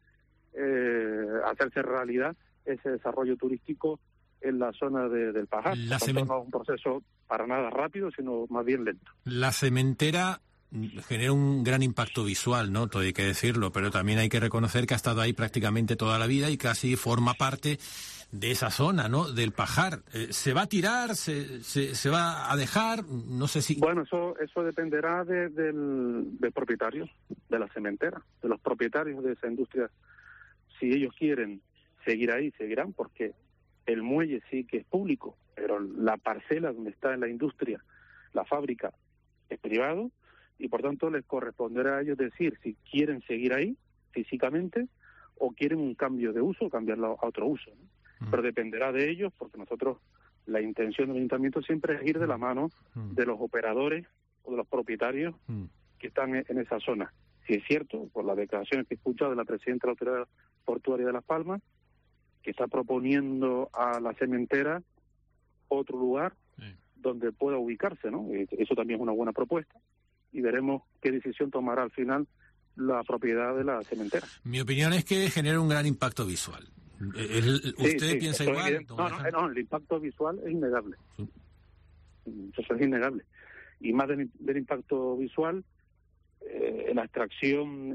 hacerse realidad ese desarrollo turístico en la zona del Pajar. No es un proceso para nada rápido, sino más bien lento. La cementera genera un gran impacto visual, ¿no? Todo hay que decirlo, pero también hay que reconocer que ha estado ahí prácticamente toda la vida y casi forma parte de esa zona, ¿no?, del Pajar. ¿Se va a tirar? ¿Se va a dejar? No sé si... Bueno, eso dependerá del propietario de la cementera, de los propietarios de esa industria. Si ellos quieren seguir ahí, seguirán, porque el muelle sí que es público, pero la parcela donde está la industria, la fábrica, es privado, y por tanto les corresponderá a ellos decir si quieren seguir ahí físicamente o quieren un cambio de uso, cambiarlo a otro uso, ¿no? Pero dependerá de ellos, porque nosotros, la intención del ayuntamiento siempre es ir de la mano de los operadores o de los propietarios que están en esa zona. Si es cierto, por las declaraciones que he escuchado de la presidenta de la Autoridad Portuaria de Las Palmas, que está proponiendo a la cementera otro lugar donde pueda ubicarse, ¿no? Eso también es una buena propuesta y veremos qué decisión tomará al final la propiedad de la cementera. Mi opinión es que genera un gran impacto visual. ¿Usted piensa igual? No, el impacto visual es innegable. Eso es innegable. Y más del impacto visual, la extracción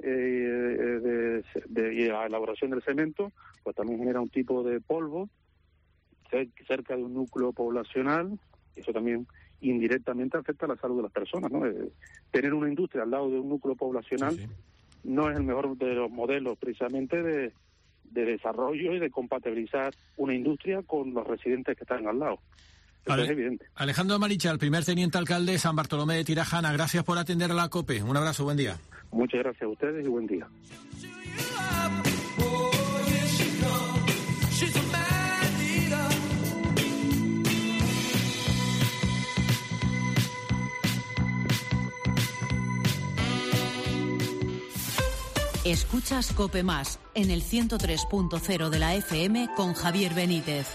y la elaboración del cemento, pues también genera un tipo de polvo cerca de un núcleo poblacional. Eso también indirectamente afecta a la salud de las personas, ¿no? Tener una industria al lado de un núcleo poblacional no es el mejor de los modelos precisamente de desarrollo y de compatibilizar una industria con los residentes que están al lado. Eso es evidente. Alejandro Marichal, primer teniente alcalde de San Bartolomé de Tirajana, gracias por atender a la COPE. Un abrazo, buen día. Muchas gracias a ustedes y buen día. Escuchas COPE Más en el 103.0 de la FM con Javier Benítez.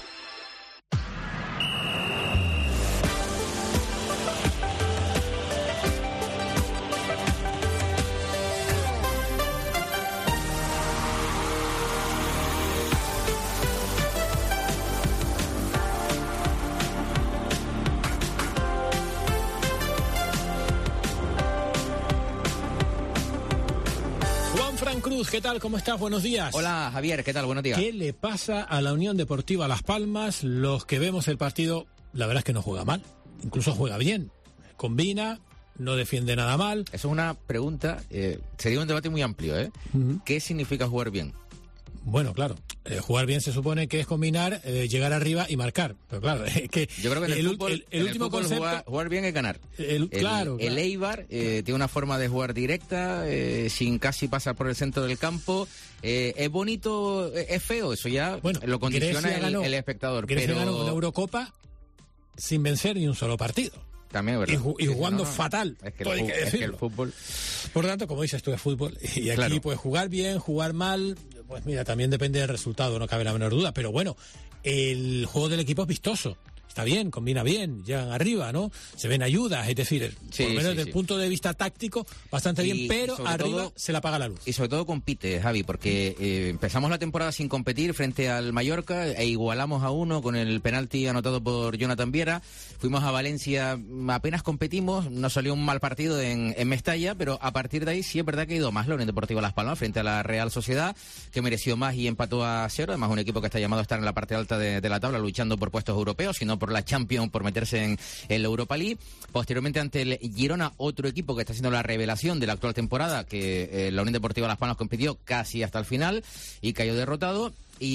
¿Qué tal? ¿Cómo estás? Buenos días. Hola, Javier. ¿Qué tal? Buenos días. ¿Qué le pasa a la Unión Deportiva Las Palmas? Los que vemos el partido, la verdad es que no juega mal. Incluso juega bien. Combina, no defiende nada mal. Eso es una pregunta, sería un debate muy amplio, ¿eh? ¿Qué significa jugar bien? Bueno, claro, jugar bien se supone que es combinar, llegar arriba y marcar. Pero claro, es que yo creo que en el último concepto, jugar bien es ganar. Claro. El Eibar tiene una forma de jugar directa, sin casi pasar por el centro del campo. Es bonito, es feo, eso ya lo condiciona el espectador. Grecia ganó una Eurocopa sin vencer ni un solo partido. También es verdad. Y jugando fatal. Es que el fútbol... Por lo tanto, como dices tú, es fútbol. Y aquí, claro, pues jugar bien, jugar mal, pues mira, también depende del resultado, no cabe la menor duda. Pero bueno, el juego del equipo es vistoso. Está bien, combina bien, llegan arriba, ¿no? Se ven ayudas, es decir, por lo menos desde el punto de vista táctico, bastante bien, pero arriba se le apaga la luz. Y sobre todo compite, Javi, porque empezamos la temporada sin competir frente al Mallorca e igualamos a 1 con el penalti anotado por Jonathan Viera. Fuimos a Valencia, apenas competimos, nos salió un mal partido en Mestalla, pero a partir de ahí sí es verdad que ha ido más la Unión Deportiva Las Palmas frente a la Real Sociedad, que mereció más y empató a 0, además un equipo que está llamado a estar en la parte alta de la tabla luchando por puestos europeos, sino por la Champions, por meterse en la Europa League. Posteriormente ante el Girona, otro equipo que está siendo la revelación de la actual temporada, que la Unión Deportiva Las Palmas compitió casi hasta el final y cayó derrotado.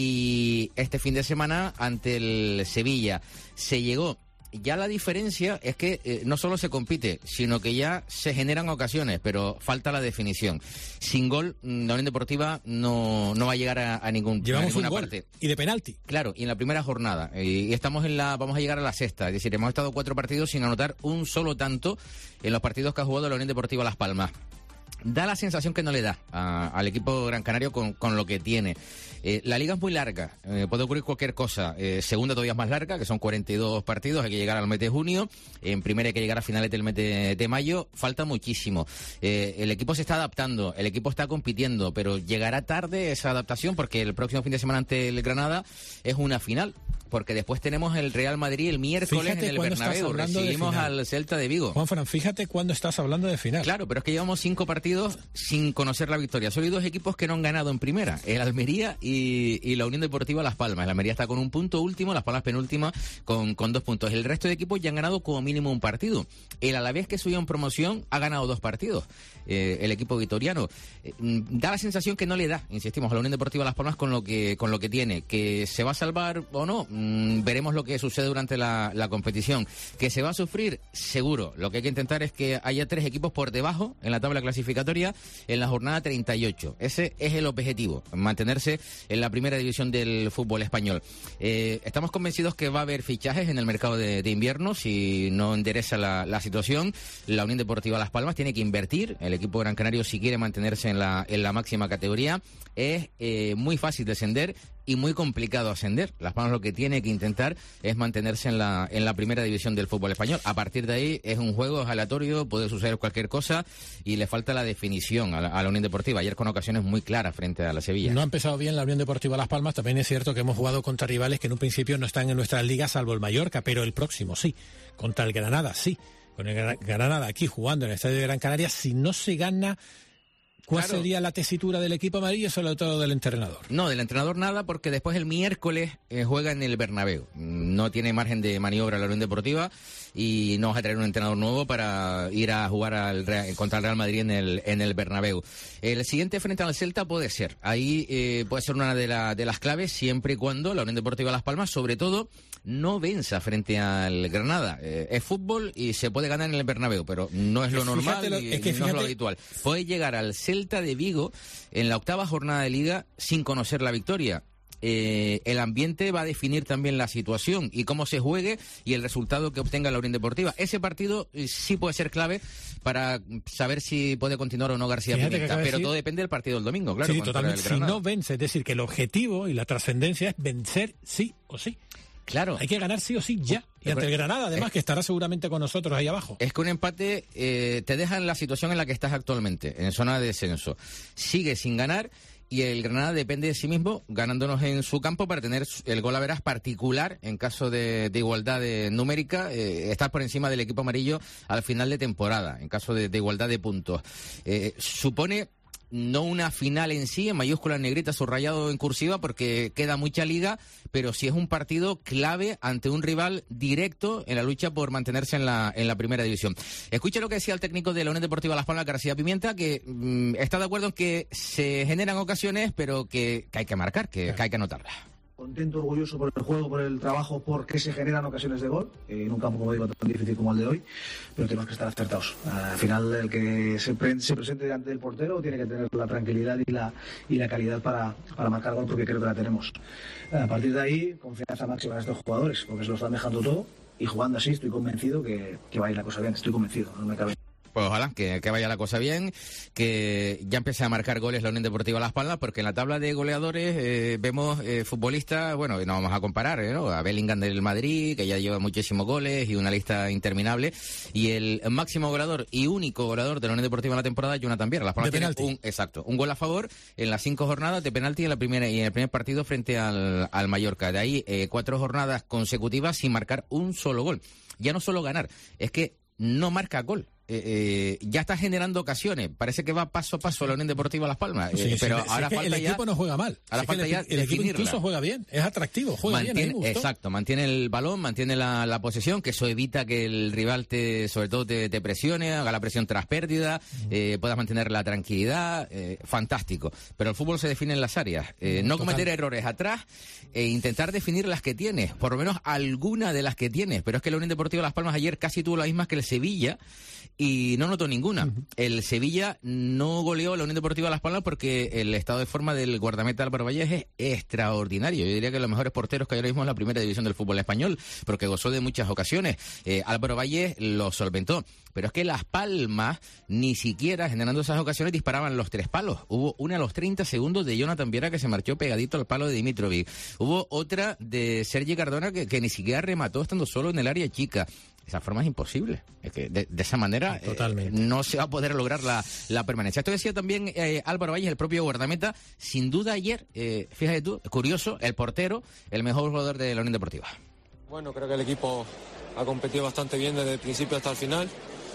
Y este fin de semana ante el Sevilla se llegó. Ya la diferencia es que no solo se compite, sino que ya se generan ocasiones, pero falta la definición. Sin gol, la Unión Deportiva no va a llegar a ninguna parte. Y de penalti. Claro, y en la primera jornada. Y estamos vamos a llegar a la sexta. Es decir, hemos estado 4 partidos sin anotar un solo tanto en los partidos que ha jugado la Unión Deportiva Las Palmas. Da la sensación que no le da al equipo gran canario con lo que tiene. La liga es muy larga, puede ocurrir cualquier cosa. Segunda todavía es más larga, que son 42 partidos, hay que llegar al mes de junio. En primera hay que llegar a finales del mes de mayo. Falta muchísimo. El equipo se está adaptando, el equipo está compitiendo, pero llegará tarde esa adaptación porque el próximo fin de semana ante el Granada es una final. Porque después tenemos el Real Madrid el miércoles en el Bernabéu. Recibimos al Celta de Vigo. Juanfran, fíjate cuándo estás hablando de final. Claro, pero es que llevamos 5 partidos sin conocer la victoria. Solo hay 2 equipos que no han ganado en primera, el Almería y la Unión Deportiva Las Palmas. El Almería está con un punto último, Las Palmas penúltima con 2 puntos. El resto de equipos ya han ganado como mínimo un partido. El Alavés, que subió en promoción, ha ganado 2 partidos. El equipo vitoriano. Da la sensación que no le da, insistimos, a la Unión Deportiva Las Palmas con lo que tiene. Que se va a salvar o no, veremos lo que sucede durante la competición. Que se va a sufrir, seguro. Lo que hay que intentar es que haya 3 equipos por debajo en la tabla clasificatoria en la jornada 38. Ese es el objetivo, mantenerse en la primera división del fútbol español. Estamos convencidos que va a haber fichajes en el mercado de invierno si no endereza la situación. La Unión Deportiva Las Palmas tiene que invertir. El equipo gran canario, si quiere mantenerse en la máxima categoría, es muy fácil descender. y muy complicado ascender. Las Palmas lo que tiene que intentar es mantenerse en la primera división del fútbol español. A partir de ahí es un juego aleatorio, puede suceder cualquier cosa y le falta la definición a la Unión Deportiva. Ayer con ocasiones muy claras frente a la Sevilla. No ha empezado bien la Unión Deportiva Las Palmas. También es cierto que hemos jugado contra rivales que en un principio no están en nuestras ligas, salvo el Mallorca, pero el próximo sí. Contra el Granada sí. Con el Granada aquí jugando en el Estadio de Gran Canaria, si no se gana, ¿cuál sería la tesitura del equipo amarillo, sobre todo del entrenador? No, del entrenador nada, porque después el miércoles juega en el Bernabéu. No tiene margen de maniobra la Unión Deportiva y no vas a traer un entrenador nuevo para ir a jugar contra el Real Madrid en el Bernabéu. El siguiente frente al Celta puede ser. Ahí puede ser una de las claves, siempre y cuando la Unión Deportiva Las Palmas, sobre todo, no venza frente al Granada. Es fútbol y se puede ganar en el Bernabéu, pero no es lo normal no es lo habitual. Puede llegar al Celta de Vigo en la 8ª jornada de Liga sin conocer la victoria. El ambiente va a definir también la situación y cómo se juegue y el resultado que obtenga la Unión Deportiva. Ese partido sí puede ser clave para saber si puede continuar o no García Pimienta, pero todo depende del partido del domingo, claro. Sí, totalmente. Si no vence, es decir, que el objetivo y la trascendencia es vencer sí o sí. Claro. Hay que ganar sí o sí ya. Y ante el Granada, además, que estará seguramente con nosotros ahí abajo. Es que un empate te deja en la situación en la que estás actualmente, en zona de descenso. Sigue sin ganar y el Granada depende de sí mismo, ganándonos en su campo para tener el gol a veras particular en caso de igualdad numérica, estar por encima del equipo amarillo al final de temporada, en caso de igualdad de puntos. Supone... no una final en sí, en mayúscula, en negrita, subrayado en cursiva, porque queda mucha liga, pero sí es un partido clave ante un rival directo en la lucha por mantenerse en la primera división. Escucha lo que decía el técnico de la Unión Deportiva Las Palmas, García Pimienta, que está de acuerdo en que se generan ocasiones, pero que hay que marcar, que hay que anotarlas. Contento, orgulloso por el juego, por el trabajo, porque se generan ocasiones de gol, en un campo, como digo, tan difícil como el de hoy, pero tenemos que estar acertados. Al final, el que se presente delante del portero tiene que tener la tranquilidad y la calidad para marcar gol, porque creo que la tenemos. A partir de ahí, confianza máxima en estos jugadores, porque se lo están dejando todo, y jugando así estoy convencido que va a ir la cosa bien, estoy convencido, no me cabe. Pues ojalá que vaya la cosa bien, que ya empiece a marcar goles la Unión Deportiva Las Palmas, porque en la tabla de goleadores vemos futbolistas, bueno, no vamos a comparar, ¿no? A Bellingham del Madrid, que ya lleva muchísimos goles y una lista interminable, y el máximo goleador y único goleador de la Unión Deportiva en la temporada, Jonathan Viera. Las Palmas tiene un gol a favor en las 5 jornadas de penalti en el primer partido frente al Mallorca. De ahí 4 jornadas consecutivas sin marcar un solo gol. Ya no solo ganar, es que no marca gol. Ya está generando ocasiones. Parece que va paso a paso la Unión Deportiva Las Palmas. Pero ahora falta el equipo no juega mal. Ahora falta ya el equipo incluso juega bien, es atractivo, juega bien. Exacto, mantiene el balón, mantiene la posesión, que eso evita que el rival sobre todo te presione, haga la presión tras pérdida, puedas mantener la tranquilidad. Fantástico. Pero el fútbol se define en las áreas. No cometer errores atrás e intentar definir las que tienes, por lo menos alguna de las que tienes. Pero es que la Unión Deportiva Las Palmas ayer casi tuvo las mismas que el Sevilla y no notó ninguna. El Sevilla no goleó a la Unión Deportiva Las Palmas porque el estado de forma del guardameta Álvaro Valles es extraordinario. Yo diría que los mejores porteros que hay ahora mismo en la primera división del fútbol español, porque gozó de muchas ocasiones. Álvaro Valles lo solventó. Pero es que Las Palmas, ni siquiera generando esas ocasiones, disparaban los 3 palos. Hubo una a los 30 segundos de Jonathan Viera que se marchó pegadito al palo de Dimitrovic. Hubo otra de Sergi Cardona que ni siquiera remató estando solo en el área chica. Esa forma es imposible. Es que de esa manera no se va a poder lograr la permanencia. Esto decía también Álvaro Valles, el propio guardameta. Sin duda ayer, fíjate tú, curioso, el portero, el mejor jugador de la Unión Deportiva. Bueno, creo que el equipo ha competido bastante bien desde el principio hasta el final.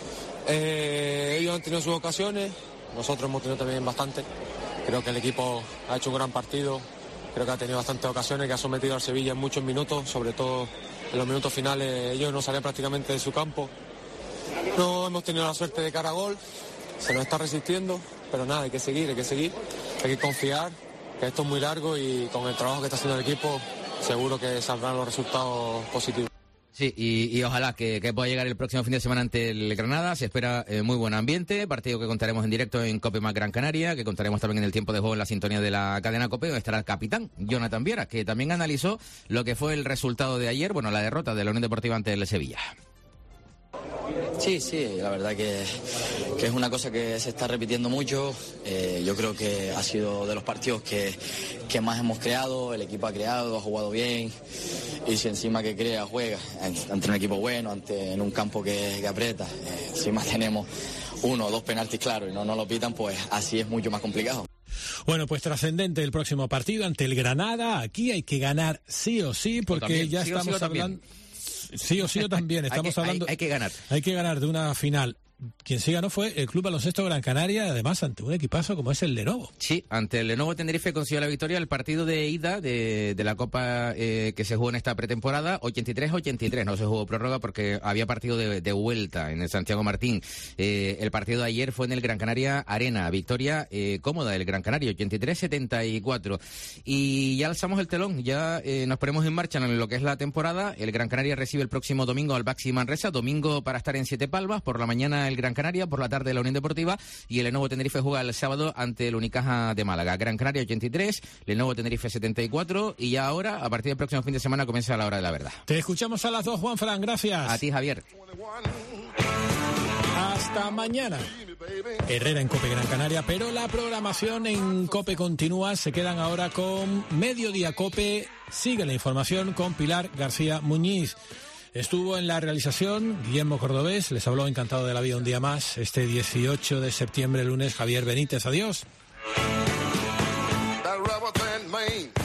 Ellos han tenido sus ocasiones, nosotros hemos tenido también bastante. Creo que el equipo ha hecho un gran partido. Creo que ha tenido bastantes ocasiones, que ha sometido al Sevilla en muchos minutos, sobre todo en los minutos finales. Ellos no salían prácticamente de su campo. No hemos tenido la suerte de cara a gol, se nos está resistiendo, pero nada, hay que seguir, hay que confiar, que esto es muy largo y con el trabajo que está haciendo el equipo seguro que saldrán los resultados positivos. Sí, y ojalá que pueda llegar el próximo fin de semana ante el Granada. Se espera muy buen ambiente, partido que contaremos en directo en COPE más Gran Canaria, que contaremos también en el tiempo de juego en la sintonía de la cadena COPE, donde estará el capitán Jonathan Viera, que también analizó lo que fue el resultado de ayer, bueno, la derrota de la Unión Deportiva ante el Sevilla. Sí, la verdad que es una cosa que se está repitiendo mucho. Yo creo que ha sido de los partidos que más hemos creado, el equipo ha creado, ha jugado bien, y si encima que crea, juega ante un equipo bueno, en un campo que aprieta, encima tenemos 1 o 2 penaltis claros y no lo pitan, pues así es mucho más complicado. Bueno, pues trascendente el próximo partido ante el Granada. Aquí hay que ganar sí o sí, porque también, ya sí estamos hablando... Sí o sí o también, estamos hablando... Hay que ganar. Hay que ganar de una final. Quien sí ganó fue el Club Baloncesto Gran Canaria, además ante un equipazo como es el Lenovo. Sí, ante el Lenovo Tenerife consiguió la victoria. El partido de ida de la Copa que se jugó en esta pretemporada, 83-83, no se jugó prórroga porque había partido de vuelta en el Santiago Martín. El partido de ayer fue en el Gran Canaria Arena, victoria cómoda del Gran Canaria, 83-74. Y ya alzamos el telón, ya nos ponemos en marcha en lo que es la temporada. El Gran Canaria recibe el próximo domingo al Baxi Manresa, domingo para estar en Siete Palmas, por la mañana el Gran Canaria, por la tarde la Unión Deportiva, y el Lenovo Tenerife juega el sábado ante el Unicaja de Málaga. Gran Canaria 83, Lenovo Tenerife 74, y ya ahora, a partir del próximo fin de semana, comienza la hora de la verdad. Te escuchamos a las 2, Juanfran, gracias. A ti, Javier. Hasta mañana. Herrera en COPE Gran Canaria, pero la programación en COPE continúa. Se quedan ahora con Mediodía COPE. Sigue la información con Pilar García Muñiz. Estuvo en la realización Guillermo Cordobés, les habló encantado de la vida un día más, este 18 de septiembre, lunes, Javier Benítez. Adiós.